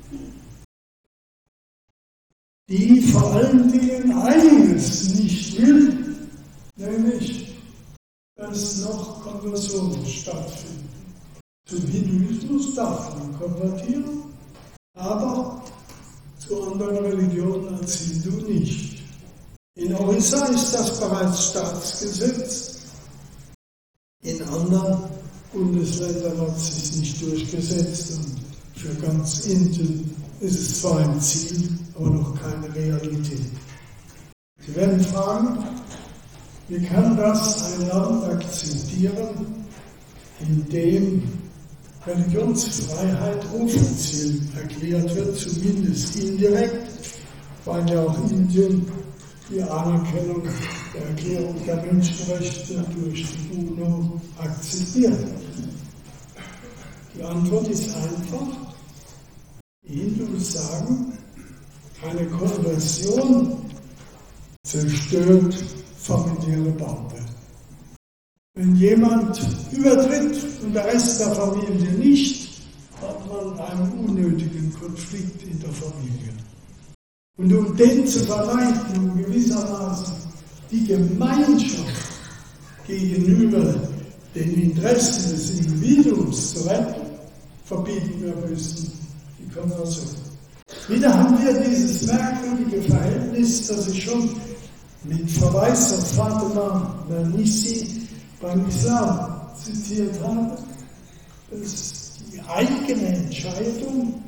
die vor allen Dingen eines nicht will, nämlich, dass noch Konversionen stattfinden. Zum Hinduismus darf man konvertieren, aber zu anderen Religionen als Hindu nicht. In Orissa ist das bereits Staatsgesetz, in anderen Bundesländern hat es sich nicht durchgesetzt und für ganz Indien ist es zwar ein Ziel, aber noch keine Realität. Sie werden fragen, wie kann das ein Land akzeptieren, in dem Religionsfreiheit offiziell erklärt wird, zumindest indirekt, weil ja auch Indien die Anerkennung der Erklärung der Menschenrechte durch die UNO akzeptiert. Die Antwort ist einfach. Die Hindus sagen, eine Konversion zerstört familiäre Bande. Wenn jemand übertritt und der Rest der Familie nicht, hat man einen unnötigen Konflikt in der Familie. Und um den zu vermeiden, um gewissermaßen die Gemeinschaft gegenüber den Interessen des Individuums zu retten, verbieten wir müssen die Konversion. Wieder haben wir dieses merkwürdige Verhältnis, das ich schon mit Verweis auf Fatima Mernissi beim Islam zitiert habe, dass die eigene Entscheidung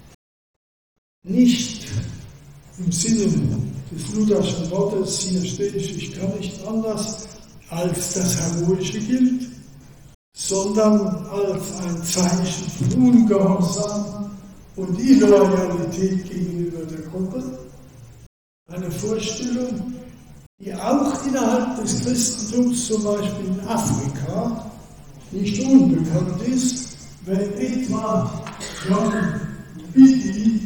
nicht im Sinne des Lutherschen Wortes, hier stehe ich, ich kann nicht anders, als das Heroische gilt, sondern als ein Zeichen von Ungehorsam und Illoyalität gegenüber der Gruppe. Eine Vorstellung, die auch innerhalb des Christentums, zum Beispiel in Afrika, nicht unbekannt ist, wenn etwa John Biddy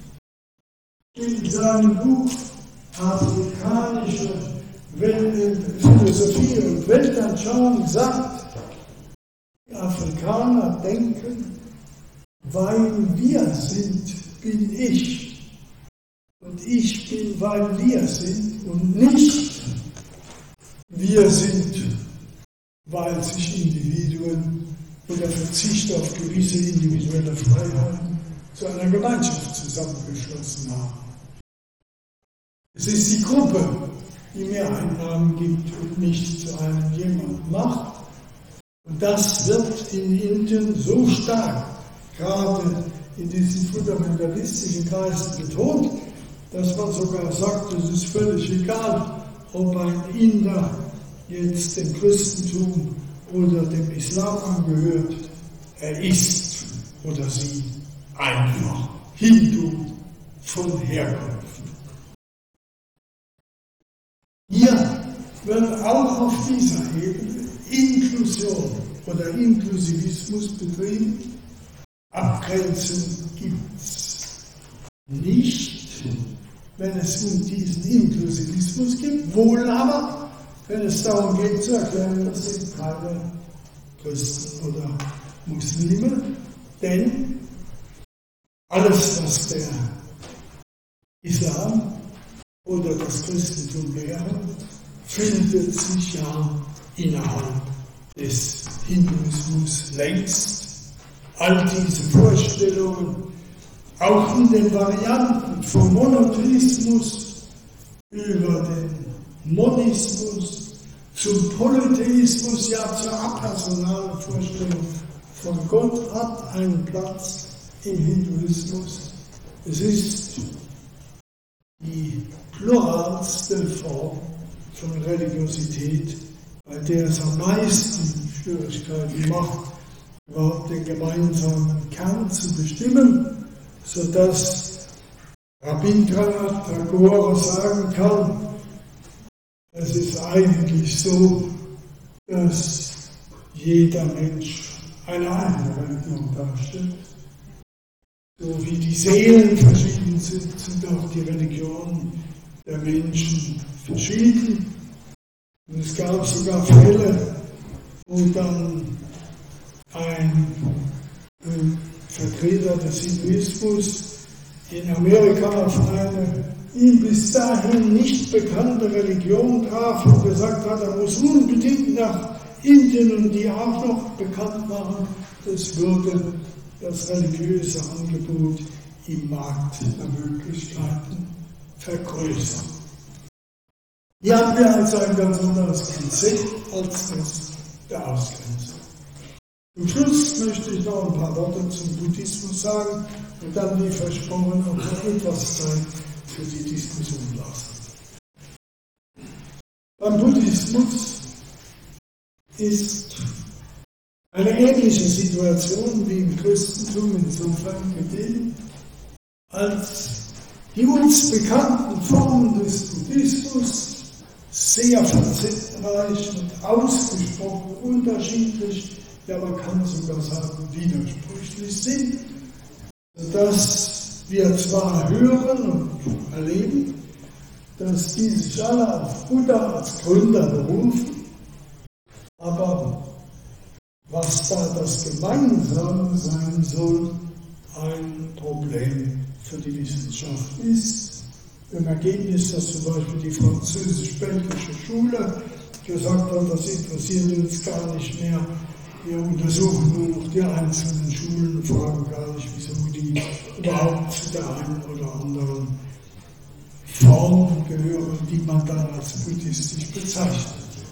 in seinem Buch Afrikanische Philosophie und Weltanschauung sagt, die Afrikaner denken, weil wir sind, bin ich. Und ich bin, weil wir sind und nicht wir sind, weil sich Individuen oder Verzicht auf gewisse individuelle Freiheiten zu einer Gemeinschaft zusammengeschlossen haben. Es ist die Gruppe, die mir Einnahmen gibt und mich zu einem jemand macht. Und das wird in Indien so stark, gerade in diesen fundamentalistischen Kreisen betont, dass man sogar sagt, es ist völlig egal, ob ein Inder jetzt dem Christentum oder dem Islam angehört. Er ist oder sie einfach Hindu, von Herkunft. Hier wird auch auf dieser Ebene Inklusion oder Inklusivismus betrieben. Abgrenzung gibt es nicht, wenn es um diesen Inklusivismus geht, wohl aber, wenn es darum geht zu erklären, das sind keine Christen oder Muslime, denn alles, was der Islam oder das Christentum wäre, findet sich ja innerhalb des Hinduismus längst. All diese Vorstellungen, auch in den Varianten vom Monotheismus über den Monismus zum Polytheismus, ja zur apersonalen Vorstellung von Gott, hat einen Platz im Hinduismus. Es ist die pluralste Form von Religiosität, bei der es am meisten Schwierigkeiten macht, überhaupt den gemeinsamen Kern zu bestimmen, sodass Rabindranath Tagore sagen kann, es ist eigentlich so, dass jeder Mensch eine eigene Religion darstellt. So wie die Seelen verschieden sind, sind auch die Religionen der Menschen verschieden. Und es gab sogar Fälle, wo dann ein äh, Vertreter des Hinduismus in Amerika auf eine ihm bis dahin nicht bekannte Religion traf und gesagt hat, er muss unbedingt nach Indien und die auch noch bekannt machen. Das würde das religiöse Angebot im Markt der Möglichkeiten vergrößern. Hier haben wir also ein ganz anderes Konzept als das der Ausgrenzung. Zum Schluss möchte ich noch ein paar Worte zum Buddhismus sagen und dann, wie versprochen, auch noch etwas Zeit für die Diskussion lassen. Beim Buddhismus ist eine ähnliche Situation wie im Christentum insofern gegeben, als die uns bekannten Formen des Buddhismus sehr facettenreich und ausgesprochen unterschiedlich, ja man kann sogar sagen widersprüchlich sind, sodass wir zwar hören und erleben, dass die sich alle auf Buddha als Gründer berufen, aber was da das Gemeinsame sein soll, ein Problem für die Wissenschaft ist. Im Ergebnis, dass zum Beispiel die französisch-belgische Schule gesagt hat, das interessiert uns gar nicht mehr, wir untersuchen nur noch die einzelnen Schulen und fragen gar nicht, wieso die überhaupt zu der einen oder anderen Form gehören, die man dann als buddhistisch bezeichnet.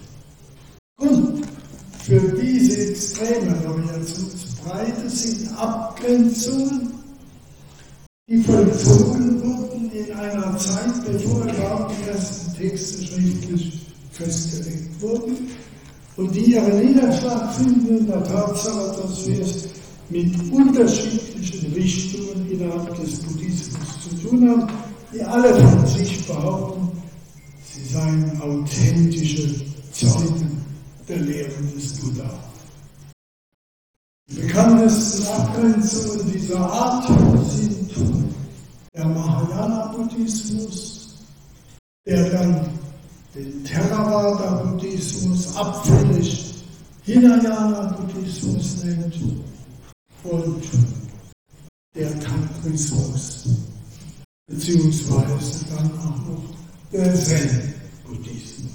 Grund für diese extreme Variationsbreite sind Abgrenzungen, die vollzogen wurden in einer Zeit, bevor überhaupt die ersten Texte schriftlich festgelegt wurden und die ihren Niederschlag finden in der Tatsache, dass wir es mit unterschiedlichen Richtungen innerhalb des Buddhismus zu tun haben, die alle von sich behaupten, sie seien authentische Zeugen der Lehren des Buddha. Die bekanntesten Abgrenzungen dieser Art sind der Mahayana-Buddhismus, der dann den Theravada-Buddhismus abfällig Hinayana-Buddhismus nennt und der Tantrismus, beziehungsweise dann auch noch der Zen-Buddhismus.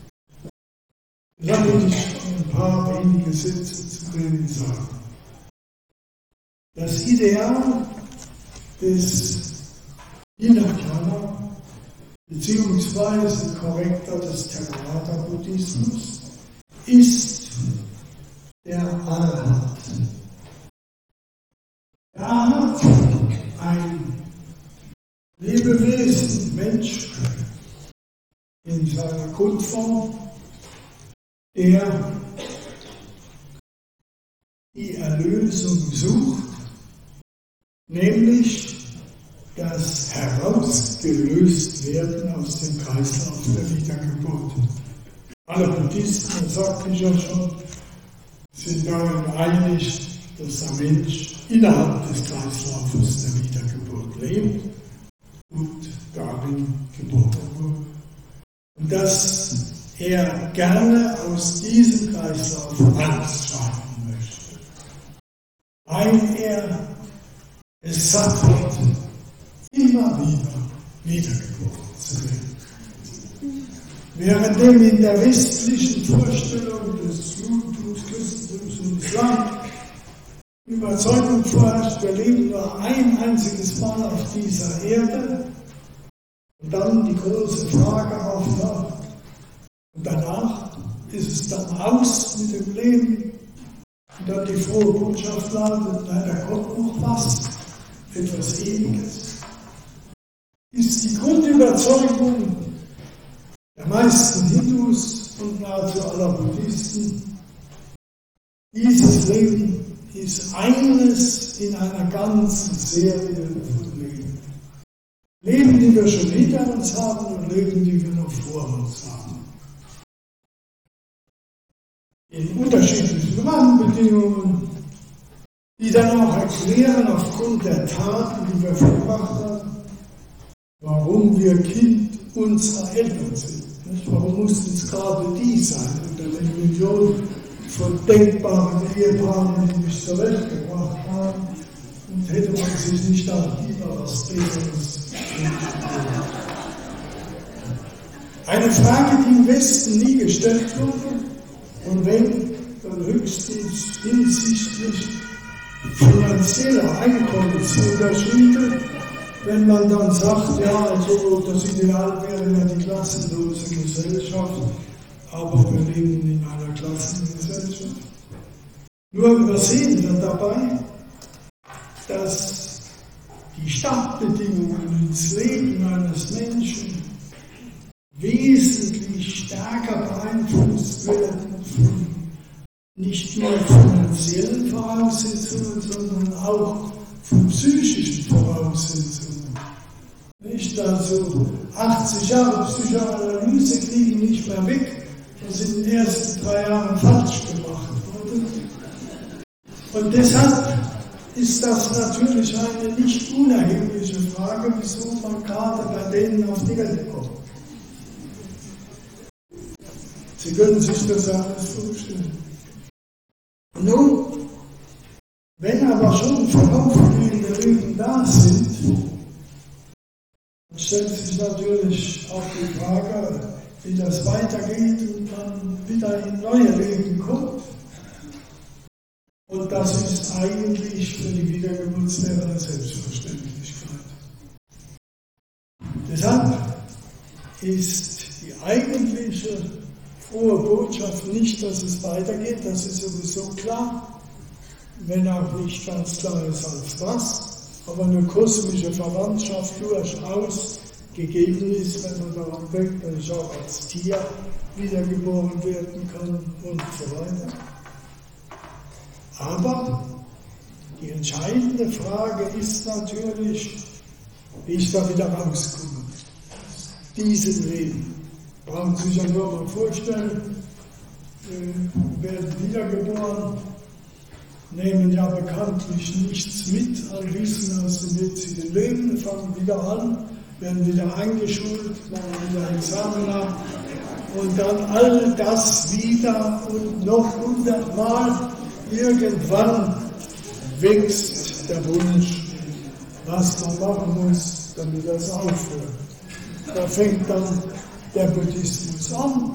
Dann will ich ein paar wenige Sätze zu denen sagen. Das Ideal des Hinayana beziehungsweise korrekter des Theravada-Buddhismus ist der Arhat. Der Arhat, ein Lebewesen, Mensch in seiner Grundform, der die Erlösung sucht, nämlich das Heraus herausgelöst werden aus dem Kreislauf der Wiedergeburt. Alle Buddhisten, das sagte ich ja schon, sind darin einig, dass der Mensch innerhalb des Kreislaufes der Wiedergeburt lebt und darin geboren wurde. Und dass er gerne aus diesem Kreislauf ausscheiden möchte, weil er es satt hat, immer wieder wiedergeboren zu werden. Währenddem in der westlichen Vorstellung des Judentums, Christentums und Islam Überzeugung vorherrscht, wir leben nur ein einziges Mal auf dieser Erde und dann die große Frage auftaucht. Und danach ist es dann aus mit dem Leben. Und dann die frohe Botschaft lautet, nein, da kommt noch was, etwas Ewiges. Ist die Grundüberzeugung der meisten Hindus und nahezu aller Buddhisten, dieses Leben ist eines in einer ganzen Serie von Leben. Leben, die wir schon hinter uns haben und Leben, die wir noch vor uns haben. In unterschiedlichen Rahmenbedingungen, die dann auch erklären, aufgrund der Taten, die wir vollbracht haben, warum wir Kind unserer Eltern sind. Warum mussten es gerade die sein, unter den Millionen von denkbaren Ehepaaren, die mich zur Welt gebracht haben, und hätte man sich nicht auch lieber was Besseres wünschen. Eine Frage, die im Westen nie gestellt wurde, und wenn, dann höchstens hinsichtlich finanzieller Einkommensunterschiede, wenn man dann sagt, ja, also das Ideal wäre ja die klassenlose Gesellschaft, aber wir leben in einer Klassengesellschaft. Nur übersehen wir dabei, dass die Startbedingungen ins Leben eines Menschen wesentlich stärker beeinflusst werden von nicht nur finanziellen Voraussetzungen, sondern auch von psychischen Voraussetzungen. Nicht also achtzig Jahre Psychoanalyse kriegen nicht mehr weg, was in den ersten drei Jahren falsch gemacht wurde. Und deshalb ist das natürlich eine nicht unerhebliche Frage, wieso man gerade bei denen auf die Welt kommt. Sie können sich das alles vorstellen. Nun, wenn aber schon voraufgehende Leben da sind, dann stellt sich natürlich auch die Frage, wie das weitergeht und man wieder in neue Leben kommt. Und das ist eigentlich für die Wiedergeburtslehre eine Selbstverständlichkeit. Deshalb ist die eigentliche frohe Botschaft nicht, dass es weitergeht, das ist sowieso klar, wenn auch nicht ganz klar ist als was, aber eine kosmische Verwandtschaft durchaus gegeben ist, wenn man daran denkt, dass ich auch als Tier wiedergeboren werden kann und so weiter. Aber die entscheidende Frage ist natürlich, wie ich da wieder rauskomme. Diesem Leben. Brauchen Sie sich ja nur mal vorstellen, äh, werden wiedergeboren, nehmen ja bekanntlich nichts mit an Wissen aus dem jetzigen Leben, fangen wieder an, werden wieder eingeschult, machen wieder Examen ab und dann all das wieder und noch hundertmal. Irgendwann wächst der Wunsch, was man machen muss, damit das aufhört. Da fängt dann der Buddhismus an.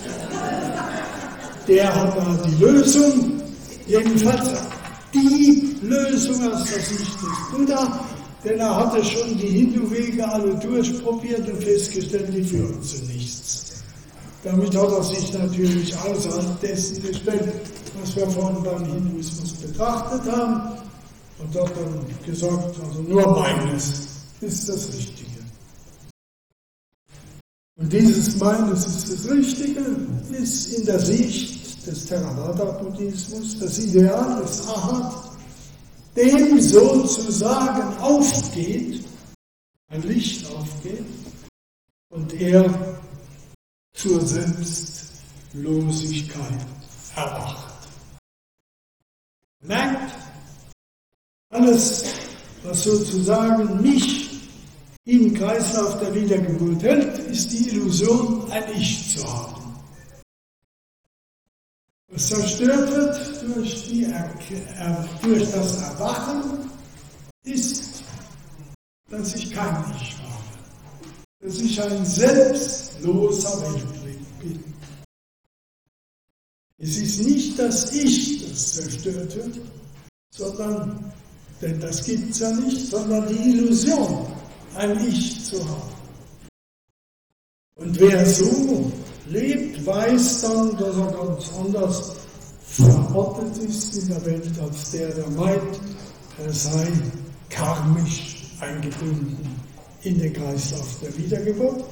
Der hat da die Lösung, jedenfalls die Lösung aus der Sicht des Buddha, denn er hatte schon die Hindu-Wege alle durchprobiert und festgestellt, die führen zu nichts. Damit hat er sich natürlich außerhalb dessen gestellt, was wir vorhin beim Hinduismus betrachtet haben, und hat dann gesagt, also nur meines ist das Richtige. Und dieses meines ist das Richtige, ist in der Sicht des Theravada-Buddhismus das Ideal des Arhat, dem sozusagen aufgeht, ein Licht aufgeht und er zur Selbstlosigkeit erwacht. Merkt, alles, was sozusagen mich im Kreislauf der Wiedergeburt hält, ist die Illusion, ein Ich zu haben. Was zerstört wird durch, die er durch das Erwachen, ist, dass ich kein Ich habe, dass ich ein selbstloser Weltblick bin. Es ist nicht das Ich, das zerstört wird, sondern, denn das gibt es ja nicht, sondern die Illusion, ein Ich zu haben. Und wer so lebt, weiß dann, dass er ganz anders verortet ist in der Welt, als der, der meint, er sei karmisch eingebunden in den Kreislauf der Wiedergeburt.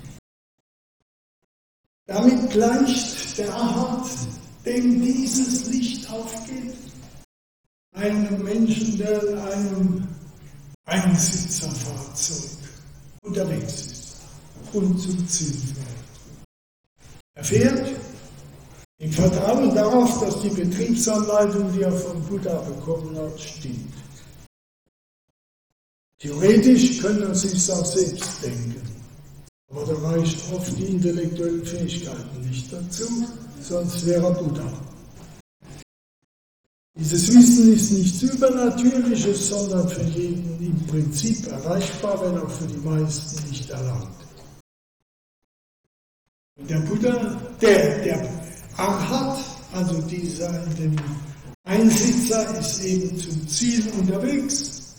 Damit gleicht der Arhat, dem dieses Licht aufgeht, einem Menschen, der in einem Einsitzerfahrzeug unterwegs ist und zum Ziel fährt. Er fährt im Vertrauen darauf, dass die Betriebsanleitung, die er von Buddha bekommen hat, stimmt. Theoretisch könnte er sich auch selbst denken, aber da reichen oft die intellektuellen Fähigkeiten nicht dazu, sonst wäre er Buddha. Dieses Wissen ist nichts Übernatürliches, sondern für jeden im Prinzip erreichbar, wenn auch für die meisten nicht erlangt. Und der Buddha, der, der Arhat, also dieser in dem Einsitzer, ist eben zum Ziel unterwegs.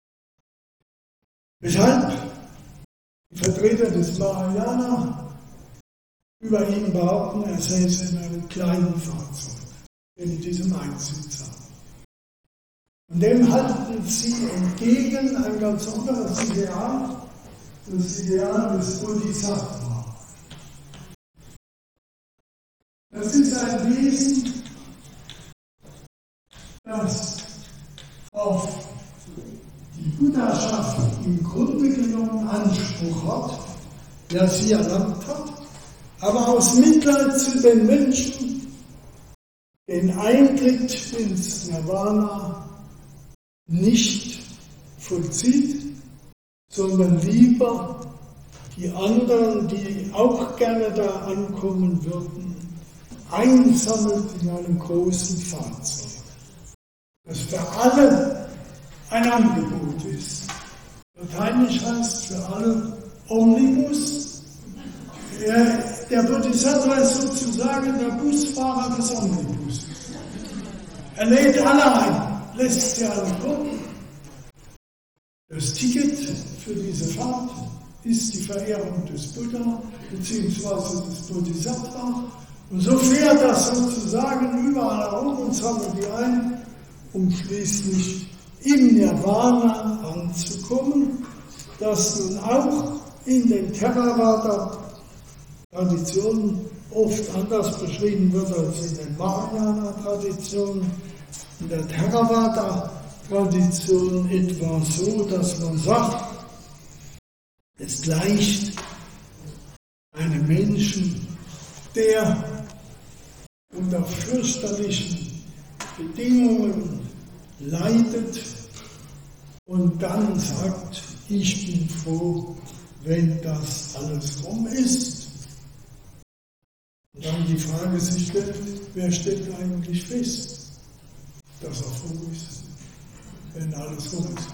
Weshalb die Vertreter des Mahayana über ihn behaupten, er säße in einem kleinen Fahrzeug, in diesem Einsitzer. Und dem halten sie entgegen ein ganz anderes Ideal, das Ideal des Bodhisattva. Das ist ein Wesen, das auf die Buddhaschaft im Grunde genommen Anspruch hat, der sie erlangt hat, aber aus Mitleid zu den Menschen den Eintritt ins Nirvana nicht vollzieht, sondern lieber die anderen, die auch gerne da ankommen würden, einsammelt in einem großen Fahrzeug, das für alle ein Angebot ist. Lateinisch heißt für alle Omnibus. Er, der Bodhisattva ist sozusagen der Busfahrer des Omnibus. Er lädt alle ein, lässt sie alle kommen. Das Ticket für diese Fahrt ist die Verehrung des Buddha bzw. des Bodhisattva. Und so fährt das sozusagen überall herum und sammelt die ein, um schließlich im Nirvana anzukommen, das nun auch in den Theravada-Traditionen oft anders beschrieben wird als in den Mahayana-Traditionen. In der Theravada-Tradition etwa so, dass man sagt, es gleicht einem Menschen, der unter fürchterlichen Bedingungen leidet und dann sagt, ich bin froh, wenn das alles rum ist. Und dann die Frage sich stellt, wer stellt eigentlich fest, dass er froh ist, wenn alles rum ist.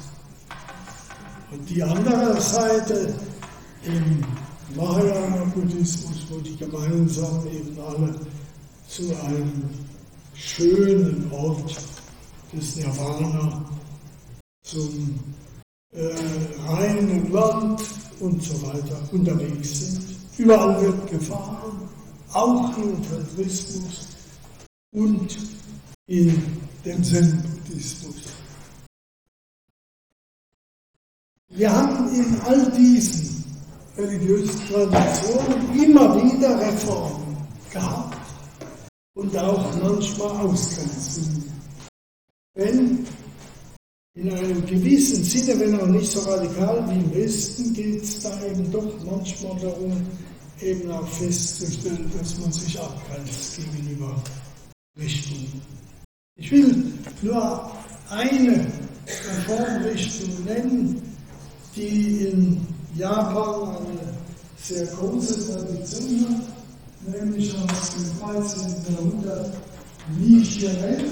Und die andere Seite im Mahayana-Buddhismus, wo die gemeinsam eben alle zu einem schönen Ort des Nirvana, zum äh, reinen Land und so weiter unterwegs sind. Überall wird gefahren, auch im Tantrismus und in dem Zen-Buddhismus. Wir haben in all diesen religiösen Traditionen immer wieder Reformen gehabt und auch manchmal Ausgrenzungen. Wenn In einem gewissen Sinne, wenn auch nicht so radikal wie im Westen, geht es da eben doch manchmal darum, eben auch festzustellen, dass man sich abgrenzt gegenüber Richtungen. Ich will nur eine Reformrichtung nennen, die in Japan eine sehr große Tradition hat, nämlich aus dem dreizehnten Jahrhundert Nichiren.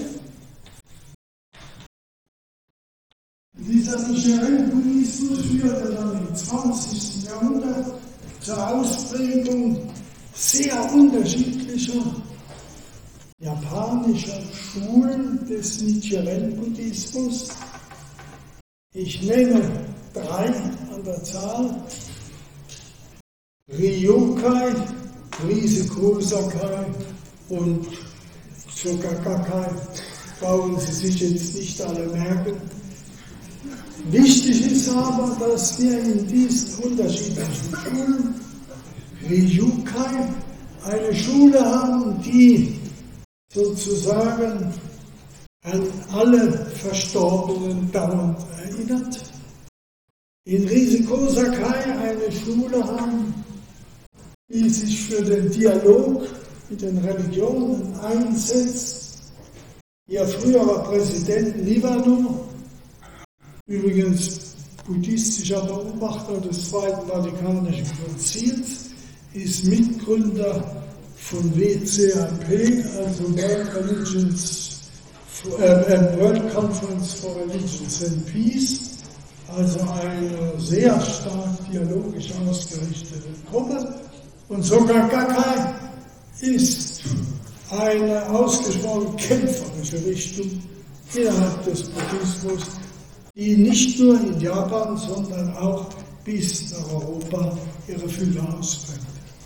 Dieser Nichiren-Buddhismus führte dann im zwanzigsten Jahrhundert zur Ausprägung sehr unterschiedlicher japanischer Schulen des Nichiren-Buddhismus. Ich nenne drei an der Zahl: Ryokai, Rise-Kosakai und Shogakai. Brauchen Sie sich jetzt nicht alle merken. Wichtig ist aber, dass wir in diesen unterschiedlichen Schulen, Ryukai, eine Schule haben, die sozusagen an alle Verstorbenen dauernd erinnert. In Rise-Kosakai eine Schule haben, die sich für den Dialog mit den Religionen einsetzt. Ihr früherer Präsident Nibbano, übrigens buddhistischer Beobachter des Zweiten Vatikanischen Konzils, ist Mitgründer von W C R P, also World, Religions, äh, World Conference for Religions and Peace, also eine sehr stark dialogisch ausgerichtete Gruppe. Und sogar Gakkai ist eine ausgesprochen kämpferische Richtung innerhalb des Buddhismus, die nicht nur in Japan, sondern auch bis nach Europa ihre Fühler ausbringt.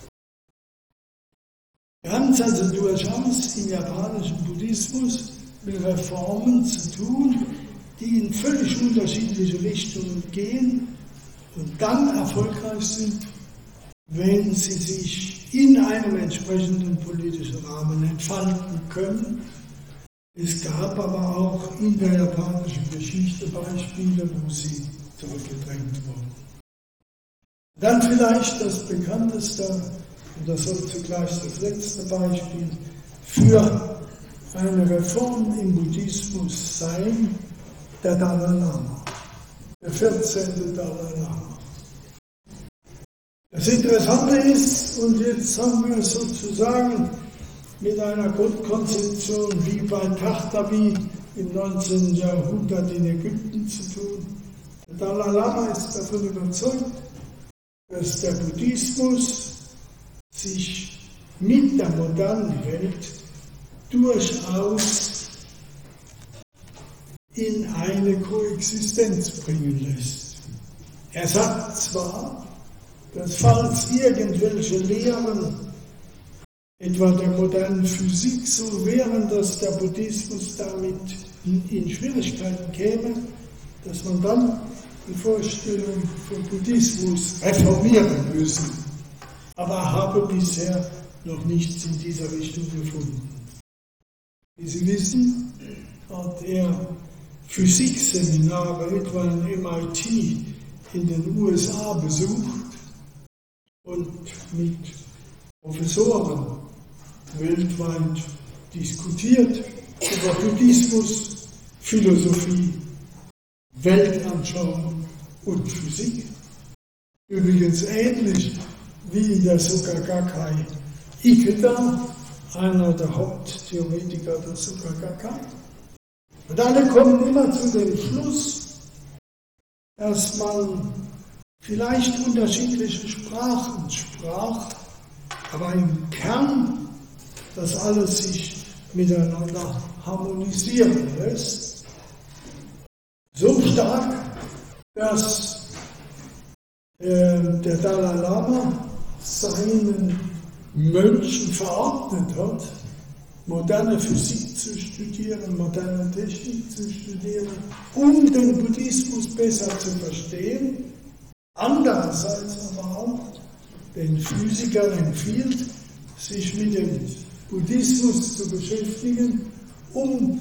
Wir haben es also durchaus im japanischen Buddhismus mit Reformen zu tun, die in völlig unterschiedliche Richtungen gehen und dann erfolgreich sind, wenn sie sich in einem entsprechenden politischen Rahmen entfalten können. Es gab aber auch in der japanischen Geschichte Beispiele, wo sie zurückgedrängt wurden. Dann vielleicht das bekannteste, und das soll zugleich das letzte Beispiel für eine Reform im Buddhismus sein, der Dalai Lama, der vierzehnte Dalai Lama. Das Interessante ist, und jetzt haben wir sozusagen mit einer Grundkonzeption wie bei Tahtawi im neunzehnten Jahrhundert in Ägypten zu tun. Der Dalai Lama ist davon überzeugt, dass der Buddhismus sich mit der modernen Welt durchaus in eine Koexistenz bringen lässt. Er sagt zwar, dass falls irgendwelche Lehren, etwa der modernen Physik, so wären, dass der Buddhismus damit in Schwierigkeiten käme, dass man dann die Vorstellung vom Buddhismus reformieren müsse. Aber er habe bisher noch nichts in dieser Richtung gefunden. Wie Sie wissen, hat er Physikseminare etwa in M I T in den U S A besucht und mit Professoren weltweit diskutiert über Buddhismus, Philosophie, Weltanschauung und Physik. Übrigens ähnlich wie in der Soka Gakkai Ikeda, einer der Haupttheoretiker der Soka Gakkai. Und alle kommen immer zu dem Schluss, dass man vielleicht unterschiedliche Sprachen sprach, aber im Kern das alles sich miteinander harmonisieren lässt. So stark, dass äh, der Dalai Lama seinen Mönchen verordnet hat, moderne Physik zu studieren, moderne Technik zu studieren, um den Buddhismus besser zu verstehen. Andererseits aber auch den Physikern empfiehlt, sich mit dem Buddhismus zu beschäftigen, um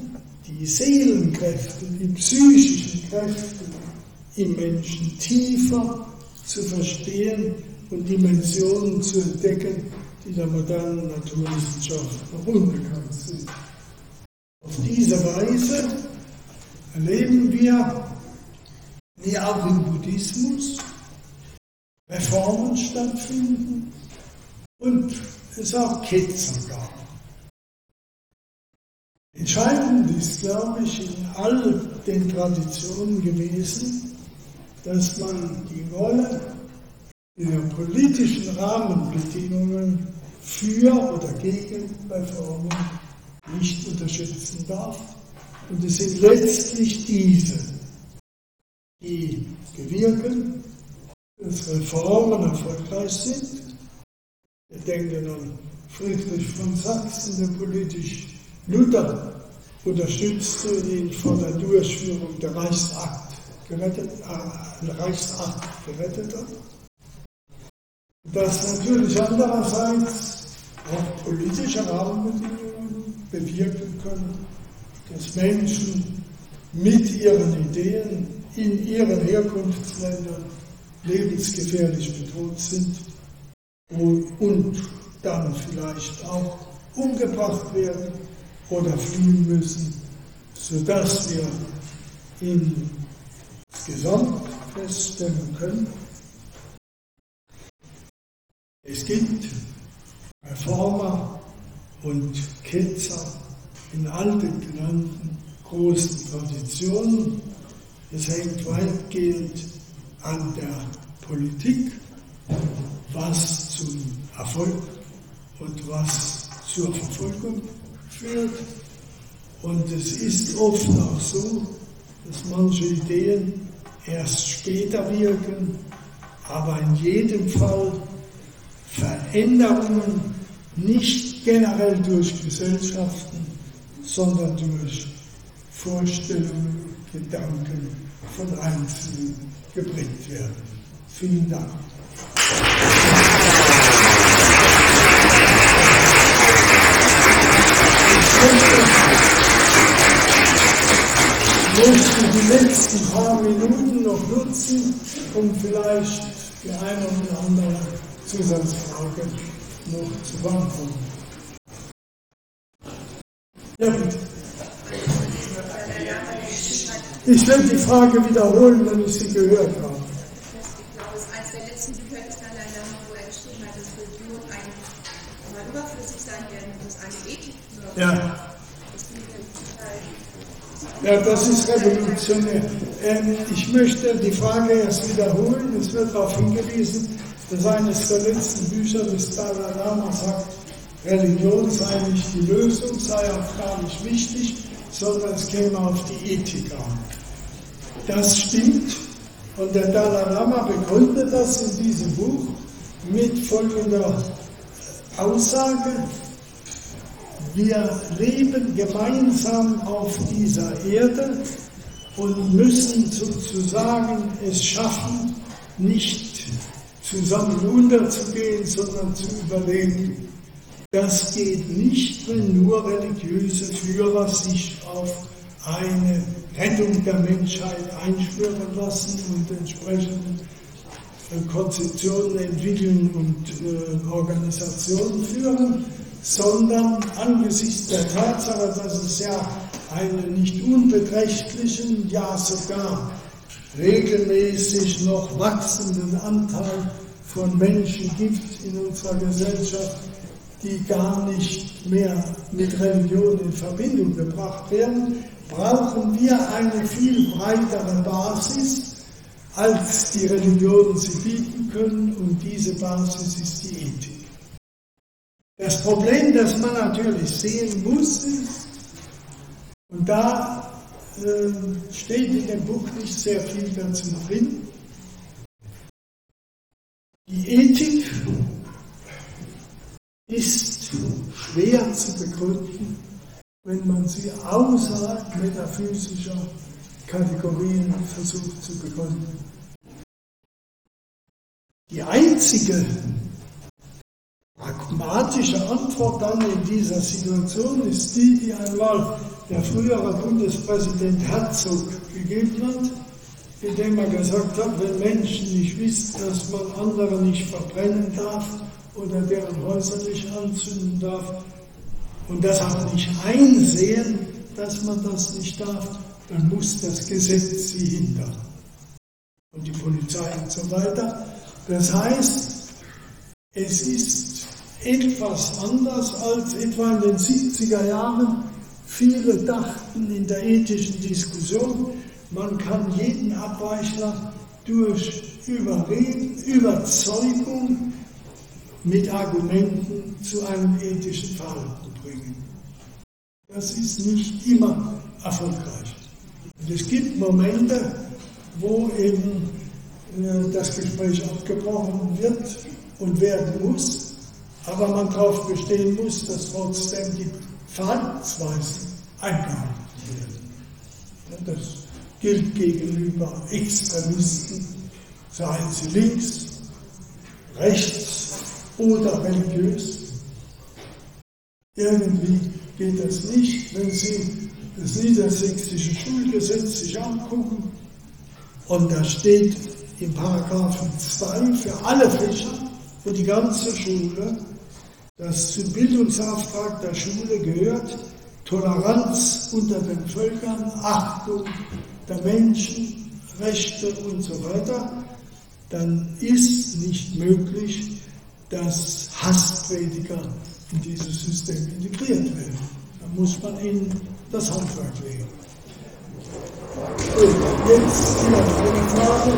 die Seelenkräfte, die psychischen Kräfte im Menschen tiefer zu verstehen und Dimensionen zu entdecken, die der modernen Naturwissenschaft noch unbekannt sind. Auf diese Weise erleben wir, wie auch im Buddhismus Reformen stattfinden und es auch Ketzer gab. Entscheidend ist, glaube ich, in all den Traditionen gewesen, dass man die Rolle der politischen Rahmenbedingungen für oder gegen Reformen nicht unterschätzen darf. Und es sind letztlich diese, die bewirken, dass Reformen erfolgreich sind. Wir denken an Friedrich von Sachsen, der politisch Luther unterstützte ihn vor der Durchführung der Reichsakt gerettet, äh, Reichsakt gerettet hat. Dass natürlich andererseits auch politische Rahmenbedingungen bewirken können, dass Menschen mit ihren Ideen in ihren Herkunftsländern lebensgefährlich bedroht sind und dann vielleicht auch umgebracht werden oder fliehen müssen, sodass wir insgesamt feststellen können, es gibt Reformer und Ketzer in all den genannten großen Traditionen. Es hängt weitgehend an der Politik, was zum Erfolg und was zur Verfolgung führt. Und es ist oft auch so, dass manche Ideen erst später wirken, aber in jedem Fall Veränderungen nicht generell durch Gesellschaften, sondern durch Vorstellungen, Gedanken von Einzelnen geprägt werden. Vielen Dank. Ich möchte die letzten paar Minuten noch nutzen, um vielleicht die eine oder andere Zusatzfrage noch zu beantworten. Ja, bitte. Ich werde die Frage wiederholen, wenn ich sie gehört habe. Ich glaube, es ist eines der letzten Bücher des Dalai Lama, wo er geschrieben hat, dass Religion eigentlich mal überflüssig sein werden muss, eine Ethik. Ja. Ja, das ist revolutionär. Ich möchte die Frage erst wiederholen. Es wird darauf hingewiesen, dass eines der letzten Bücher des Dalai Lama sagt, Religion sei nicht die Lösung, sei auch gar nicht wichtig, sondern es käme auf die Ethik an. Das stimmt und der Dalai Lama begründet das in diesem Buch mit folgender Aussage: Wir leben gemeinsam auf dieser Erde und müssen sozusagen es schaffen, nicht zusammen unterzugehen, sondern zu überleben. Das geht nicht, wenn nur religiöse Führer sich auf eine Rettung der Menschheit einschwören lassen und entsprechende Konzeptionen entwickeln und äh, Organisationen führen, sondern angesichts der Tatsache, dass es ja einen nicht unbeträchtlichen, ja sogar regelmäßig noch wachsenden Anteil von Menschen gibt in unserer Gesellschaft, die gar nicht mehr mit Religion in Verbindung gebracht werden, brauchen wir eine viel breitere Basis, als die Religionen sie bieten können, und diese Basis ist die Ethik. Das Problem, das man natürlich sehen muss, ist, und da äh, steht in dem Buch nicht sehr viel dazu drin, die Ethik ist schwer zu begründen, wenn man sie außerhalb metaphysischer Kategorien versucht zu begründen. Die einzige pragmatische Antwort dann in dieser Situation ist die, die einmal der frühere Bundespräsident Herzog gegeben hat, indem er gesagt hat, wenn Menschen nicht wissen, dass man andere nicht verbrennen darf oder deren Häuser nicht anzünden darf und das auch nicht einsehen, dass man das nicht darf, dann muss das Gesetz sie hindern. Und die Polizei und so weiter. Das heißt, es ist etwas anders als etwa in den siebziger Jahren. Viele dachten in der ethischen Diskussion, man kann jeden Abweichler durch Überreden, Überzeugung mit Argumenten zu einem ethischen Verhalten bringen. Das ist nicht immer erfolgreich. Und es gibt Momente, wo eben äh, das Gespräch abgebrochen wird und werden muss, aber man darauf bestehen muss, dass trotzdem die Verhaltensweisen eingehalten werden. Ja, das gilt gegenüber Extremisten, seien sie links, rechts oder religiös. Irgendwie geht das nicht, wenn Sie das niedersächsische Schulgesetz sich angucken und da steht im Paragraphen zwei für alle Fächer, für die ganze Schule, dass zum Bildungsauftrag der Schule gehört Toleranz unter den Völkern, Achtung der Menschen, Rechte und so weiter, dann ist nicht möglich, dass Hassprediger in dieses System integriert werden. Da muss man ihnen das Handwerk legen. Und jetzt die andere Frage.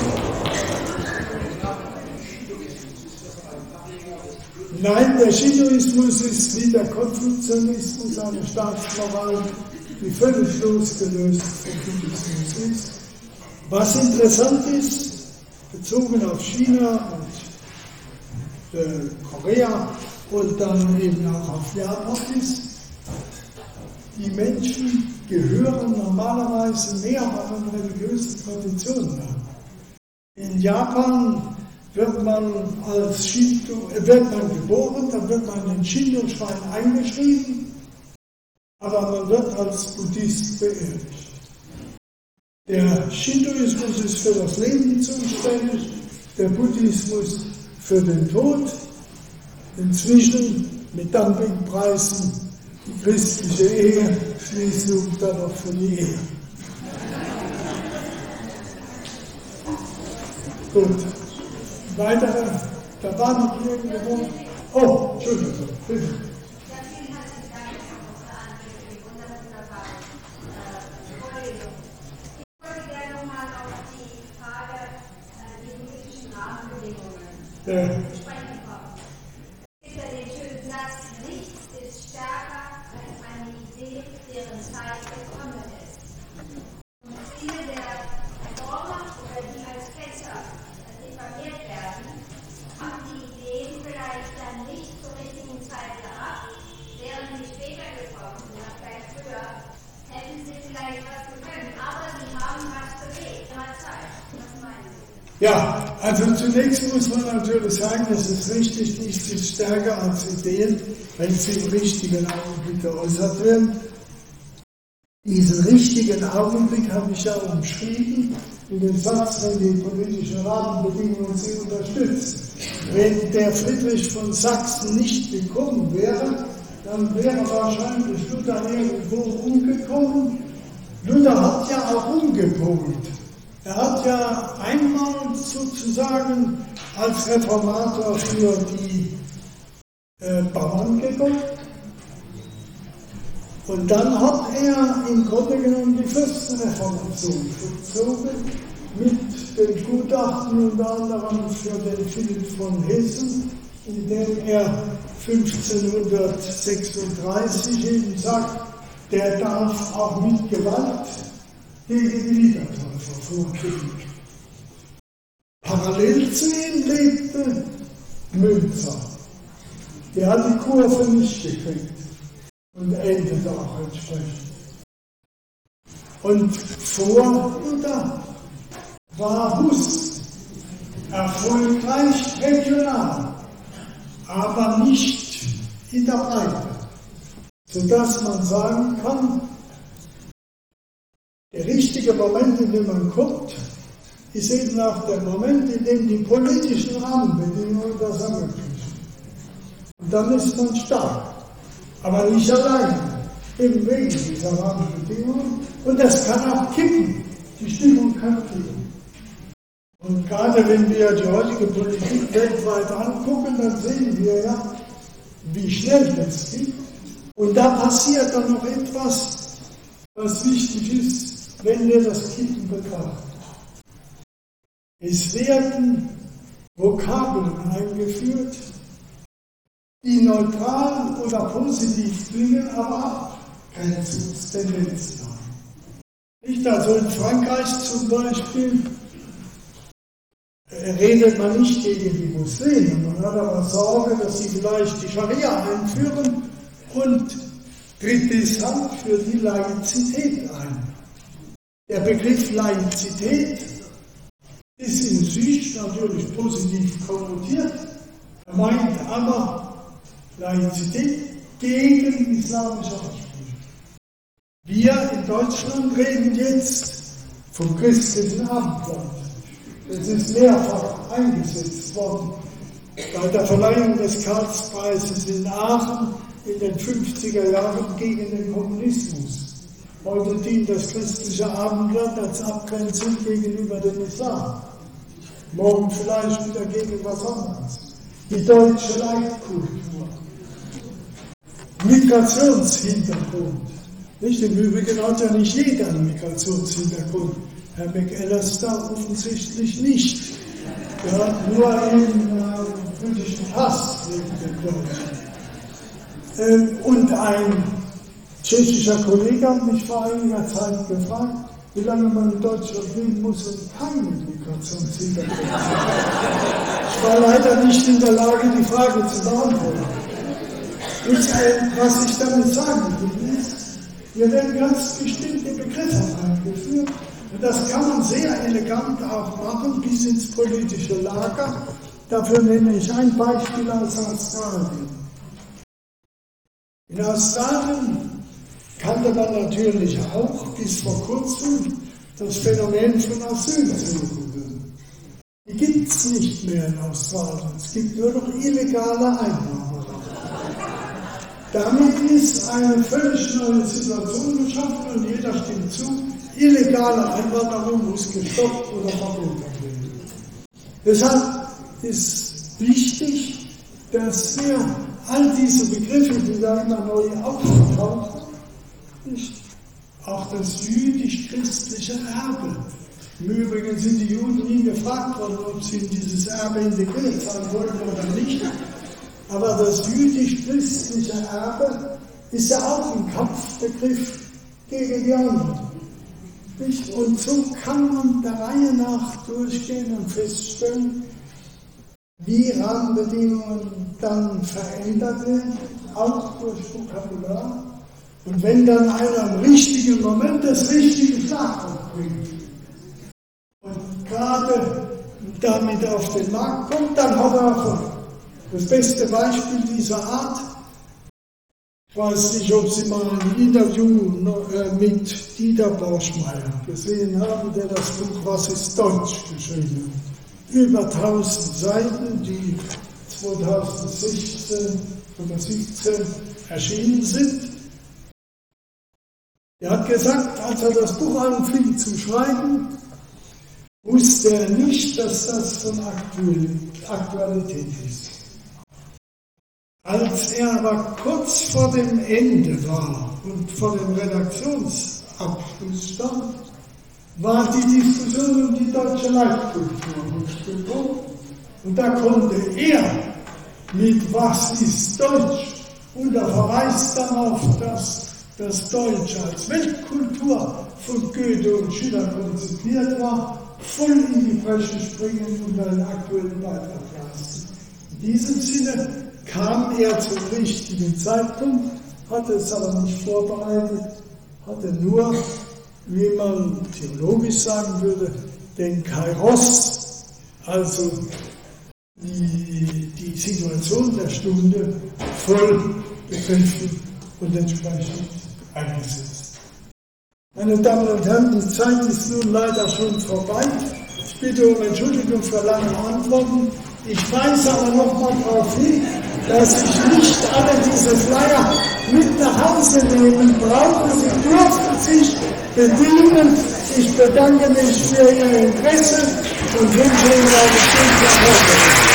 Nein, der Shintoismus ist wie der Konfuzianismus eine Staatsmoral, die völlig losgelöst vom Buddhismus ist. Was interessant ist, bezogen auf China und äh, Korea und dann eben auch auf Japan ist, die Menschen gehören normalerweise mehreren religiösen Traditionen an. In Japan wird man als Shinto, äh, wird man geboren, dann wird man in den Shinto-Schrein eingeschrieben, aber man wird als Buddhist beerdigt. Der Shintoismus ist für das Leben zuständig, der Buddhismus für den Tod. Inzwischen mit Dumpingpreisen die christliche Eheschließung dann auch für die Ehe. Gut. Weitere, da war noch irgendwo. Oh, Entschuldigung, bitte. Ja. Ich finde den schönen Satz, nichts ist stärker als eine Idee, deren Zeit gekommen ist. Und viele der Reformer oder die als Ketzer diffamiert werden, haben die Ideen vielleicht dann nicht zur richtigen Zeit gehabt, wären sie später gekommen oder vielleicht früher, hätten sie vielleicht was können, aber sie haben was bewegt, immer Zeit. Was meinen Sie? Ja, also zunächst muss man natürlich sagen, es ist richtig, nichts ist stärker als Ideen, wenn sie im richtigen Augenblick geäußert werden. Diesen richtigen Augenblick habe ich ja umschrieben in dem Satz, wenn die politischen Rahmenbedingungen sie unterstützen. Wenn der Friedrich von Sachsen nicht gekommen wäre, dann wäre wahrscheinlich Luther irgendwo umgekommen. Luther hat ja auch umgepolt. Er hat ja einmal sozusagen als Reformator für die äh, Bauern geguckt und dann hat er im Grunde genommen die Fürstenreformation vollzogen mit dem Gutachten unter anderem für den Philipp von Hessen, in dem er fünfzehnhundertsechsunddreißig eben sagt, der darf auch mit Gewalt gegen die Wiedertäufer vorgehen. Parallel zu ihm lebte Münzer. Der hat die Kurve nicht gekriegt und endete auch entsprechend. Und vor Luther war Hus erfolgreich regional, aber nicht in der Breite, sodass man sagen kann, Der richtige Moment, in dem man kommt, ist eben auch der Moment, in dem die politischen Rahmenbedingungen das ermöglichen. Und dann ist man stark, aber nicht allein, eben wegen dieser Rahmenbedingungen. Und das kann auch kippen, die Stimmung kann kippen. Und gerade wenn wir die heutige Politik weltweit angucken, dann sehen wir ja, wie schnell das geht. Und da passiert dann noch etwas, was wichtig ist, wenn wir das Kippen betrachten. Es werden Vokabeln eingeführt, die neutral oder positiv klingen, aber Abgrenzungstendenzen haben. Nicht also in Frankreich zum Beispiel redet man nicht gegen die Muslime, man hat aber Sorge, dass sie vielleicht die Scharia einführen und tritt deshalb für die Laizität ein. Der Begriff Laizität ist in sich natürlich positiv konnotiert, er meint aber Laizität gegen islamische Ansprüche. Wir in Deutschland reden jetzt vom christlichen Abendland. Es ist mehrfach eingesetzt worden. Bei der Verleihung des Karlspreises in Aachen in den fünfziger Jahren gegen den Kommunismus. Heute dient das christliche Abendland als Abgrenzung gegenüber dem Islam. Morgen vielleicht wieder gegen was anderes. Die deutsche Leitkultur. Migrationshintergrund. Nicht? Im Übrigen hat ja nicht jeder einen Migrationshintergrund. Herr McAllister offensichtlich nicht. Er hat nur einen äh, britischen Pass neben dem Deutschen. Ähm, und ein tschechischer Kollege hat mich vor einiger Zeit gefragt, wie lange man in Deutschland leben muss und keinen Migrationshintergrund hat. Ich war leider nicht in der Lage, die Frage zu beantworten. Ich, äh, was ich damit sagen will, ist, hier werden ganz bestimmte Begriffe eingeführt. Und das kann man sehr elegant auch machen, bis ins politische Lager. Dafür nenne ich ein Beispiel aus Australien. In Australien kannte man natürlich auch bis vor kurzem das Phänomen von Asylsuchenden. Die gibt es nicht mehr in Australien. Es gibt nur noch illegale Einwanderer. Damit ist eine völlig neue Situation geschaffen und jeder stimmt zu, illegale Einwanderung muss gestoppt oder verboten werden. Deshalb ist wichtig, dass wir all diese Begriffe, die da immer neu auftauchen, nicht auch das jüdisch-christliche Erbe. Im Übrigen sind die Juden nie gefragt worden, ob sie in dieses Erbe integriert sein wollten oder nicht. Aber das jüdisch-christliche Erbe ist ja auch ein Kampfbegriff gegen die anderen. Nicht? Und so kann man der Reihe nach durchgehen und feststellen, wie Rahmenbedingungen dann verändert werden, auch durch Vokabular. Und wenn dann einer im richtigen Moment das richtige Schlagwort bringt und gerade damit auf den Markt kommt, dann hat er Erfolg. Das beste Beispiel dieser Art, ich weiß nicht, ob Sie mal ein Interview mit Dieter Borschmeier gesehen haben, der das Buch Was ist Deutsch geschrieben hat. Über tausend Seiten, die zweitausendsechzehn oder siebzehn erschienen sind. Er hat gesagt, als er das Buch anfing zu schreiben, wusste er nicht, dass das von Aktualität ist. Als er aber kurz vor dem Ende war und vor dem Redaktionsabschluss stand, war die Diskussion um die deutsche Leitkultur hochgekommen. Und da konnte er mit Was ist Deutsch? Und er verweist dann auf das, das Deutsche als Weltkultur von Goethe und Schiller konzipiert war, voll in die Bresche springen und einen aktuellen Beitrag leisten. In diesem Sinne kam er zum richtigen Zeitpunkt, hatte es aber nicht vorbereitet, hatte nur, wie man theologisch sagen würde, den Kairos, also die, die Situation der Stunde, voll begriffen und entsprechend eingesetzt. Meine Damen und Herren, die Zeit ist nun leider schon vorbei. Ich bitte um Entschuldigung für lange Antworten. Ich weise aber nochmal darauf hin, dass ich nicht alle diese Flyer mit nach Hause nehmen brauche. Sie dürfen sich bedienen. Ich bedanke mich für Ihr Interesse und wünsche Ihnen eine schöne Woche.